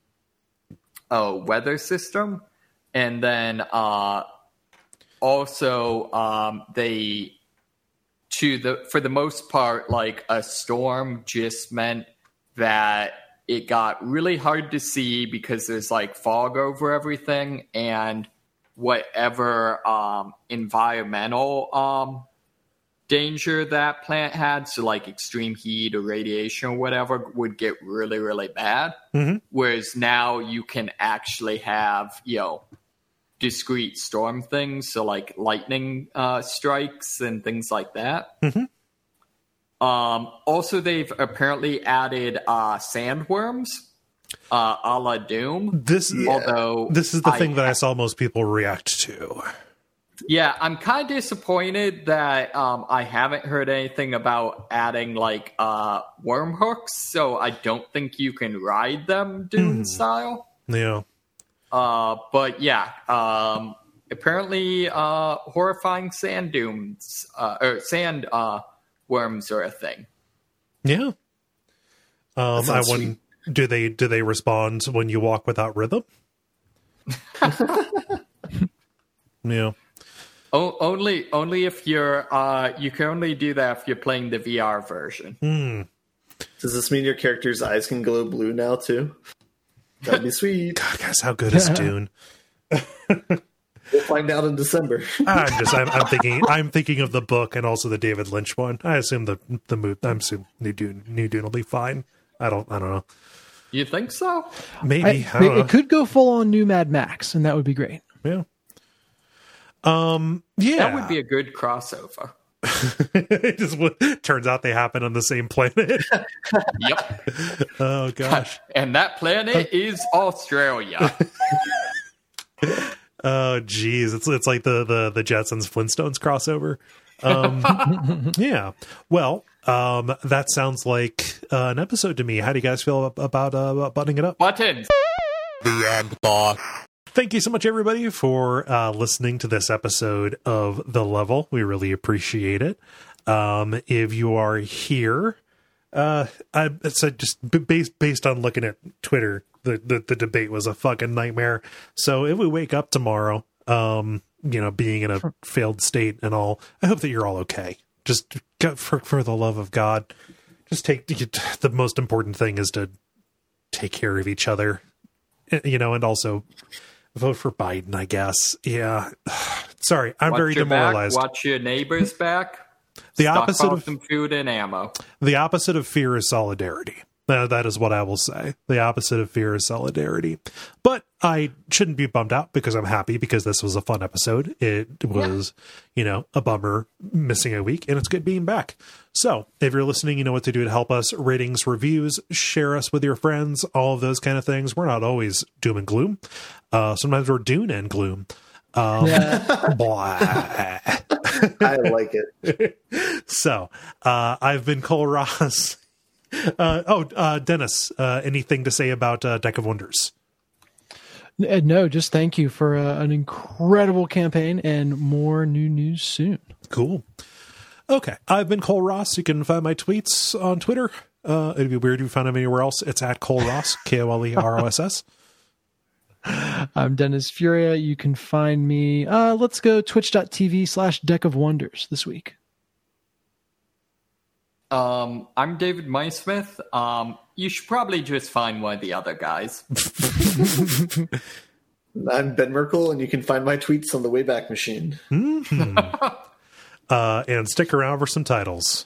uh, weather system. And then uh, also um, they, to the for the most part, like a storm just meant that it got really hard to see because there's like fog over everything, and whatever um, environmental um, danger that plant had, so like extreme heat or radiation or whatever, would get really, really bad.
Mm-hmm.
Whereas now you can actually have, you know, discrete storm things, so like lightning uh, strikes and things like that.
Mm-hmm.
Um, also, they've apparently added uh, sandworms. Uh, a la Doom.
This,
although
this is the
I
thing that I saw most people react to.
Yeah, I'm kind of disappointed that um, I haven't heard anything about adding like uh, worm hooks, so I don't think you can ride them Dune
Hmm.
style.
Yeah.
Uh, but yeah, um, apparently uh, horrifying sand dunes uh, or sand uh, worms are a thing.
Yeah. Um, I
sounds
wouldn't. Do they do they respond when you walk without rhythm? Yeah.
O- only only if you're uh, you can only do that if you're playing the V R version.
Hmm.
Does this mean your character's eyes can glow blue now too? That'd be sweet.
God, guys, how good is Dune?
We'll find out in December.
I'm just I'm, I'm thinking I'm thinking of the book and also the David Lynch one. I assume the the move. I'm assuming New Dune New Dune will be fine. I don't I don't know.
You think so?
Maybe
I,
I, don't know.
it could go full on new Mad Max, and that would be great.
Yeah. Um. Yeah.
That would be a good crossover.
It just w- turns out they happen on the same planet.
Yep.
Oh gosh.
And that planet is Australia.
Oh geez, it's it's like the the the Jetsons Flintstones crossover. Um, yeah. Well, um, that sounds like uh, an episode to me. How do you guys feel about uh, about buttoning it up?
Buttons.
The end, boss.
Thank you so much, everybody, for uh, listening to this episode of The Level. We really appreciate it. Um, if you are here Uh, I so just b- based based on looking at Twitter, the, the the debate was a fucking nightmare. So if we wake up tomorrow, um, you know, being in a failed state and all, I hope that you're all okay. Just for for the love of God, just take the most important thing is to take care of each other, you know, and also vote for Biden, I guess. Yeah. Sorry, I'm
watch
very
your
demoralized.
Back, watch your neighbors back.
The
Stockpile
opposite of
some food and ammo.
The opposite of fear is solidarity. Uh, that is what I will say. The opposite of fear is solidarity. But I shouldn't be bummed out because I'm happy because this was a fun episode. It was, yeah. you know, a bummer missing a week, and it's good being back. So if you're listening, you know what to do to help us. Ratings, reviews, share us with your friends, all of those kind of things. We're not always doom and gloom. Uh, sometimes we're doom and gloom. Um,
Yeah.
blah.
I like it.
So, uh, I've been Cole Ross. Uh, oh, uh, Dennis, uh, anything to say about uh, Deck of Wonders?
Uh, No, just thank you for uh, an incredible campaign and more new news soon.
Cool. Okay, I've been Cole Ross. You can find my tweets on Twitter. Uh, it'd be weird if you found them anywhere else. It's at Cole Ross, K O L E R O S S.
I'm Dennis Furia. You can find me. Uh, let's go twitch.tv slash Deck of Wonders this week.
Um, I'm David Maismith. Um, you should probably just find one of the other guys.
I'm Ben Merkel, and you can find my tweets on the Wayback Machine.
Mm-hmm. uh, and stick around for some titles.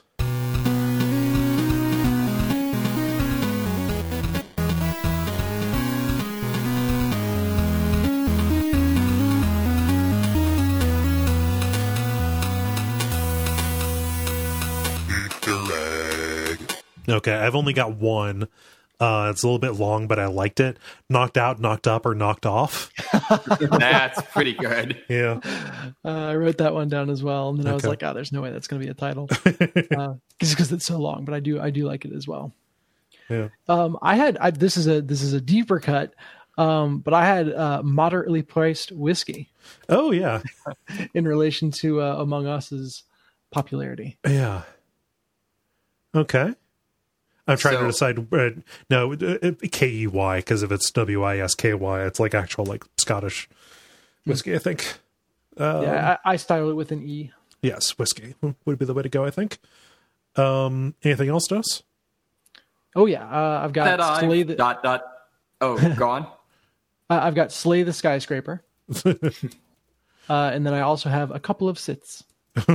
Okay, I've only got one. Uh, it's a little bit long, but I liked it. Knocked out, knocked up, or knocked off.
That's pretty good.
Yeah.
Uh, I wrote that one down as well, and then I was
Okay.
like, "Oh, there's no way that's going to be a title," uh, just because it's so long. But I do, I do like it as well.
Yeah.
Um, I had I, this is a this is a deeper cut, um, but I had uh, moderately priced whiskey
Oh, yeah.
in relation to uh, Among Us's popularity.
Yeah. Okay. I'm trying to
So-
decide. Uh, no, uh, K E Y, because if it's W I S K Y, it's like actual like Scottish whiskey, I think. Um,
Yeah, I, I style it with an E.
Yes, whiskey would be the way to go, I think. Um, anything else, Dos?
Oh yeah, uh, I've got
That I
Slay the
dot dot. Oh, gone.
uh, I've got Slay the Skyscraper, uh, and then I also have a couple of sits,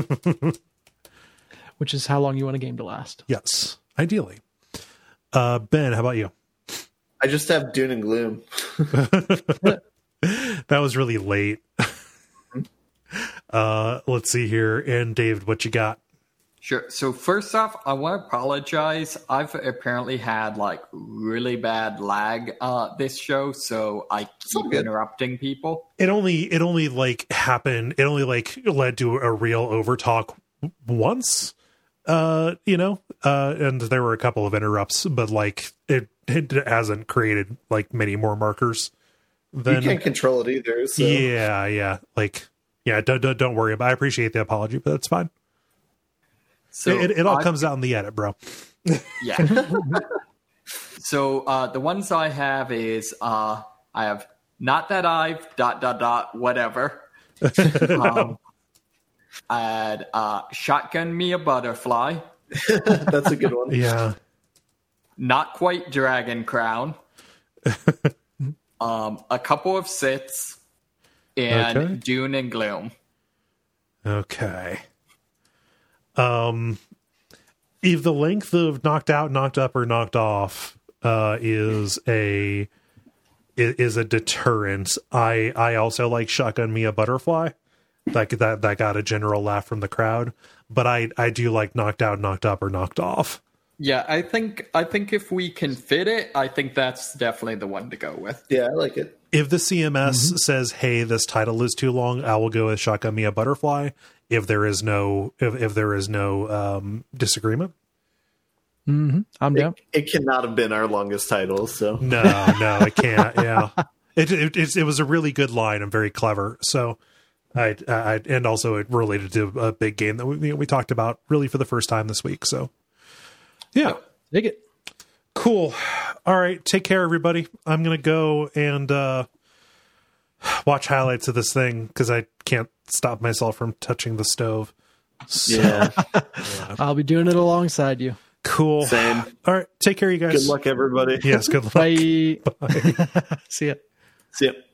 which is how long you want a game to last.
Yes, ideally. Uh, Ben, how about you?
I just have Dune and Gloom.
That was really late. uh, let's see here. And David, what you got?
Sure. So first off, I want to apologize. I've apparently had like really bad lag uh, this show, so I
all
keep
good.
interrupting people.
It only, it only like happened. It only like led to a real overtalk once. Uh, you know, uh, and there were a couple of interrupts, but like it, it hasn't created like many more markers. Than,
You can't control it either. So.
yeah, yeah, like yeah. Don't don't, don't worry about. I appreciate the apology, but that's fine.
So
it, it all
I-
comes out in the edit, bro.
Yeah. So uh, the ones I have is uh, I have not that I've dot dot dot whatever. um, I had uh, shotgun me a butterfly.
That's a good one.
Yeah.
Not quite dragon crown. um, a couple of sits and
Okay.
Dune and Gloom.
Okay. Um, if the length of knocked out, knocked up, or knocked off uh, is a i- is a deterrent, I I also like shotgun me a butterfly. Like that that got a general laugh from the crowd, but I I do like knocked out, knocked up, or knocked off.
Yeah, I think I think if we can fit it, I think that's definitely the one to go with.
Yeah, I like it.
If the C M S says, "Hey, this title is too long," I will go with shotgun me a butterfly. If there is no if, if there is no um, disagreement.
Mm-hmm. I'm down.
It, it cannot have been our longest title. So
No, no, it can't. Yeah, it it, it it was a really good line and very clever. So, I, I and also it related to a big game that we we talked about really for the first time this week. So, yeah.
Dig it.
Cool. All right. Take care, everybody. I'm going to go and uh, watch highlights of this thing because I can't stop myself from touching the stove. So,
Yeah.
I'll be doing it alongside you.
Cool.
Same.
All right. Take care, you guys.
Good luck, everybody.
Yes. Good luck.
Bye.
Bye.
See ya.
See ya.